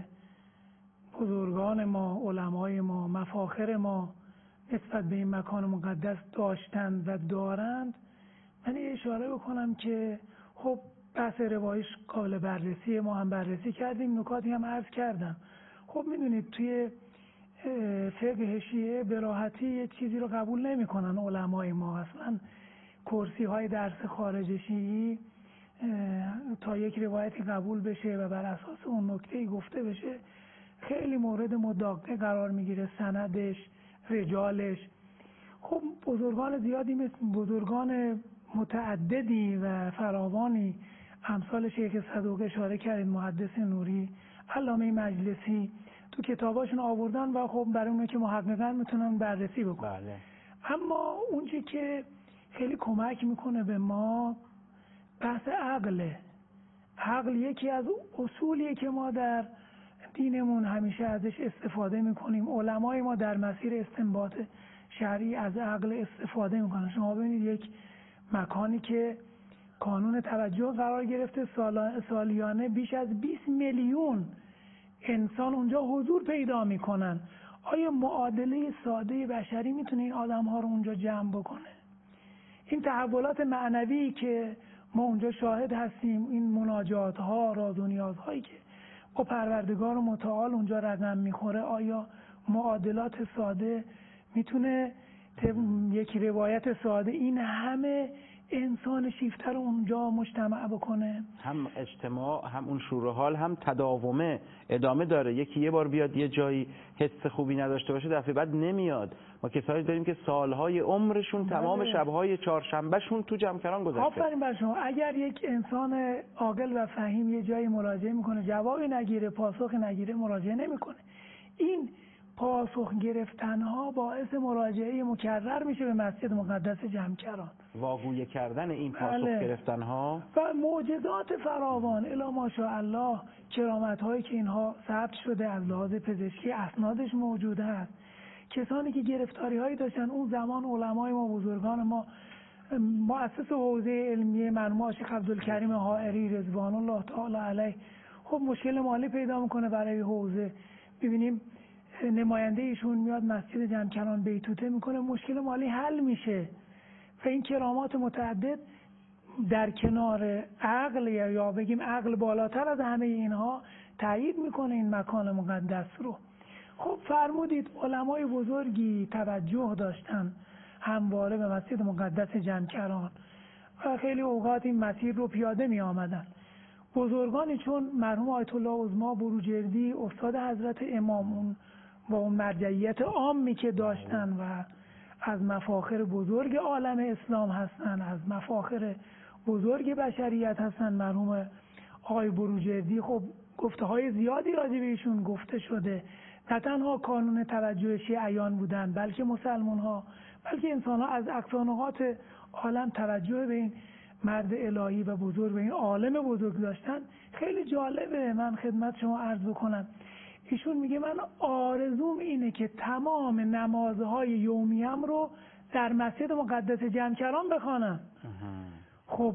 Speaker 14: بزرگان ما، علمای ما، مفاخر ما نسبت به این مکان مقدس داشتند و دارند، من یه اشاره بکنم که خب بحث روایش قابل بررسی، ما هم بررسی کردیم، نکاتی هم عرض کردم. خب میدونید توی فقه شیعه به راحتی یه چیزی رو قبول نمی کنن علمای ما. اصلا کرسی های درس خارج شیعی تا یک روایتی قبول بشه و بر اساس اون نکته گفته بشه خیلی مورد مداقه قرار میگیره، سندش، رجالش. خب بزرگان زیادی مثل بزرگان متعددی و فراوانی امثال شیخ صدوق اشاره کردید، محدث نوری، علامه مجلسی تو کتاباشون آوردن و خب برای اونه که محققن میتونن بررسی بکنن. بله. اما اونچه که خیلی کمک میکنه به ما بحث عقله. عقل یکی از اصولیه که ما در دینمون همیشه ازش استفاده میکنیم. علمای ما در مسیر استنباط شرعی از عقل استفاده میکنن. شما ببینید یک مکانی که کانون توجه قرار گرفته، سالیانه بیش از بیست میلیون انسان اونجا حضور پیدا میکنن. آیا معادله ساده بشری میتونه این آدم ها رو اونجا جمع بکنه؟ این تحولات معنوی که ما اونجا شاهد هستیم، این مناجات ها، راز و نیاز هایی که با پروردگار متعال اونجا رقم میخوره، آیا معادلات ساده میتونه یک روایت ساده این همه انسان شیفته رو اونجا مجتمع بکنه؟ هم اجتماع، هم اون شور و حال، هم تداومه ادامه داره. یکی یه بار بیاد یه جایی حس خوبی نداشته باشه دفعه بعد نمیاد. ما کسایی داریم که سالهای عمرشون تمام شبهای چهارشنبهشون تو جمکران گذشته. آفرین بر شما. اگر یک انسان عاقل و فهیم یه جایی مراجعه میکنه جوابی نگیره، پاسخ نگیره، مراجعه نمیکنه. این پاسخ گرفتنها باعث مراجعه مکرر میشه به مسجد مقدس جمکران. واگویه کردن این پاسخ بله. گرفتنها و معجزات فراوان الی ماشاءالله، کرامت هایی که اینها ثبت شده از لحاظ پزشکی، اسنادش موجود هست. کسانی که گرفتاری هایی داشتن اون زمان، علمای ما، بزرگان ما، مؤسس حوزه علمیه مرحوم شیخ عبدالکریم حائری رضوان الله تعالی علیه، خب مشکل مالی پیدا میکنه برای حوزه. ببینیم نماینده ایشون میاد مسجد جمکران بیتوته میکنه، مشکل مالی حل میشه. و این کرامات متعدد در کنار عقل یا بگیم عقل بالاتر از همه اینها تایید میکنه این مکان مقدس رو. خب فرمودید علمای بزرگی توجه داشتن همواره به مسجد مقدس جمکران و خیلی اوقات این مسیر رو پیاده می آمدن. بزرگانی چون مرحوم آیت الله عظما بروجردی استاد حضرت امامون با اون مرجعیت عامی که داشتن و از مفاخر بزرگ عالم اسلام هستن، از مفاخر بزرگ بشریت هستن، مرحوم آقای بروجردی، خب گفته های زیادی راجع به ایشون گفته شده نه تنها کانون توجه شیعیان بودن، بلکه مسلمان ها، بلکه انسان ها از اقصا نقاط عالم توجه به این مرد الهی و بزرگ، به این عالم بزرگ داشتن. خیلی جالبه، من خدمت شما عرض بکنم، ایشون میگه من آرزوم اینه که تمام نمازهای یومیم رو در مسجد مقدس جمکران بخوانم. خب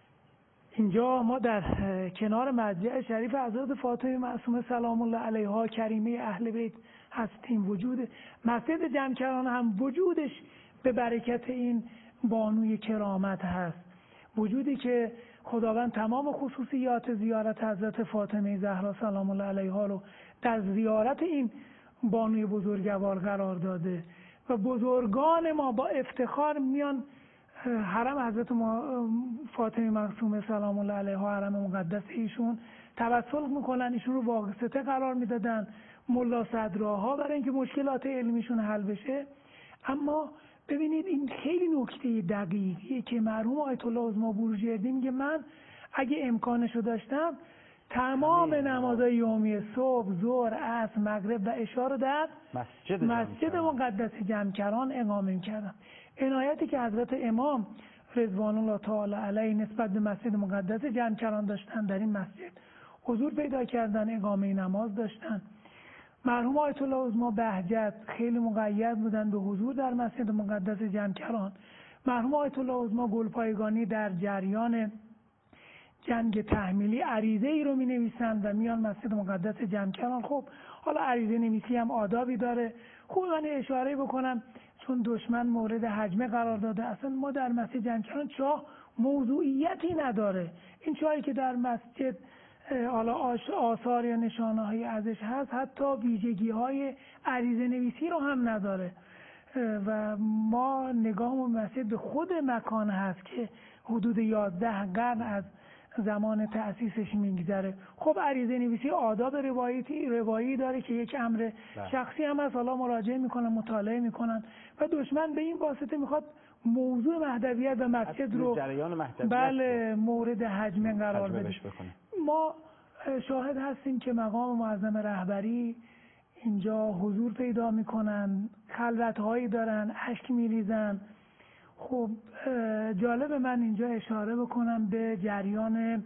Speaker 14: اینجا ما در کنار مرجع شریف حضرت فاطمه معصومه سلام الله علیها کریمه اهل بیت هستیم. وجود مسجد جمکران هم وجودش به برکت این بانوی کرامت هست، وجودی که خداوند تمام خصوصیات زیارت حضرت فاطمه زهرا سلام الله علیها رو در زیارت این بانوی بزرگوار قرار داده و بزرگان ما با افتخار میان حرم حضرت فاطمه معصومه سلام الله علیها، حرم مقدس ایشون، توسل میکنن، ایشون رو واسطه قرار میدادن ملا صدراها برای اینکه مشکلات علمیشون حل بشه. اما ببینید این خیلی نکته دقیقیه که مرحوم آیت الله عظما بروجردی میگه من اگه امکانشو داشتم تمام نمازهای یومی صبح، ظهر، عصر، مغرب و عشا رو در مسجد, مسجد مقدس جمکران اقامه میکردم. عنایتی که حضرت امام رضوان الله تعالی علیه نسبت به مسجد مقدس جمکران داشتن، در این مسجد حضور پیدا کردن، اقامه نماز داشتن. مرحوم آیت الله عظما بهجت خیلی مقید بودن به حضور در مسجد مقدس جمکران. مرحوم آیت الله عظما گلپایگانی در جریان جنگ تحمیلی عریضه ای رو می نویسن و میان مسجد مقدس جمکران. خب حالا عریضه نویسی هم آدابی داره. خوب من اشاره بکنم چون دشمن مورد هجمه قرار داده، اصلا ما در مسجد جمکران چاه موضوعیتی نداره. این چاهی که در مسجد حالا آثار یا نشانه های ازش هست حتی ویژگی های عریضه نویسی رو هم نداره و ما نگاهمون مسجد به خود مکان هست که حدود یازده قرن از زمان تأسیسش میگذره. خب عریضه نویسی آداب روایتی روایی داره که یک امر شخصی هم از حالا مراجعه میکنن، مطالعه میکنن و دشمن به این واسطه میخواد موضوع مهدویت و مسجد رو
Speaker 2: جریان مهدویت
Speaker 14: بله مورد هجمه قرار بده. ما شاهد هستیم که مقام معظم رهبری اینجا حضور پیدا میکنن، خلوت‌هایی دارن، اشک میریزن. خب جالب من اینجا اشاره بکنم به جریان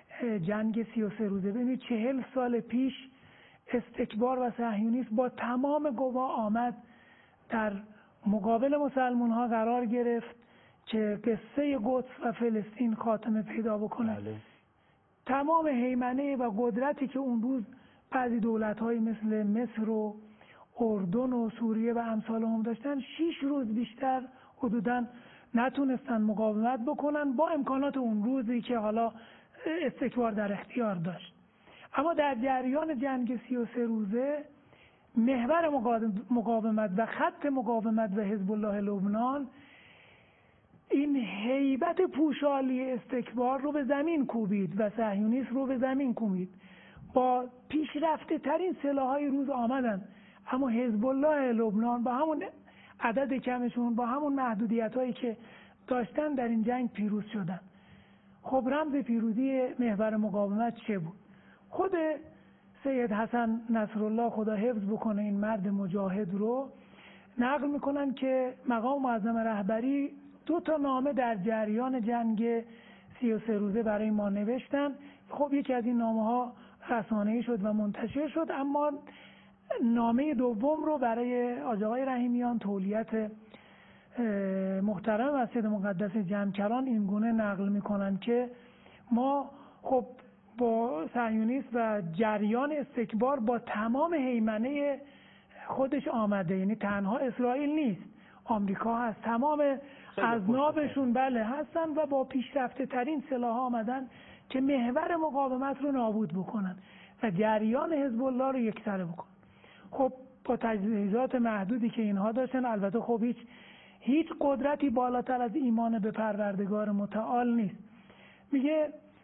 Speaker 14: جنگ سی و سه روزه. ببینید چهل سال پیش استکبار و صهیونیسم با تمام قوا آمد در مقابل مسلمان ها قرار گرفت که قصه قدس و فلسطین خاتمه پیدا بکنه. بله. تمام هیمنه و قدرتی که اون روز بعضی دولت‌های مثل مصر و اردن و سوریه و امثال هم داشتن، شش روز بیشتر حدوداً نتونستن مقاومت بکنن با امکانات اون روزی که حالا استکبار در اختیار داشت. اما در جریان جنگ سی و سه روزه محور مقاومت و خط مقاومت و حزب الله لبنان این هیبت پوشالی استکبار رو به زمین کوبید و صهیونیسم رو به زمین کوبید. با پیشرفته ترین سلاح‌های روز آمدن، اما حزب الله لبنان با همون عدد کمشون، با همون محدودیت‌هایی که داشتن در این جنگ پیروز شدن. خب رمز پیروزی محور مقاومت چه بود؟ خود سید حسن نصرالله خدا حفظ بکنه این مرد مجاهد رو نقل میکنن که مقام معظم رهبری دو تا نامه در جریان جنگ سی و سه روزه برای ما نوشتن. خب یکی از این نامه ها رسانه‌ای شد و منتشر شد، اما نامه دوم رو برای آج آقای رحیمیان تولیت محترم مسجد مقدس جمکران این گونه نقل میکنن که ما خب با صهیونیسم و جریان استکبار با تمام هیمنه خودش آمده، یعنی تنها اسرائیل نیست، آمریکا هست، تمام اذنابشون بله هستن و با پیشرفته ترین سلاح آمدن که محور مقاومت رو نابود بکنن و جریان حزب الله رو یکسره بکنن. خب با تجهیزات محدودی که اینها داشتن، البته خب هیچ هیچ قدرتی بالاتر از ایمان به پروردگار متعال نیست. میگه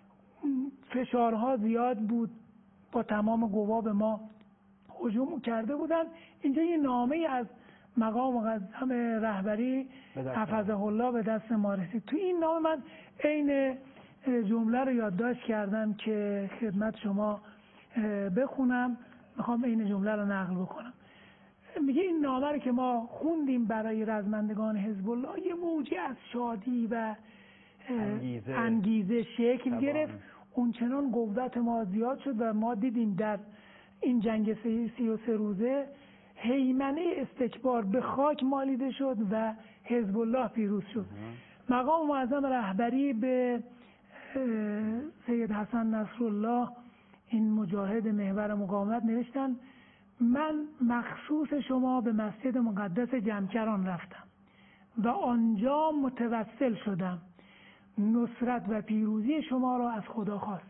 Speaker 14: فشارها زیاد بود، با تمام قوا به ما هجوم کرده بودن. اینجا یه نامه از مقام مقدم رهبری حفظه الله به دست ما رسید. تو این نامه من عین جمله رو یادداشت کردم که خدمت شما بخونم میخوام این جمله رو نقل بکنم. میگه این نامه رو که ما خوندیم برای رزمندگان حزب الله یه موجی از شادی و انگیزه, انگیزه شکل طبعا. گرفت. اون چنان قوت ما زیاد شد و ما دیدیم در این جنگ سی و سه روزه هیمنه استکبار به خاک مالیده شد و حزب الله پیروز شد. مقام معظم رهبری به سید حسن نصرالله این مجاهد محور مقاومت نوشتن من مخصوص شما به مسجد مقدس جمکران رفتم و آنجا متوسل شدم، نصرت و پیروزی شما را از خدا خواستم.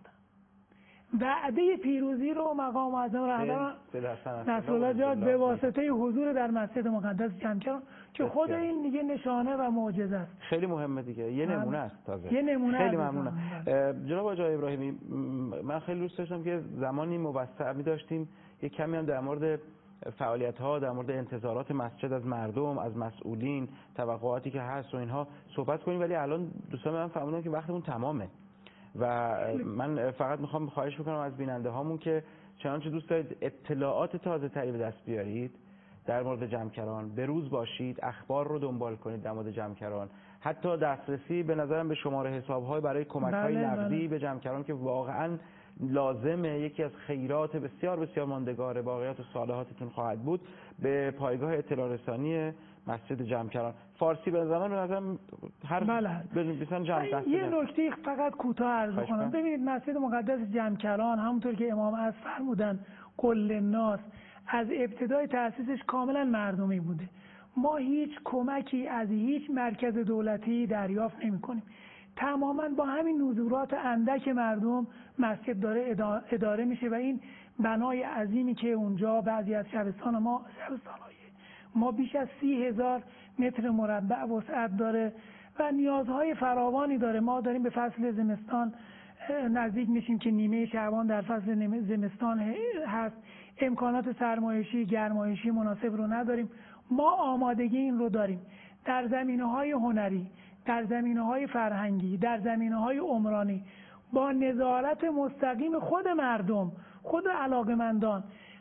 Speaker 14: وعده پیروزی رو مقام معظم رهبر نصرالله جاد به واسطه حضور در مسجد مقدس جمکران که خود این دیگه نشانه و معجزه است.
Speaker 2: خیلی مهمه دیگه، یه نمونه است تازه.
Speaker 14: یه نمونه.
Speaker 2: خیلی ممنونم. جناب آقای ابراهیمی، من خیلی دوست داشتم که زمانی موسع می داشتیم یک کمی هم در مورد فعالیت‌ها، در مورد انتظارات مسجد از مردم، از مسئولین، توقعاتی که هست و اینها صحبت کنیم، ولی الان دوستان من فهمیدن که وقتمون تمامه و من فقط میخوام خواهش بکنم از بیننده هامون که چنانچه دوست دارید اطلاعات تازه تری به دست بیارید در مورد جمکران، به روز باشید، اخبار رو دنبال کنید در مورد جمکران، حتی دسترسی به نظرم به شماره حساب‌های برای کمک‌های
Speaker 14: بله
Speaker 2: نقدی
Speaker 14: بله.
Speaker 2: به جمکران که واقعاً لازمه، یکی از خیرات بسیار بسیار ماندگار باقیات و صالحاتتون خواهد بود، به پایگاه اطلاع رسانی مسجد جمکران. فارسی به زمان به نظرم هر
Speaker 14: بله.
Speaker 2: بزن جمع دست
Speaker 14: یه نکته فقط کوتاه عرض کنم. ببینید مسجد مقدس جمکران همونطور که امام از فرمودن کل الناس از ابتدای تأسیسش کاملا مردمی بوده. ما هیچ کمکی از هیچ مرکز دولتی دریافت نمی کنیم. تماما با همین نزولات اندک مردم مسجد داره اداره میشه و این بنای عظیمی که اونجا بعضی از شبستان ما شبستان‌های ما بیش از سی هزار متر مربع وسعت داره و نیازهای فراوانی داره. ما داریم به فصل زمستان نزدیک میشیم که نیمه شعبان در فصل زمستان هست، امکانات سرمایشی گرمایشی مناسب رو نداریم. ما آمادگی این رو داریم در زمینه‌های هنری، در زمینه‌های فرهنگی، در زمینه‌های عمرانی با نظارت مستقیم خود مردم، خود علاقمندان،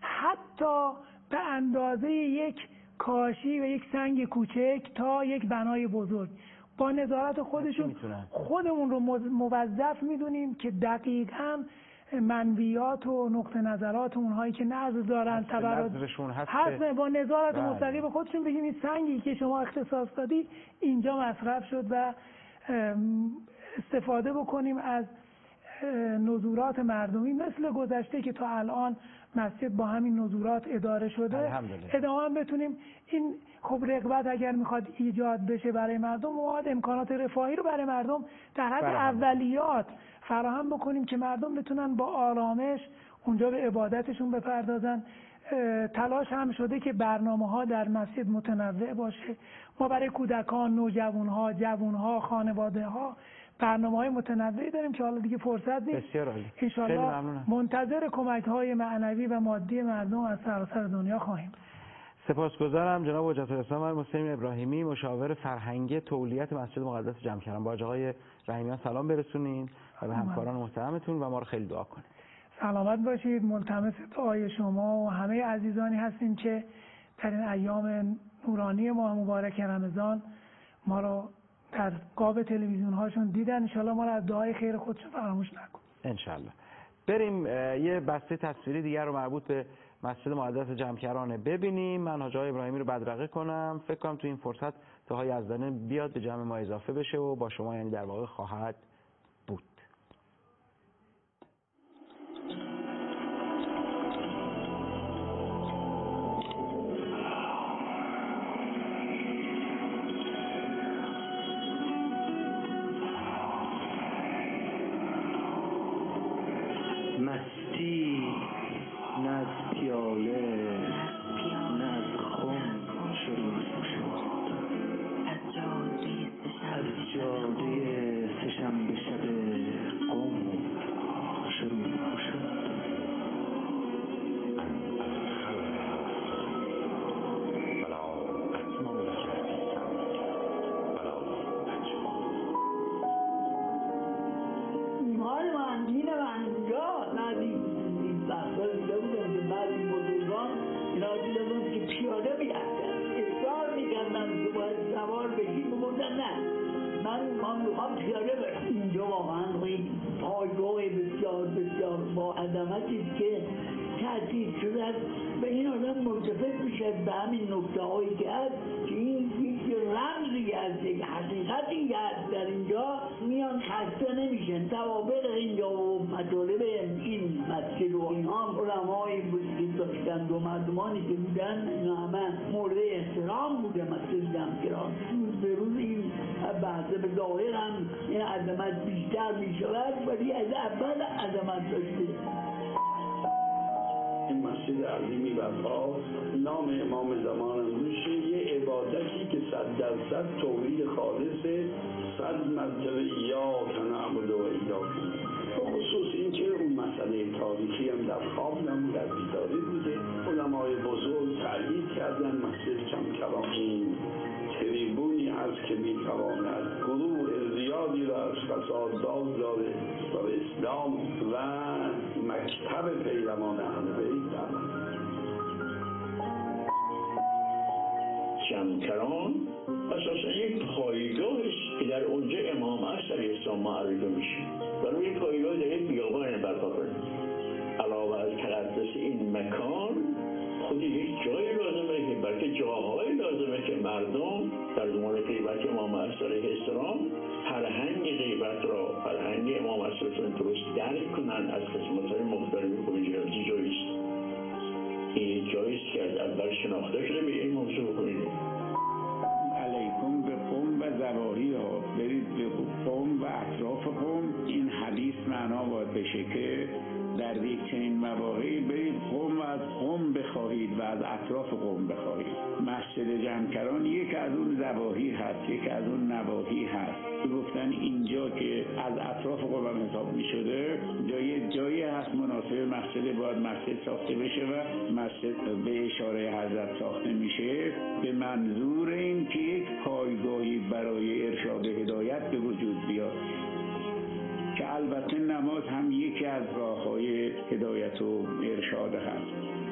Speaker 14: حتی به اندازه یک کاشی و یک سنگ کوچک تا یک بنای بزرگ با نظارت خودشون خودمون رو موظف میدونیم که دقیقاً منویات و نقطه نظرات اونهایی که نظر دارن
Speaker 2: تبرزشون
Speaker 14: هست با نظارت مستقیم خودشون بگیم این سنگی که شما اختصاص دادی اینجا مصرف شد و استفاده بکنیم از نزورات مردمی مثل گذشته که تا الان مسجد با همین نزورات اداره شده ادامه بتونیم. این خب رغبت اگر میخواد ایجاد بشه برای مردم باید امکانات رفاهی رو برای مردم در حد اولیات فراهم بکنیم که مردم بتونن با آرامش اونجا به عبادتشون بپردازن. تلاش هم شده که برنامه ها در مسجد متنوع باشه. ما برای کودکان، نوجوانها، جوانها، خانواده ها برنامه های متنوعی داریم که حالا دیگه فرصت نیست.
Speaker 2: بسیار عالی.
Speaker 14: انشالله منتظر کمک های معنوی و مادی مردم از سراسر دنیا خواهیم.
Speaker 2: سپاسگزارم جناب حجت الاسلام المسلمین ابراهیمی، مشاور فرهنگی تولیت مسجد مقدس جمکران. با آقای رحیمیان سلام برسونین و به همکاران محترمتون و ما رو خیلی دعا کنید.
Speaker 14: سلامت باشید. ملتمس دعای شما و همه عزیزانی هستیم که در این ایام نورانی ماه مبارک رمضان ما رو در قاب تلویزیون هاشون دیدن. انشالله ما رو از دعای خیر خودشون فراموش نکن.
Speaker 2: انشالله. بریم یه بسته تصویری دیگر رو مربوط به مسجد مقدس جمکران ببینیم. من حاج آقای ابراهیمی رو بدرقه کنم. فکر کنم تو این فرصت تاهای یزدانی بیاد به جمع ما اضافه بشه و با شما یعنی در واقع خواهد بود.
Speaker 1: مستی نه از پیاله نه از خون شروع شد، از جاده سه‌شنبه
Speaker 15: میخوام پیاده برم. اینجا واقعا پایگاه بسیار بسیار با عظمتی که تأسیس شده است و این آدم ملتفت میشه به همین نکته هایی که هست که این یک رمزی هست، یک حقیقتی هست در اینجا، میان خسته نمیشن. توابق اینجا و مطالب این مسجد و اینها علمایی بود که داشتن و مردمانی که بودن، اینا همه مورد احترام بوده. مسجد جمکران روز به روز این بحثه به ظاهر هم این عظمت بیشتر میشود ولی از اول عظمت داشته.
Speaker 16: این مسجد عظیمی برپاست، نام امام زمان روشه، یه عبادتی که صد درصد توحید خالصه، صد مرتبه ایاک نعبد و ایاک نستعین. خصوص این که اون مسئله تاریخی هم در خواب نمود، در بیداری بوده. علمای بزرگ تأیید کردن مسجد جمکران این تریبونی هست که میتواند گروه زیادی را از فساد باز داره و به اسلام و مکتب پیروان اهل بیت دارد. جمکران اساسا یک پایگاهی که در اونجا امام هست علیه السلام معرفی میشه و روی پایگاه در یک بیابان برپا کنه. علاوه از تقدس این مکان خود یک جایی لازمه که بلکه جاهایی لازمه که مردم در زمان غیبت امام علیه السلام فرهنگ غیبت را، فرهنگ امام علیه السلام درست درک کنن از قسمت‌های مختلف خودی جاییست. این جاییست که از اول شناخته شده به این موضوع کنید.
Speaker 17: علیکم به قم و زواهی ها، برید به قم و اطراف قم. این حدیث معنا باید بشه که در یک چنین مواقعی برید قم و از قم بخواهید و از اطراف قم بخواهید. مسجد جمکران یک از اون زواهی هست، یک از اون نواحی هست. گفتن اینجا که از اطراف قم هم حساب می شده، جای جایی هست مناسب مسجد، باید مسجد ساخته بشه و مسجد به اشاره حضرت ساخته میشه به منظور این که یک پایگاهی برای ارشاد هدایت به وجود بیاد که البته نماز هم یکی از راه‌های هدایت و ارشاد هست.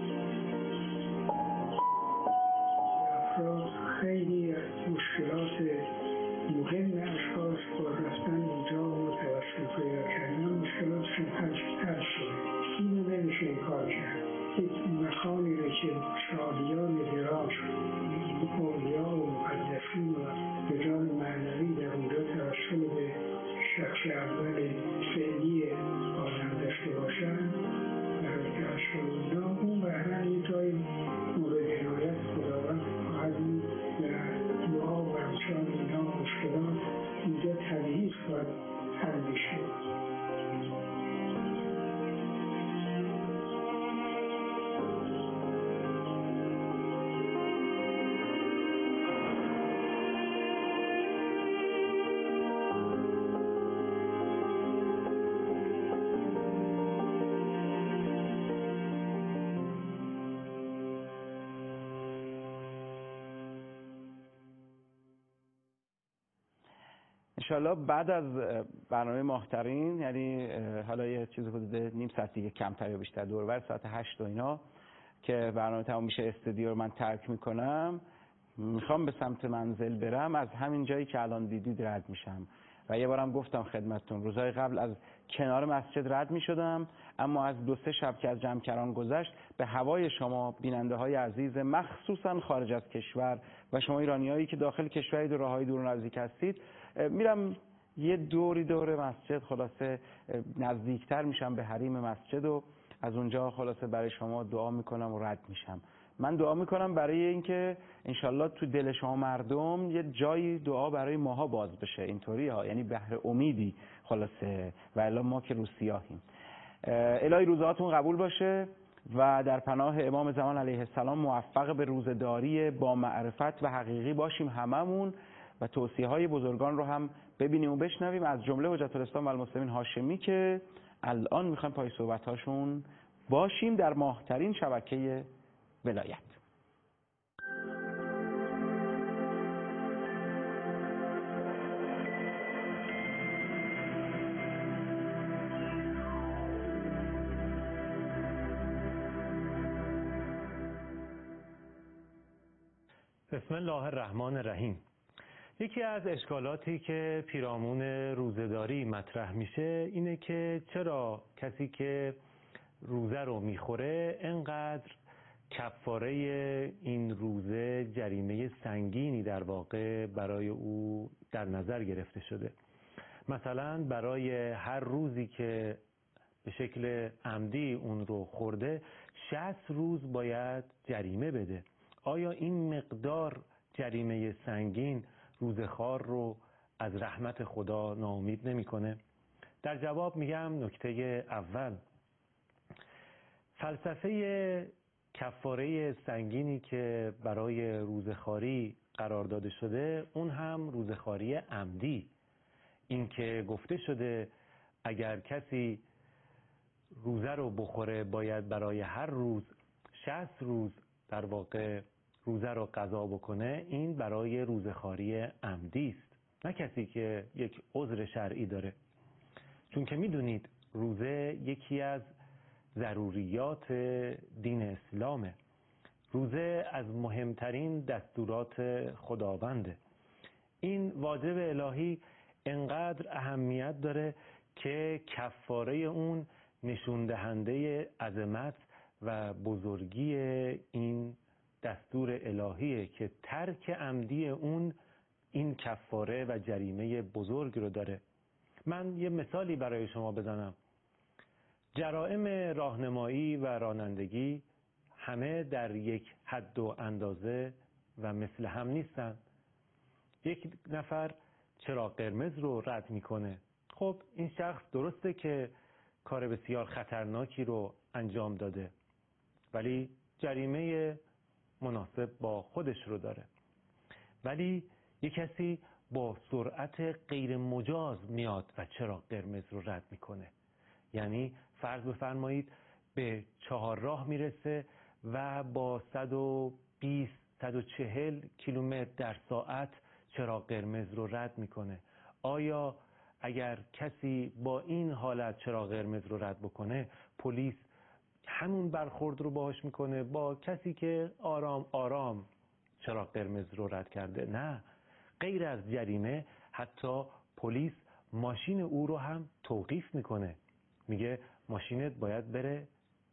Speaker 18: افراد خیلی از مشکلات مهم اشخاص با رفتن اینجا و توسل پیدا کردن مشکلاتشون حل شده. اینو نمیشه این کار کرد. یک مکانی رو که شادیان دراش اولیا و مقدسین و رجال معنوی در اونجا توسل به شخص اول فعلی آدم داشته باشن برای توسل اونجا، اون بهرن یک جای مورد عنایت خداوند خواهد بود و دعا و امثال اینا مشکلات اینجا طبیعی باید حل بشه.
Speaker 2: انشالله بعد از برنامه ماهترین، یعنی حالا یه چیز حدود نیم ساعت دیگه کمتر یا بیشتر دوربر ساعت هشت و اینا که برنامه تمام میشه استودیو رو من ترک میکنم، میخوام به سمت منزل برم. از همین جایی که الان دیدید رد میشم و یه بارم گفتم خدمتتون روزهای قبل از کنار مسجد رد میشدم، اما از دو سه شب که از جمکران گذشت به هوای شما بیننده های عزیز مخصوصا خارج از کشور و شما ایرانیایی که داخل کشورید و راههای دور و نزدیک هستید میرم یه دوری دور مسجد، خلاصه نزدیکتر میشم به حریم مسجد و از اونجا خلاصه برای شما دعا میکنم و رد میشم. من دعا میکنم برای اینکه انشالله تو دل شما مردم یه جایی دعا برای ماها باز بشه، اینطوری ها، یعنی بهر امیدی خلاصه، و الا ما که رو سیاهیم. الهی روزهاتون قبول باشه و در پناه امام زمان علیه السلام موفق به روزداری با معرفت و حقیقی باشیم هممون و توصیه های بزرگان رو هم ببینیم و بشنویم، از جمله حجت الاسلام و المسلمین هاشمی که الان میخوایم پای صحبت هاشون باشیم در ماهترین شبکه ولایت.
Speaker 19: بسم الله الرحمن الرحیم. یکی از اشکالاتی که پیرامون روزه‌داری مطرح میشه اینه که چرا کسی که روزه رو میخوره انقدر کفاره این روزه جریمه سنگینی در واقع برای او در نظر گرفته شده. مثلا برای هر روزی که به شکل عمدی اون رو خورده شصت روز باید جریمه بده. آیا این مقدار جریمه سنگین روزخوار رو از رحمت خدا ناامید نمی‌کنه؟ در جواب میگم نکته اول، فلسفه کفاره سنگینی که برای روزخواری قرار داده شده اون هم روزخواری عمدی. این که گفته شده اگر کسی روزه رو بخوره باید برای هر روز شصت روز در واقع روزه رو قضا بکنه، این برای روزخواری عمدی است، نه کسی که یک عذر شرعی داره. چون که میدونید روزه یکی از ضروریات دین اسلامه. روزه از مهمترین دستورات خداونده. این واجب الهی انقدر اهمیت داره که کفاره اون نشون دهنده عظمت و بزرگی این دستور الهیه که ترک عمدی اون این کفاره و جریمه بزرگ رو داره. من یه مثالی برای شما بزنم. جرائم راهنمایی و رانندگی همه در یک حد و اندازه و مثل هم نیستن. یک نفر چراغ قرمز رو رد میکنه، خب این شخص درسته که کار بسیار خطرناکی رو انجام داده، ولی جریمه مناسب با خودش رو داره. ولی یک کسی با سرعت غیر مجاز میاد و چراغ قرمز رو رد میکنه، یعنی فرض بفرمایید به چهار راه میرسه و با صد و بیست صد و چهل کیلومتر در ساعت چراغ قرمز رو رد میکنه. آیا اگر کسی با این حالت چراغ قرمز رو رد بکنه، پلیس همون برخورد رو باهاش میکنه با کسی که آرام آرام چراغ قرمز رو رد کرده؟ نه، غیر از جریمه حتی پلیس ماشین او رو هم توقیف میکنه، میگه ماشینت باید بره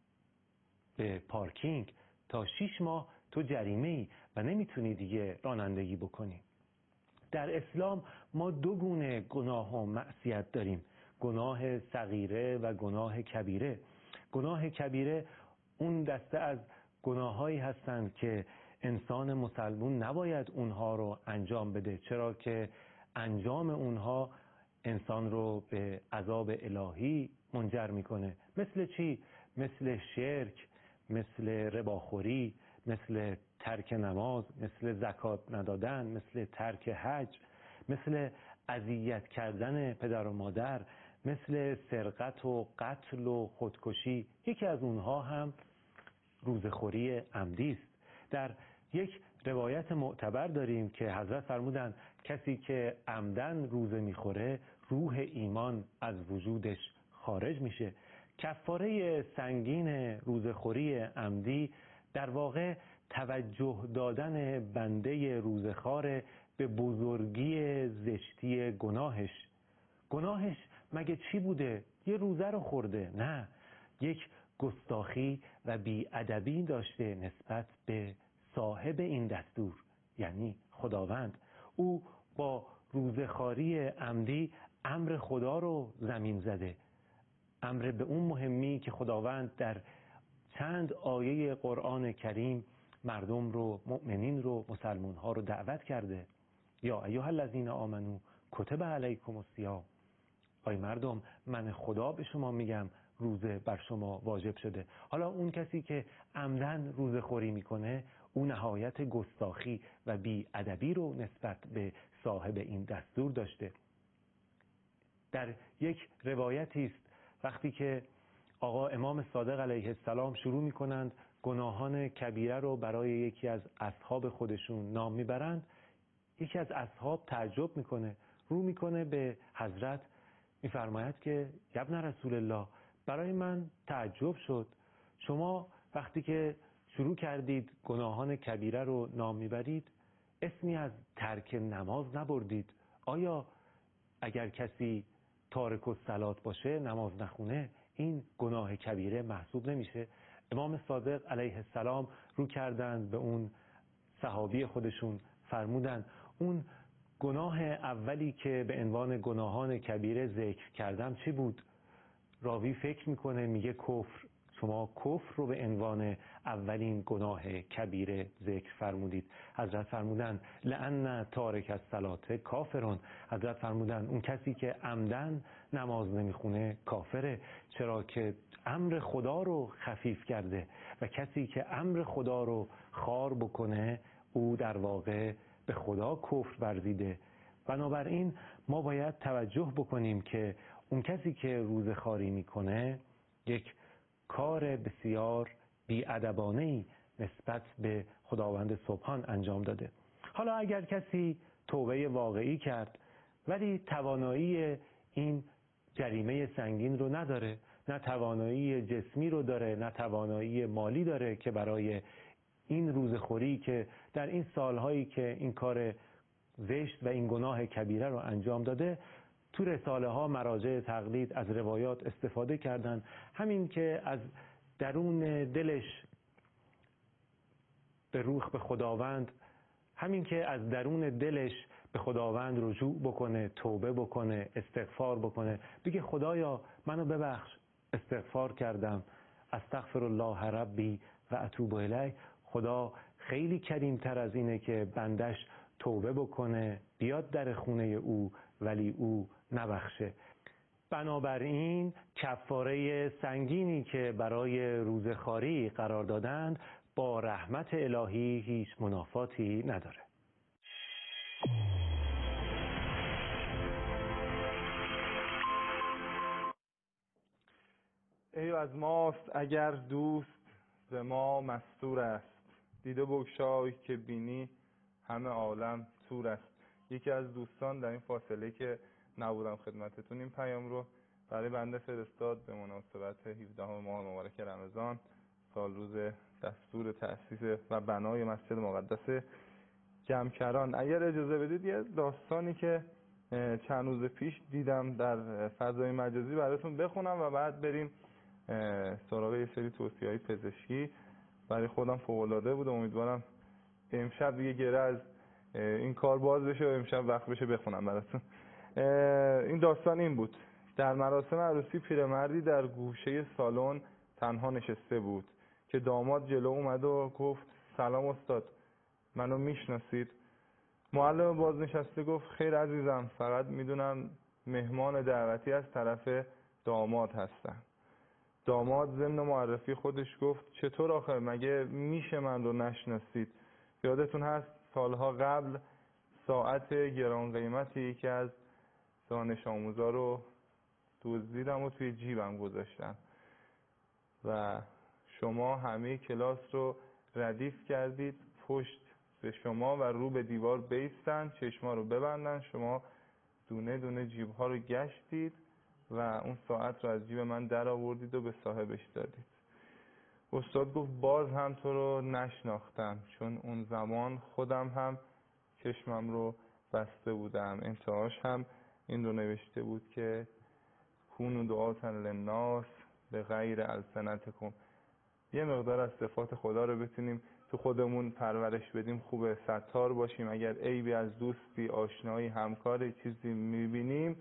Speaker 19: به پارکینگ، تا شیش ماه تو جریمه ای و نمیتونی دیگه رانندگی بکنی. در اسلام ما دو گونه گناه و معصیت داریم، گناه صغیره و گناه کبیره. گناه کبیره اون دسته از گناهایی هستند که انسان مسلمون نباید اونها رو انجام بده، چرا که انجام اونها انسان رو به عذاب الهی منجر میکنه. مثل چی؟ مثل شرک، مثل رباخوری، مثل ترک نماز، مثل زکات ندادن، مثل ترک حج، مثل اذیت کردن پدر و مادر، مثل سرقت و قتل و خودکشی. یکی از اونها هم روزخوری عمدی است. در یک روایت معتبر داریم که حضرت فرمودند کسی که عمدن روزه میخوره روح ایمان از وجودش خارج میشه. کفاره سنگین روزخوری عمدی در واقع توجه دادن بنده روزخوار به بزرگی زشتی گناهش. گناهش مگه چی بوده؟ یه روزه رو خورده؟ نه، یک گستاخی و بی‌ادبی داشته نسبت به صاحب این دستور، یعنی خداوند. او با روزخواری عمدی امر خدا رو زمین زده، امر به اون مهمی که خداوند در چند آیه قرآن کریم مردم رو، مؤمنین رو، مسلمون ها رو دعوت کرده. یا ایها الذین آمنو کتب علیکم الصیام. ای مردم، من خدا به شما میگم روزه بر شما واجب شده. حالا اون کسی که عمدن روزه خوری میکنه، اون نهایت گستاخی و بی ادبی رو نسبت به صاحب این دستور داشته. در یک روایتی است وقتی که آقا امام صادق علیه السلام شروع میکنند گناهان کبیره رو برای یکی از اصحاب خودشون نام میبرند، یکی از اصحاب تعجب میکنه، رو میکنه به حضرت، میفرماید که ابن رسول الله، برای من تعجب شد، شما وقتی که شروع کردید گناهان کبیره رو نام میبرید اسمی از ترک نماز نبردید. آیا اگر کسی تارک الصلات باشه، نماز نخونه، این گناه کبیره محسوب نمیشه؟ امام صادق علیه السلام رو کردند به اون صحابی خودشون، فرمودن اون گناه اولی که به عنوان گناهان کبیره ذکر کردم چی بود؟ راوی فکر میکنه میگه کفر. شما کفر رو به عنوان اولین گناه کبیره ذکر فرمودید. حضرت فرمودن لأن تارک الصلات کافرون. حضرت فرمودن اون کسی که عمدن نماز نمیخونه کافره، چرا که امر خدا رو خفیف کرده و کسی که امر خدا رو خوار بکنه او در واقع به خدا کفر ورزیده. بنابراین ما باید توجه بکنیم که اون کسی که روزه خواری میکنه یک کار بسیار بی‌ادبانه‌ای نسبت به خداوند سبحان انجام داده. حالا اگر کسی توبه واقعی کرد ولی توانایی این جریمه سنگین رو نداره، نه توانایی جسمی رو داره، نه توانایی مالی داره که برای این روزخوری که در این سالهایی که این کار زشت و این گناه کبیره رو انجام داده، تو رساله ها مراجع تقلید از روایات استفاده کردن، همین که از درون دلش به روح به خداوند، همین که از درون دلش به خداوند رجوع بکنه، توبه بکنه، استغفار بکنه، بگه خدایا منو ببخش، استغفار کردم، استغفر الله ربی و اتوب الیه. خدا خیلی کریمتر از اینه که بندش توبه بکنه، بیاد در خونه او ولی او نبخشه. بنابراین کفاره سنگینی که برای روزخواری قرار دادند با رحمت الهی هیچ منافاتی نداره.
Speaker 12: ای از ماست اگر دوست ز ما مستور است، دیده بگشای که بینی همه عالم تور است. یکی از دوستان در این فاصله که نبودم خدمتتون این پیام رو برای بنده فرستاد به مناسبت هفدهم ماه مبارک رمضان، سال روز دستور تأسیس و بنای مسجد مقدس جمکران. اگر اجازه بدید یه داستانی که چند روز پیش دیدم در فضای مجازی براتون بخونم و بعد بریم سراغ یه سری توصیه‌های پزشکی. برای خودم فوق‌العاده بود، امیدوارم امشب دیگه گره از این کار باز بشه و امشب وقت بشه بخونم براتون. این داستان این بود: در مراسم عروسی پیرمردی در گوشه سالن تنها نشسته بود که داماد جلو اومد و گفت سلام استاد، منو میشناسید؟ معلم بازنشسته گفت خیر عزیزم، فقط میدونم مهمان دعوتی از طرف داماد هستم. داماد ضمن معرفی خودش گفت چطور آخه، مگه میشه من رو نشناسید؟ یادتون هست سالها قبل ساعت گران قیمتی یکی از دانش آموزا رو دزدیدم و توی جیبم گذاشتم و شما همه کلاس رو ردیف کردید، پشت به شما و رو به دیوار بیستن، چشما رو ببندن، شما دونه دونه جیب ها رو گشتید و اون ساعت رو از جیب من در آوردید و به صاحبش دادید. استاد گفت باز هم تو رو نشناختم، چون اون زمان خودم هم چشمم رو بسته بودم. انتهاش هم این رو نوشته بود که کونوا دعاة للناس به غیر السنتکم. یه مقدار از صفات خدا رو بتونیم تو خودمون پرورش بدیم، خوبه. ستار باشیم، اگر عیبی از دوستی، آشنایی، همکاری چیزی میبینیم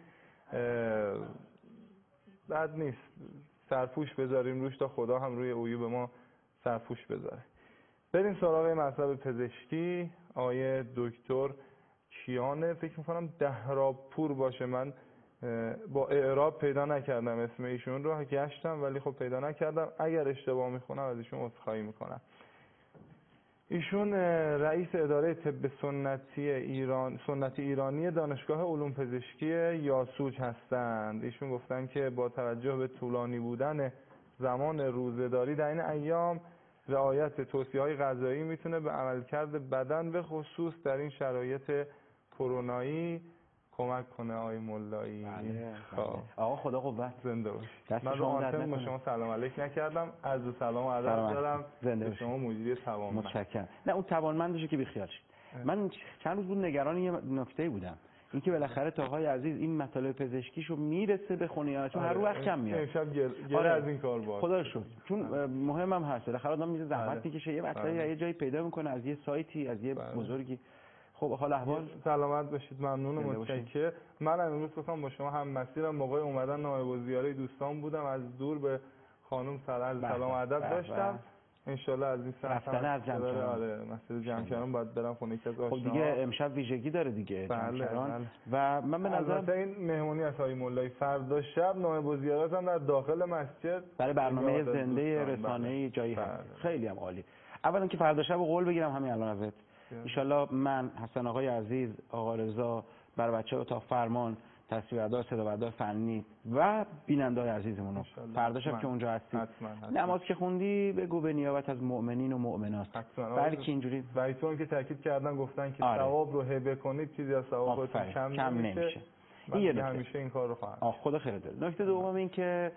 Speaker 12: بد نیست، سرپوش بذاریم روش تا خدا هم روی عیوب ما سرپوش بذاره. بریم سراغ مطلب پزشکی. آیه دکتر کیانه، فکر میکنم دهرابپور باشه، من با اعراب پیدا نکردم اسم ایشون رو، گشتم ولی خب پیدا نکردم، اگر اشتباه میخونم از ایشون عذرخواهی میکنم. ایشون رئیس اداره طب سنتی ایران سنتی ایرانی دانشگاه علوم پزشکی یاسوج هستند. ایشون گفتن که با توجه به طولانی بودن زمان روزه‌داری در این ایام، رعایت توصیه‌های غذایی میتونه به عملکرد بدن به خصوص در این شرایط کرونایی کمک کنه. آقای مولایی
Speaker 2: بله. آقا خدا قوت،
Speaker 12: زنده باش. من رو آنتن با شما سلام علیک نکردم، عرض سلام و ادب دارم به شما مدیر توانمند.
Speaker 2: متشکرم. نه اون توانمندشه که بیخیال شید. من چند روز بود نگران یه نکته بودم، اینکه بالاخره تا آقای عزیز این مطالب پزشکیشو میرسه به خونه یا چون هر رو وقت کم میاد.
Speaker 12: امشب گله
Speaker 2: آره.
Speaker 12: از این کار بود.
Speaker 2: خدا رو شکر. چون مهمم هست. بالاخره آدم میره زحمت میکشه یه وقتایی یه جایی پیدا میکنه از یه سایتی از یه بزرگی. خب حال احوال
Speaker 12: سلامت باشید، ممنون و متشکرم. من امروز بخوام با شما هم مسیرم موقع اومدن نایب الزیاره دوستان بودم، از دور به خانم سلام سلام ادب داشتم. انشالله از این سمت
Speaker 2: رفتن از جمع کردن.
Speaker 12: آره مسئله جمع کردن باید برم خونه یکی از آشناها.
Speaker 2: خب دیگه امشب ویژگی داره دیگه
Speaker 12: بله
Speaker 2: جمع
Speaker 12: بله.
Speaker 2: و من به نظرم
Speaker 12: البته این مهمونی از های مولایی فردا شب نایب الزیارات هم در داخل مسجد
Speaker 2: برای برنامه زنده رسانه‌ای جایی
Speaker 12: بله.
Speaker 2: هست. خیلی هم عالی. اولا که فردا شب قول بگیرم همین الان ازت ان شاءالله من حسن آقای عزیز آقا رضا بر بچه اتاق فرمان تصویردار صدا بردار فنی و بیننده‌های عزیزمون فردا شب که اونجا هستی نماز که خوندی بگو به نیابت از مؤمنین و مؤمنات بلکه اینجوری
Speaker 12: و تو که تاکید کردن گفتن که
Speaker 2: آره.
Speaker 12: ثواب رو هبه کنید چیزی از ثواب خودتون کم,
Speaker 2: کم نمیشه, نمیشه. این
Speaker 12: همیشه این کار رو خواهد
Speaker 2: آه خدا خیر دل. نکته دوم این که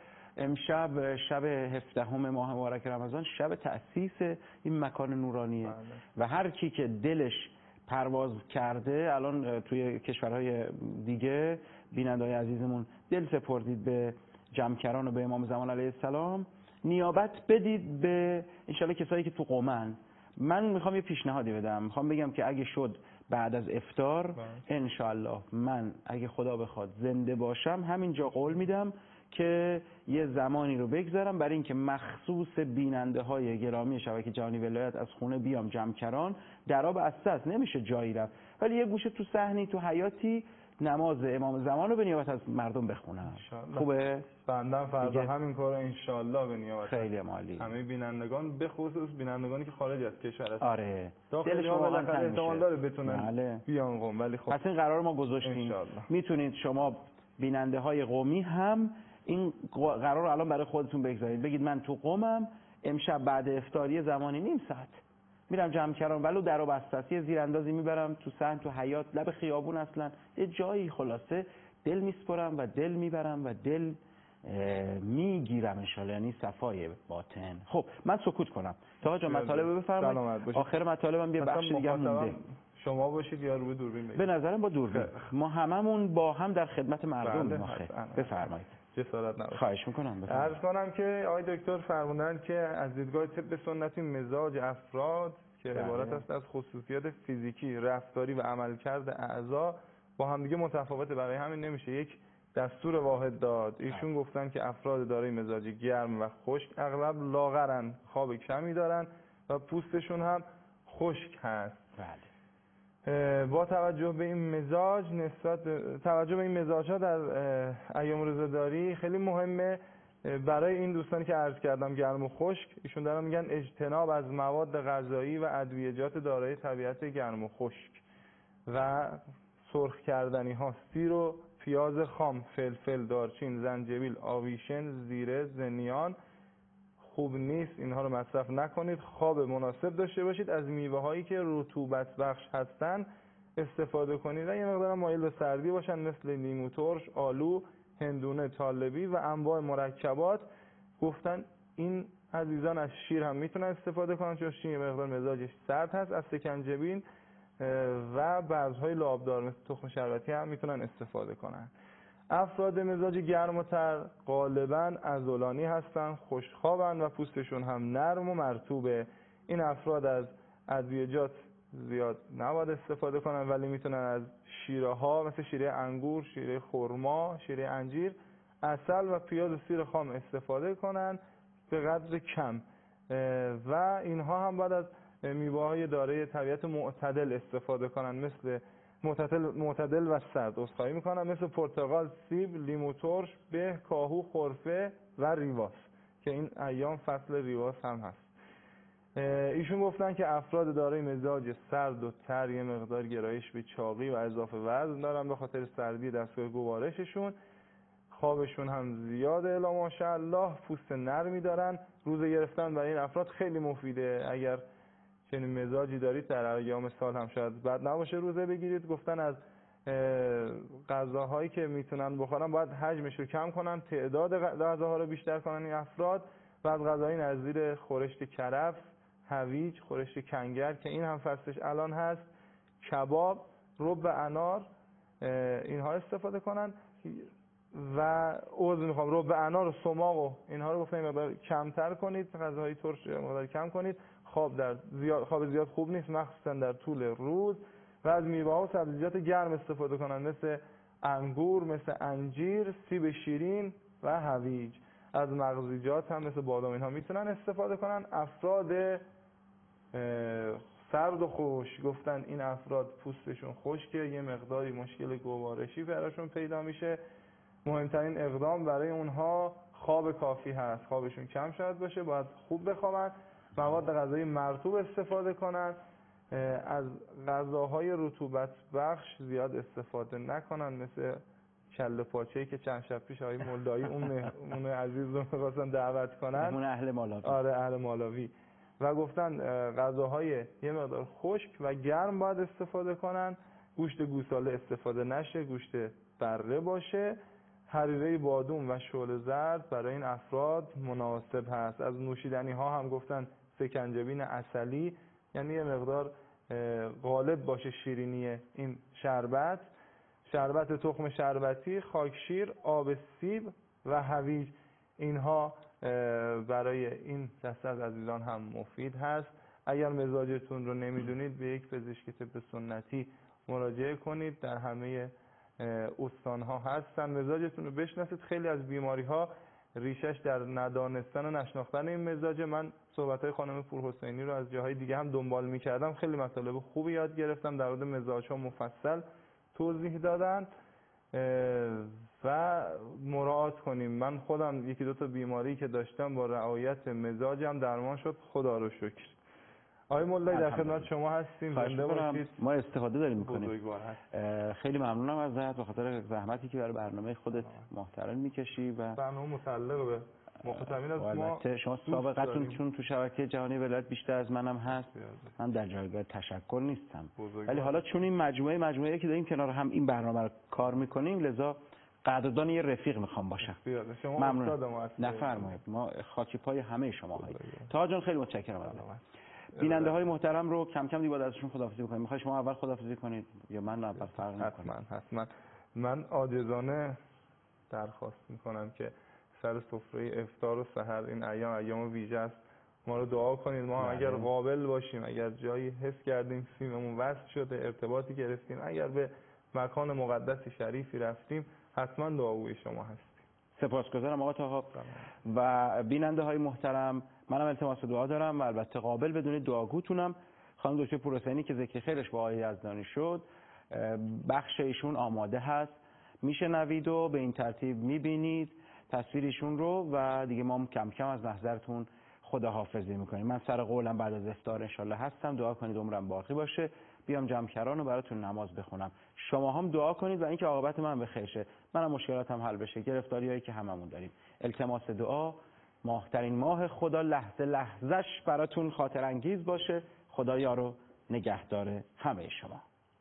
Speaker 2: امشب شب هفدهم ماه مبارک رمضان شب تأسیس این مکان نورانیه بله. و هر کی که دلش پرواز کرده الان توی کشورهای دیگه بیننده‌های عزیزمون دل سپردید به جمکران و به امام زمان علیه السلام نیابت بدید به انشالله کسایی که تو قومن. من میخوام یه پیشنهادی بدم، میخوام بگم که اگه شد بعد از افطار انشالله من اگه خدا بخواد زنده باشم همینجا قول میدم که یه زمانی رو بگذارم برای اینکه مخصوص بیننده های گرامی شبکه جهانی ولایت از خونه بیام جمکران درا بسته است نمیشه جایی رفت ولی یه گوشه تو صحنی تو حیاتی نماز امام زمان رو به نیابت از مردم بخونم. خوبه؟
Speaker 12: بندم فردا همین کارو انشالله به نیابت
Speaker 2: خیلی عالی
Speaker 12: همه بینندگان به خصوص بینندگانی که خارج از کشور هستن.
Speaker 2: آره
Speaker 12: دلشون واقعا تنگ احتمال داره بتونن بله. بیان قم ولی خب
Speaker 2: پس این قرار ما گذاشتیم میتونید شما بیننده های قومی هم این قرار رو الان برای خودتون بگذارید بگید من تو قومم امشب بعد افطاری زمانی نیم ساعت میرم جمکران ولو در و بسته است یه زیراندازی میبرم تو صحن تو حیاط لب خیابون اصلا یه جایی خلاصه دل میسپرم و دل میبرم و دل میگیرم انشالله یعنی صفای باطن. خب من سکوت کنم تا جا مطالب بفرمایید آخر مطالبم یه بخش دیگه مونده
Speaker 12: شما باشید یا رو به دوربین بگید.
Speaker 2: به نظرم با دوربین ما هممون با هم در خدمت مردم آخه بفرمایید.
Speaker 12: جسارت نباشه.
Speaker 2: خواهش میکنم.
Speaker 12: عرض کنم که آقای دکتر فرمودن که از دیدگاه طب سنتی مزاج افراد که عبارت است از خصوصیات فیزیکی، رفتاری و عملکرد اعضا با همدیگه متفاوته، برای همین نمیشه یک دستور واحد داد. ایشون گفتن که افراد دارای مزاج گرم و خشک اغلب لاغرن، خواب کمی دارن و پوستشون هم خشک هست.
Speaker 2: بله.
Speaker 12: با توجه به این مزاج نسبت توجه به این مزاج‌ها در ایام روزه‌داری خیلی مهمه برای این دوستانی که عرض کردم گرم و خشک. ایشون دارن میگن اجتناب از مواد غذایی و ادویه‌جات دارای طبیعت گرم و خشک و سرخ کردنی ها، سیر و پیاز خام، فلفل، دارچین، زنجبیل، آویشن، زیره، زنیان خوب نیست، اینها رو مصرف نکنید. خواب مناسب داشته باشید، از میوه هایی که رطوبت بخش هستن استفاده کنید و یه مقدار مایل به سردی باشن مثل لیمو ترش، آلو، هندونه طالبی و انواع مرکبات. گفتن این عزیزان از شیر هم میتونن استفاده کنن چون شیر مقدار مزاجش سرد هست. از سکنجبین و بذرهای لعابدار مثل تخم شربتی هم میتونن استفاده کنن. افراد مزاج گرم و تر غالباً عضلانی هستن، خوشخوابن و پوستشون هم نرم و مرطوبه. این افراد از ادویه‌جات زیاد نباید استفاده کنن ولی میتونن از شیره ها مثل شیره انگور، شیره خرما، شیره انجیر، عسل و پیاز و سیر خام استفاده کنن به قدر کم و اینها هم باید از میوه‌های دارای طبیعت معتدل استفاده کنن مثل معتدل معتدل و سرد عذرخواهی میکنم مثل پرتقال، سیب، لیمو ترش، به، کاهو، خرفه و ریواس که این ایام فصل ریواس هم هست. ایشون گفتن که افراد دارای مزاج سرد و تر یه مقدار گرایش به چاقی و اضافه وزن دارن به خاطر سردی دستگاه گوارششون. خوابشون هم زیاده الا ماشاءالله، پوست نرمی دارن. روزه گرفتن برای این افراد خیلی مفیده. اگر چنین مزاجی دارید در ایام سال هم شاید بد نباشه روزه بگیرید. گفتن از غذاهایی که میتونن بخورن باید حجمش رو کم کنن، تعداد غذاها رو بیشتر کنن این افراد و از غذای نظیر خورشت کرفس، هویج، خورشت کنگر که این هم فصلش الان هست کباب، رب انار اینها استفاده کنن و عذر میخوام رب انار و سماق و اینها رو گفتم مقدار کمتر کنید، غذاهای ترش مقدار کم کنید. خواب در زیاد خواب زیاد خوب نیست، مخصوصا در طول روز. و از میوه ها و سبزیجات گرم استفاده کنن، مثل انگور، مثل انجیر، سیب شیرین و هویج. از مغزیجات هم مثل بادام اینها میتونن استفاده کنن. افراد سرد و خوش گفتن این افراد پوستشون خشکه، یه مقداری مشکل گوارشی براشون پیدا میشه. مهمترین اقدام برای اونها خواب کافی هست. خوابشون کم شاید باشه، باید خوب بخوابن. مواد غذایی مرطوب استفاده کنن. از غذاهای رطوبت بخش زیاد استفاده نکنن، مثل کله پاچه‌ای که چند شب پیش آقای مولایی اون اون عزیز رو می‌خواستن دعوت کنن،
Speaker 2: اون اهل مالاوی.
Speaker 12: آره اهل مالاوی. و گفتن غذاهای یه مقدار خشک و گرم باید استفاده کنن. گوشت گوساله استفاده نشه، گوشت بره باشه. حریره بادوم و شعله زرد برای این افراد مناسب هست. از نوشیدنی ها هم گفتن سکنجبین عسلی، یعنی یه مقدار غالب باشه شیرینی این شربت. شربت تخم شربتی، خاکشیر، آب سیب و هویج، اینها برای این دسته از عزیزان هم مفید هست. اگر مزاجتون رو نمیدونید به یک پزشک طب سنتی مراجعه کنید، در همه استانها هستن. مزاجتون رو بشناسید. خیلی از بیماری ها ریشش در ندانستن و نشناختن این مزاج. من صحبت‌های خانم پورحسینی رو از جاهای دیگه هم دنبال می‌کردم، خیلی مطالب خوبی یاد گرفتم، در مورد مزاج‌ها مفصل توضیح دادن و مراعات کنیم. من خودم یکی دو تا بیماری که داشتم با رعایت مزاجم درمان شد، خدا رو شکر. آقای مولایی در خدمت شما هستیم، زنده باشید.
Speaker 2: ما استفاده داریم می‌کنیم. خیلی ممنونم ازت به خاطر زحمتی که برای برنامه خودت محترم می‌کشی و
Speaker 12: برنامه متعلق به مخاطبین از ما.
Speaker 2: البته شما سابقتون چون تو شبکه جهانی ولایت بیشتر از منم هست، من در جایگاه تشکر نیستم، ولی حالا چون این مجموعه مجموعه که داریم کنار هم این برنامه رو کار می‌کنیم، لذا قدردان یه رفیق میخوام باشم. ممنون. نفرمایید، ما خاکی پای همه شما هستیم. تا جان خیلی متشکرم ازت. بیننده های محترم رو کم کم دیگه ازشون خداحافظی بکنیم. میخوای شما اول خداحافظی کنید یا من اول؟ فرق نمی‌کنه.
Speaker 12: حتما حتما. من عاجزانه درخواست میکنم که سر سفره افطار و سحر این ایام ایام ویژه است، ما رو دعا کنید. ما اگر قابل باشیم، اگر جایی حس کردیم سیممون وصل شده، ارتباطی گرفتیم، اگر به مکان مقدس شریفی رفتیم، حتما دعاگوی شما هستیم.
Speaker 2: سپاسگزارم آقا طاها. و بیننده های محترم، منم التماس دعا دارم و البته قابل بدونید دعاگوتونم. خانم دکتر پورحسینی که ذکر خیرش با آقای یزدانی شد، بخش ایشون آماده هست، میشنوید و به این ترتیب میبینید تصویرشون رو و دیگه ما کم کم از محضرتون خداحافظی میکنیم. من سر قولم بعد از افطار انشالله هستم، دعا کنید عمرم باقی باشه، بیام جمع‌کران رو براتون نماز بخونم. شما هم دعا کنید و اینکه عاقبت من به خیر شه، منم مشکلاتم حل بشه، گرفتاریایی که هممون داریم. التماس دعا. ماهترین ماه خدا لحظه لحظهش براتون خاطر انگیز باشه. خدا یار و نگهدار همه شما.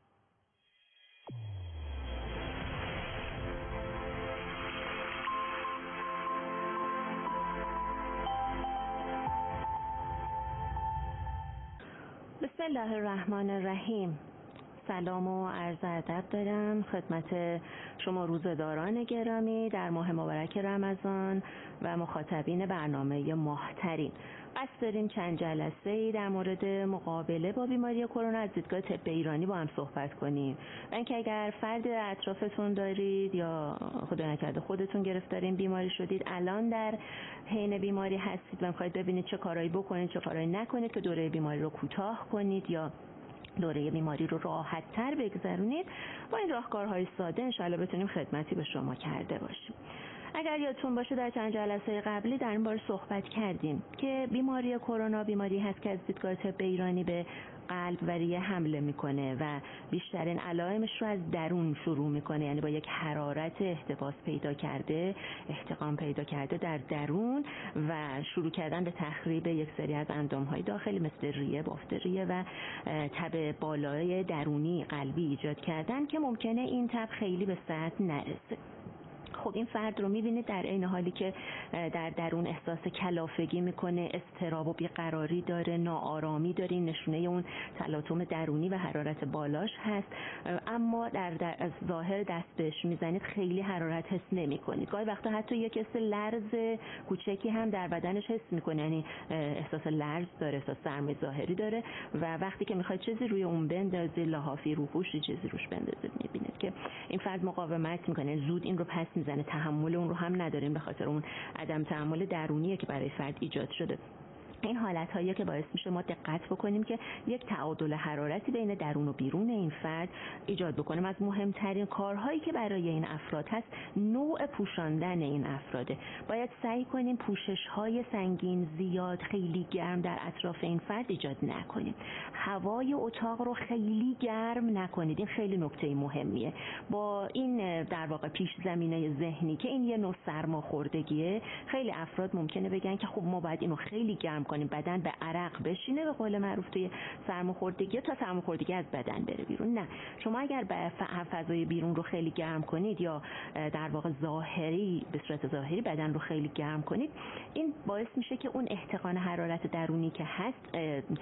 Speaker 20: بسم الله الرحمن الرحیم. سلام و عرض ادب دارم خدمت شما روزه‌داران گرامی در ماه مبارک رمضان و مخاطبین برنامه ماهترین. قصد داریم چند جلسه‌ای در مورد مقابله با بیماری کرونا از دیدگاه طب ایرانی با هم صحبت کنیم و اینکه اگر فرد اطرافتون دارید یا خدا نکرده خودتون گرفتار این بیماری شدید، الان در حین بیماری هستید و می‌خواید ببینید چه کارایی بکنید چه کارایی نکنید که دوره بیماری رو کوتاه کنید یا دوره بیماری رو راحت تر بگذرونید، با این راهکارهای ساده انشاءالله بتونیم خدمتی به شما کرده باشیم. اگر یادتون باشه در چند جلسه قبلی در این باره صحبت کردیم که بیماری کرونا بیماری هست که از دیدگاه طب ایرانی به قلب و ریه حمله میکنه و بیشترین علائمش رو از درون شروع میکنه، یعنی با یک حرارت احتباس پیدا کرده، احتقان پیدا کرده در درون و شروع کردن به تخریب یک سری از اندامهای داخلی مثل ریه، بافت ریه و تب بالای درونی قلبی ایجاد کردن که ممکنه این تب خیلی به سطح نرسه. خب این فرد رو میبینید در عین حالی که در درون احساس کلافگی میکنه، اضطراب و بیقراری داره، ناآرامی داره، نشونه اون تلاطم درونی و حرارت بالاش هست، اما در, در از ظاهر دست بهش میزنید خیلی حرارت حس نمیکنید. گاهی وقتا حتی یک حس لرز کوچکی هم در بدنش حس میکنه، یعنی احساس لرز داره، احساس سرمای ظاهری داره و وقتی که میخواید چیزی روی اون بندازید، لحافی، روپوشی چیزی روش بندازید، میبینید که این فرد مقاومت میکنه، زود این رو پس میزنه، تحمل اون رو هم نداریم به خاطر اون عدم تحمل درونیه که برای فرد ایجاد شده. این حالت هایی که باعث میشه ما دقت بکنیم که یک تعادل حرارتی بین درون و بیرون این فرد ایجاد بکنیم. از مهمترین کارهایی که برای این افراد هست نوع پوشاندن این افراده. باید سعی کنیم پوشش های سنگین زیاد خیلی گرم در اطراف این فرد ایجاد نکنیم. هوای اتاق رو خیلی گرم نکنید، این خیلی نکته مهمیه. با این در واقع پیش زمینه ذهنی که این یه نوع سرماخوردگیه، خیلی افراد ممکنه بگن که خب ما باید اینو خیلی گرم کنیم، بدن به عرق بشینه به قول معروف توی سرماخوردگی تا سرماخوردگی از بدن بره بیرون. نه، شما اگر به فضای بیرون رو خیلی گرم کنید یا در واقع ظاهری به صورت ظاهری بدن رو خیلی گرم کنید، این باعث میشه که اون احتقان حرارت درونی که هست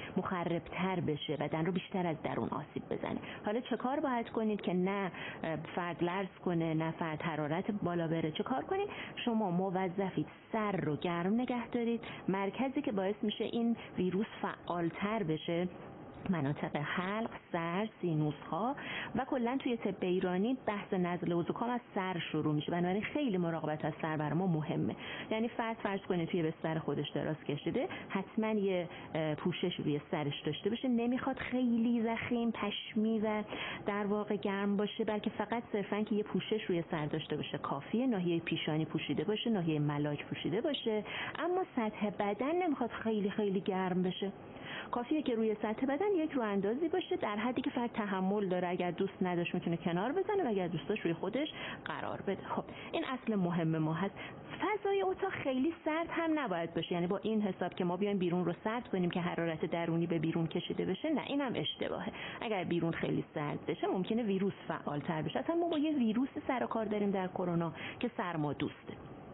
Speaker 20: مخربتر بشه، بدن رو بیشتر از درون آسیب بزنه. حالا چه کار باید کنید که نه فرد لرز کنه، نه فرد حرارت بالا بره؟ چه کار کنید؟ شما موظفید سر رو گرم نگه دارید. مرکزی که باعث میشه این ویروس فعالتر بشه مناطق حلق، سر، سینوس ها و کلا توی طب ایرانی بحث نزله و زکام از سر شروع میشه. بنابراین خیلی مراقبت از سر برای ما مهمه. یعنی فرض فرض کنه توی بستر خودش دراز کشیده، حتما یه پوشش روی سرش داشته باشه. نمیخواد خیلی ضخیم، پشمی و در واقع گرم باشه، بلکه فقط صرفا که یه پوشش روی سر داشته باشه کافیه. ناحیه پیشانی پوشیده باشه، ناحیه ملاک پوشیده باشه، اما سطح بدن نمیخواد خیلی خیلی گرم بشه. کافیه که روی سطح بدن یک رو اندازی باشه در حدی که فرد تحمل داره. اگر دوست نداشت میتونه کنار بزنه و اگر دوست داشت روی خودش قرار بده. خب این اصل مهم ما هست. فضای اتاق خیلی سرد هم نباید باشه، یعنی با این حساب که ما بیایم بیرون رو سرد کنیم که حرارت درونی به بیرون کشیده بشه، نه، این هم اشتباهه. اگر بیرون خیلی سرد بشه ممکنه ویروس فعالتر بشه. اصلا ما با یه ویروس سر و کار داریم در کرونا که سرمادوسته.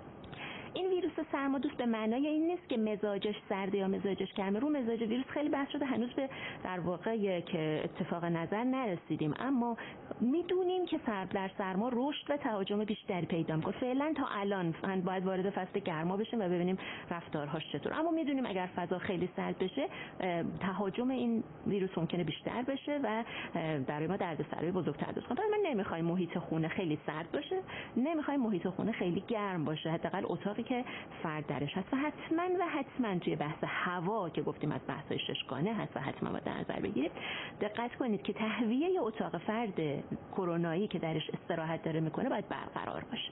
Speaker 20: این ویروس سرمادوست به معنای این نیست که مزاجش سرده یا مزاجش گرمه. رو مزاج ویروس خیلی بحث شده، هنوز به در واقع یک اتفاق نظر نرسیدیم، اما میدونیم که سر در سرما رشد و تهاجم بیشتری پیدا میکنه. فعلا تا الان باید وارد فصل گرما بشیم و ببینیم رفتارهاش چطور، اما میدونیم اگر فضا خیلی سرد بشه تهاجم این ویروس ممکنه بیشتر بشه و برای ما دردسرای بزرگتر درست کنه. ما نمیخوایم محیط خونه خیلی سرد باشه، نمیخوایم محیط خونه خیلی گرم باشه، حداقل اتاقی که فرد درش هست. و حتما و حتما توی بحث هوا که گفتیم از بحث‌های ششگانه هست و حتما باید در نظر بگیرید، دقت کنید که تهویه اتاق فرد کرونایی که درش استراحت داره میکنه باید برقرار باشه.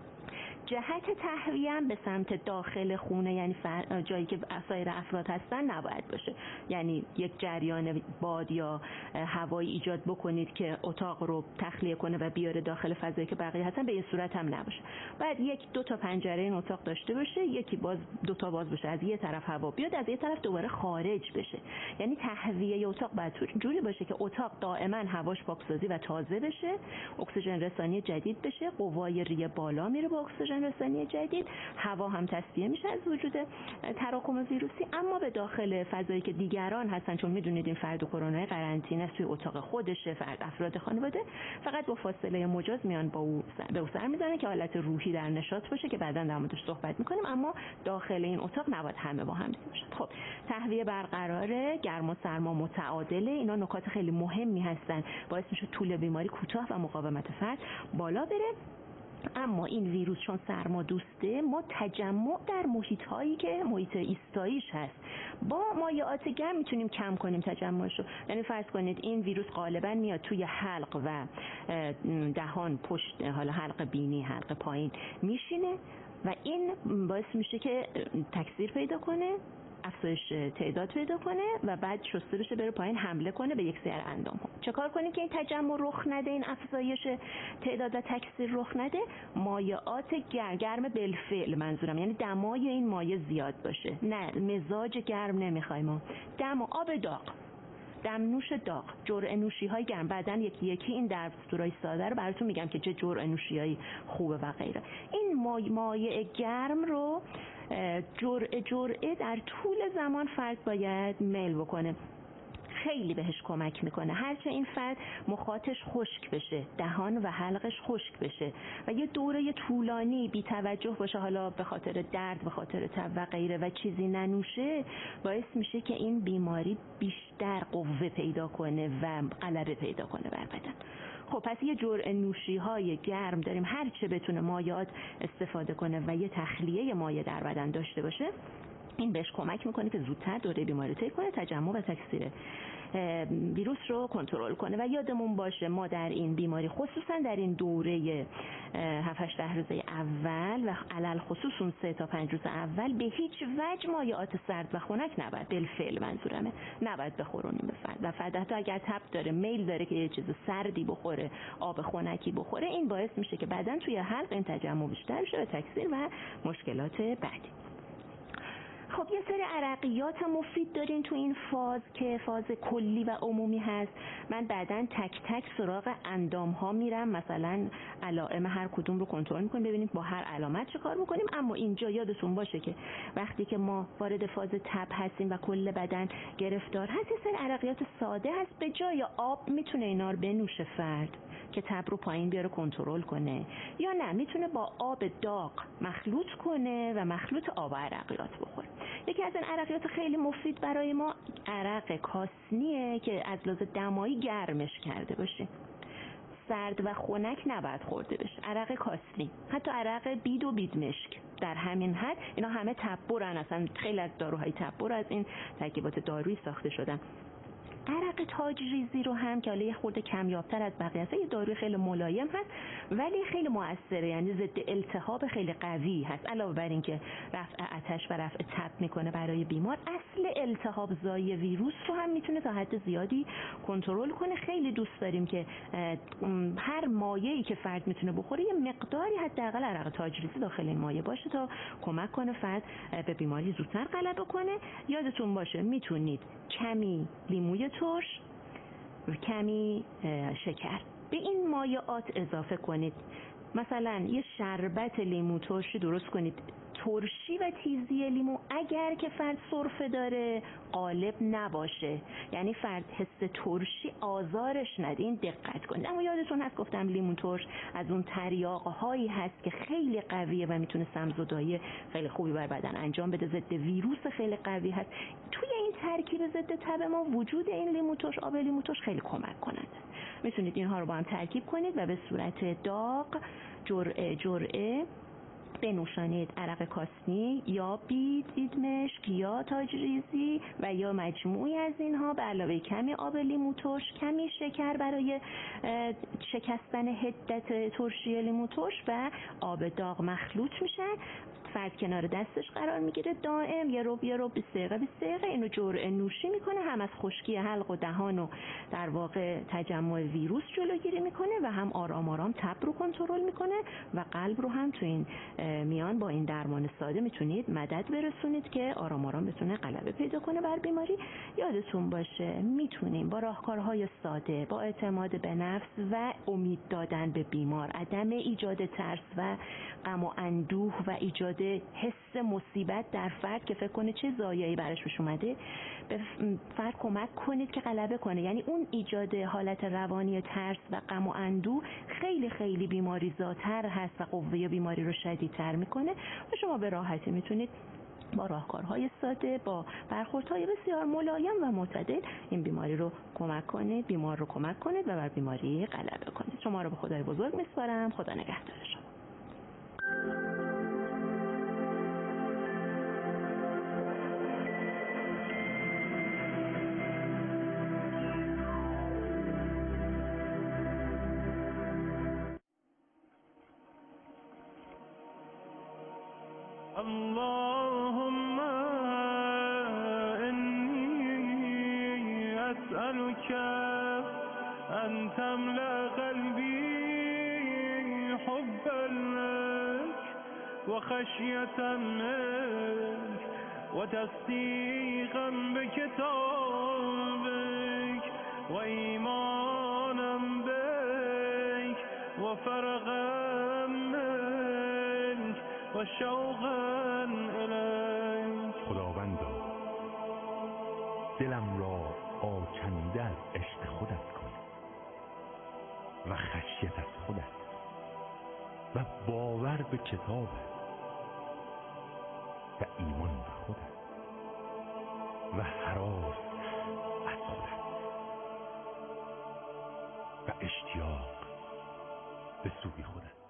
Speaker 20: جهت تهویه هم به سمت داخل خونه، یعنی جایی که سایر افراد هستن، نباید باشه. یعنی یک جریان باد یا هوایی ایجاد بکنید که اتاق رو تخلیه کنه و بیاره داخل فضایی که بقیه هستن، به این صورت هم نباشه. باید یک دو تا پنجره این اتاق داشته باشه، یکی باز، دو تا باز باشه، از یه طرف هوا بیاد، از یه طرف دوباره خارج بشه. یعنی تهویه اتاق باید جوری باشه که اتاق دائما هواش پاکسازی و تازه بشه، اکسیژن رسانی جدید بشه، قوای ریه بالا میره با اکسیژن رسانی جدید، هوا هم تصفیه میشه از وجود تراکم ویروسی. اما به داخل فضایی که دیگران هستن، چون میدونید این فرد کرونا قرنطینه توی اتاق خودشه، فرد افراد خانواده فقط با فاصله مجاز میان با او به او سر میزنن که حالت روحی در نشاط باشه که بعداً در موردش صحبت میکنیم، اما داخل این اتاق نباید همه با هم باشن. خب تهویه برقراره، گرم و سرما متعادله، اینا نکات خیلی مهمی هستن، باعث میشه طول بیماری کوتاه و مقاومت فرد بالا بره. اما این ویروس چون سرما دوسته، ما تجمع در محیط هایی که محیط ایستاییش هست با مایعات گرم میتونیم کم کنیم تجمعش رو. یعنی فرض کنید این ویروس غالبا میاد توی حلق و دهان، پشت، حالا حلق بینی، حلق پایین میشینه و این باعث میشه که تکثیر پیدا کنه، افزایش تعداد پیدا کنه و بعد شسته بشه بره پایین، حمله کنه به یک سری اندام ها. چه کار کنیم که این تجمع رخ نده، این افزایش تعداد و تکثیر رخ نده؟ مایعات گرم، گرم بالفعل منظورم، یعنی دمای این مایع زیاد باشه. نه مزاج گرم نمیخوایم، دم و آب داغ. دمنوش داغ، جرعه نوشی های گرم. بعدن یکی یکی این دستورای ساده رو براتون میگم که چه جرعه نوشی هایی خوبه و غیره. این مایع گرم رو جرعه جرعه در طول زمان فرد باید میل بکنه. خیلی بهش کمک میکنه. هرچه این فرد مخاطش خشک بشه، دهان و حلقش خشک بشه و یه دوره طولانی بی توجه باشه، حالا به خاطر درد، به خاطر تب و غیره و چیزی ننوشه، باعث میشه که این بیماری بیشتر قوه پیدا کنه و غلبه پیدا کنه بر بدن. خب پس یه جرعه نوشی های گرم داریم، هر چه بتونه مایعات استفاده کنه و یه تخلیه مایع در بدن داشته باشه، این بهش کمک میکنه که زودتر دوره بیماری طی کنه، تجمع و تکثیر ویروس رو کنترل کنه. و یادمون باشه ما در این بیماری، خصوصا در این دوره هفت هشت روزه اول و علل خصوص اون سه تا پنج روز اول به هیچ وجه مایعات سرد و خنک نباید، بالفعل منظورمه، نباید بخورونیم به فرد. و فرد حتی اگر تب داره، میل داره که یه چیز سردی بخوره، آب خنکی بخوره، این باعث میشه که بعدن توی حلق این تجمع بیشتر بشه و تکثیر و مشکلات بعدی. خب یه سری عرقیات مفید دارین تو این فاز که فاز کلی و عمومی هست. من بعداً تک تک سراغ اندام ها میرم، مثلا علائم هر کدوم رو کنترل میکنیم، ببینیم با هر علامت چه کار میکنیم. اما اینجا یادتون باشه که وقتی که ما وارد فاز تب هستیم و کل بدن گرفتار هست، یه سری عرقیات ساده هست. به جای آب میتونه اینا رو بنوشه فرد که تب رو پایین بیاره، کنترل کنه، یا نه میتونه با آب داغ مخلوط کنه و مخلوط آب و عرقیات بخوره. یکی از این عرقیات خیلی مفید برای ما عرق کاسنیه که از لحاظ دمایی گرمش کرده باشه. سرد و خنک نباید خورده بشه. عرق کاسنی، حتی عرق بید و بید مشک در همین حد، اینا همه تبرن. اصلا خیلی از داروهای تبر از این ترکیبات دارویی ساخته شدن. عرق تاج ریزی رو هم که حالا یه خورده کمیاب‌تر از بقیه است، یه داروی خیلی ملایم هست ولی خیلی موثره، یعنی ضد التهاب خیلی قوی هست. علاوه بر این که رفع آتش و رفع تب میکنه برای بیمار، اصل التهاب زای ویروس رو هم میتونه تا حد زیادی کنترل کنه. خیلی دوست داریم که هر مایعی که فرد میتونه بخوره یه مقداری حداقل عرق تاج ریزی داخل این مایع باشه تا کمک کنه فرد به بیماری زودتر غلبه کنه. یادتون باشه میتونید کمی لیموی ترش و کمی شکر به این مایعات اضافه کنید. مثلا یه شربت لیمو ترشی درست کنید. ترشی و تیزی لیمو اگر که فرد سرفه داره غالب نباشه، یعنی فرد حس ترشی آزارش نده، این دقت کنید. اما یادتون هست گفتم لیمو ترش از اون تریاق‌هایی هست که خیلی قویه و میتونه سم‌زدایی خیلی خوبی بر بدن انجام بده، ضد ویروس خیلی قوی هست. توی این ترکیب ضد تب ما وجود این لیمو ترش، آب لیمو ترش خیلی کمک کننده. میتونید اینها رو با هم ترکیب کنید و به صورت داغ جرعه جرعه بنوشانید. عرق کاسنی یا بید بید مشک یا تاج ریزی و یا مجموعی از اینها به علاوه کمی آب لیمو ترش، کمی شکر برای شکستن حدت ترشی لیمو ترش و آب داغ مخلوط میشن. فرد کنار دستش قرار میگیره، دائم یه رو یه رو بیست دقیقه بیست دقیقه اینو جرعه نوشی میکنه. هم از خشکی حلق و دهان و در واقع تجمع ویروس جلوگیری میکنه و هم آرام آرام تب رو کنترل میکنه و قلب رو هم تو این میان با این درمان ساده میتونید مدد برسونید که آرام آرام بتونه غلبه پیدا کنه بر بیماری. یادتون باشه میتونیم با راهکارهای ساده، با اعتماد به نفس و امید دادن به بیمار، عدم ایجاد ترس و غم و اندوه و ایجاد حس مصیبت در فرد که فکر کنه چه ضایعی براش پیش اومده، به فرد کمک کنید که غلبه کنه. یعنی اون ایجاد حالت روانی ترس و غم و اندوه خیلی خیلی بیماری زاتر هست و قوه بیماری رو شدیدتر میکنه و شما به راحتی میتونید با راهکارهای ساده، با برخوردهای بسیار ملایم و معتدل این بیماری رو کمک کنید، بیمار رو کمک کنید و بر بیماری غلبه کنید. شما رو به خدای بزرگ میسپارم. خدا نگهدار شما.
Speaker 12: اللهم إني أسألك أن تملأ قلبي حبا لك وخشية منك وتصديقا بكتابك
Speaker 21: و ایمانم بیک و فرقم منک و شوقا الیک.
Speaker 22: خداوندا دلم را آکنده از عشق خودت کن و خشیت از خودت و باور به کتابت و ایمان به خودت و هراس از خودت و اشتیاق به سوی خودت.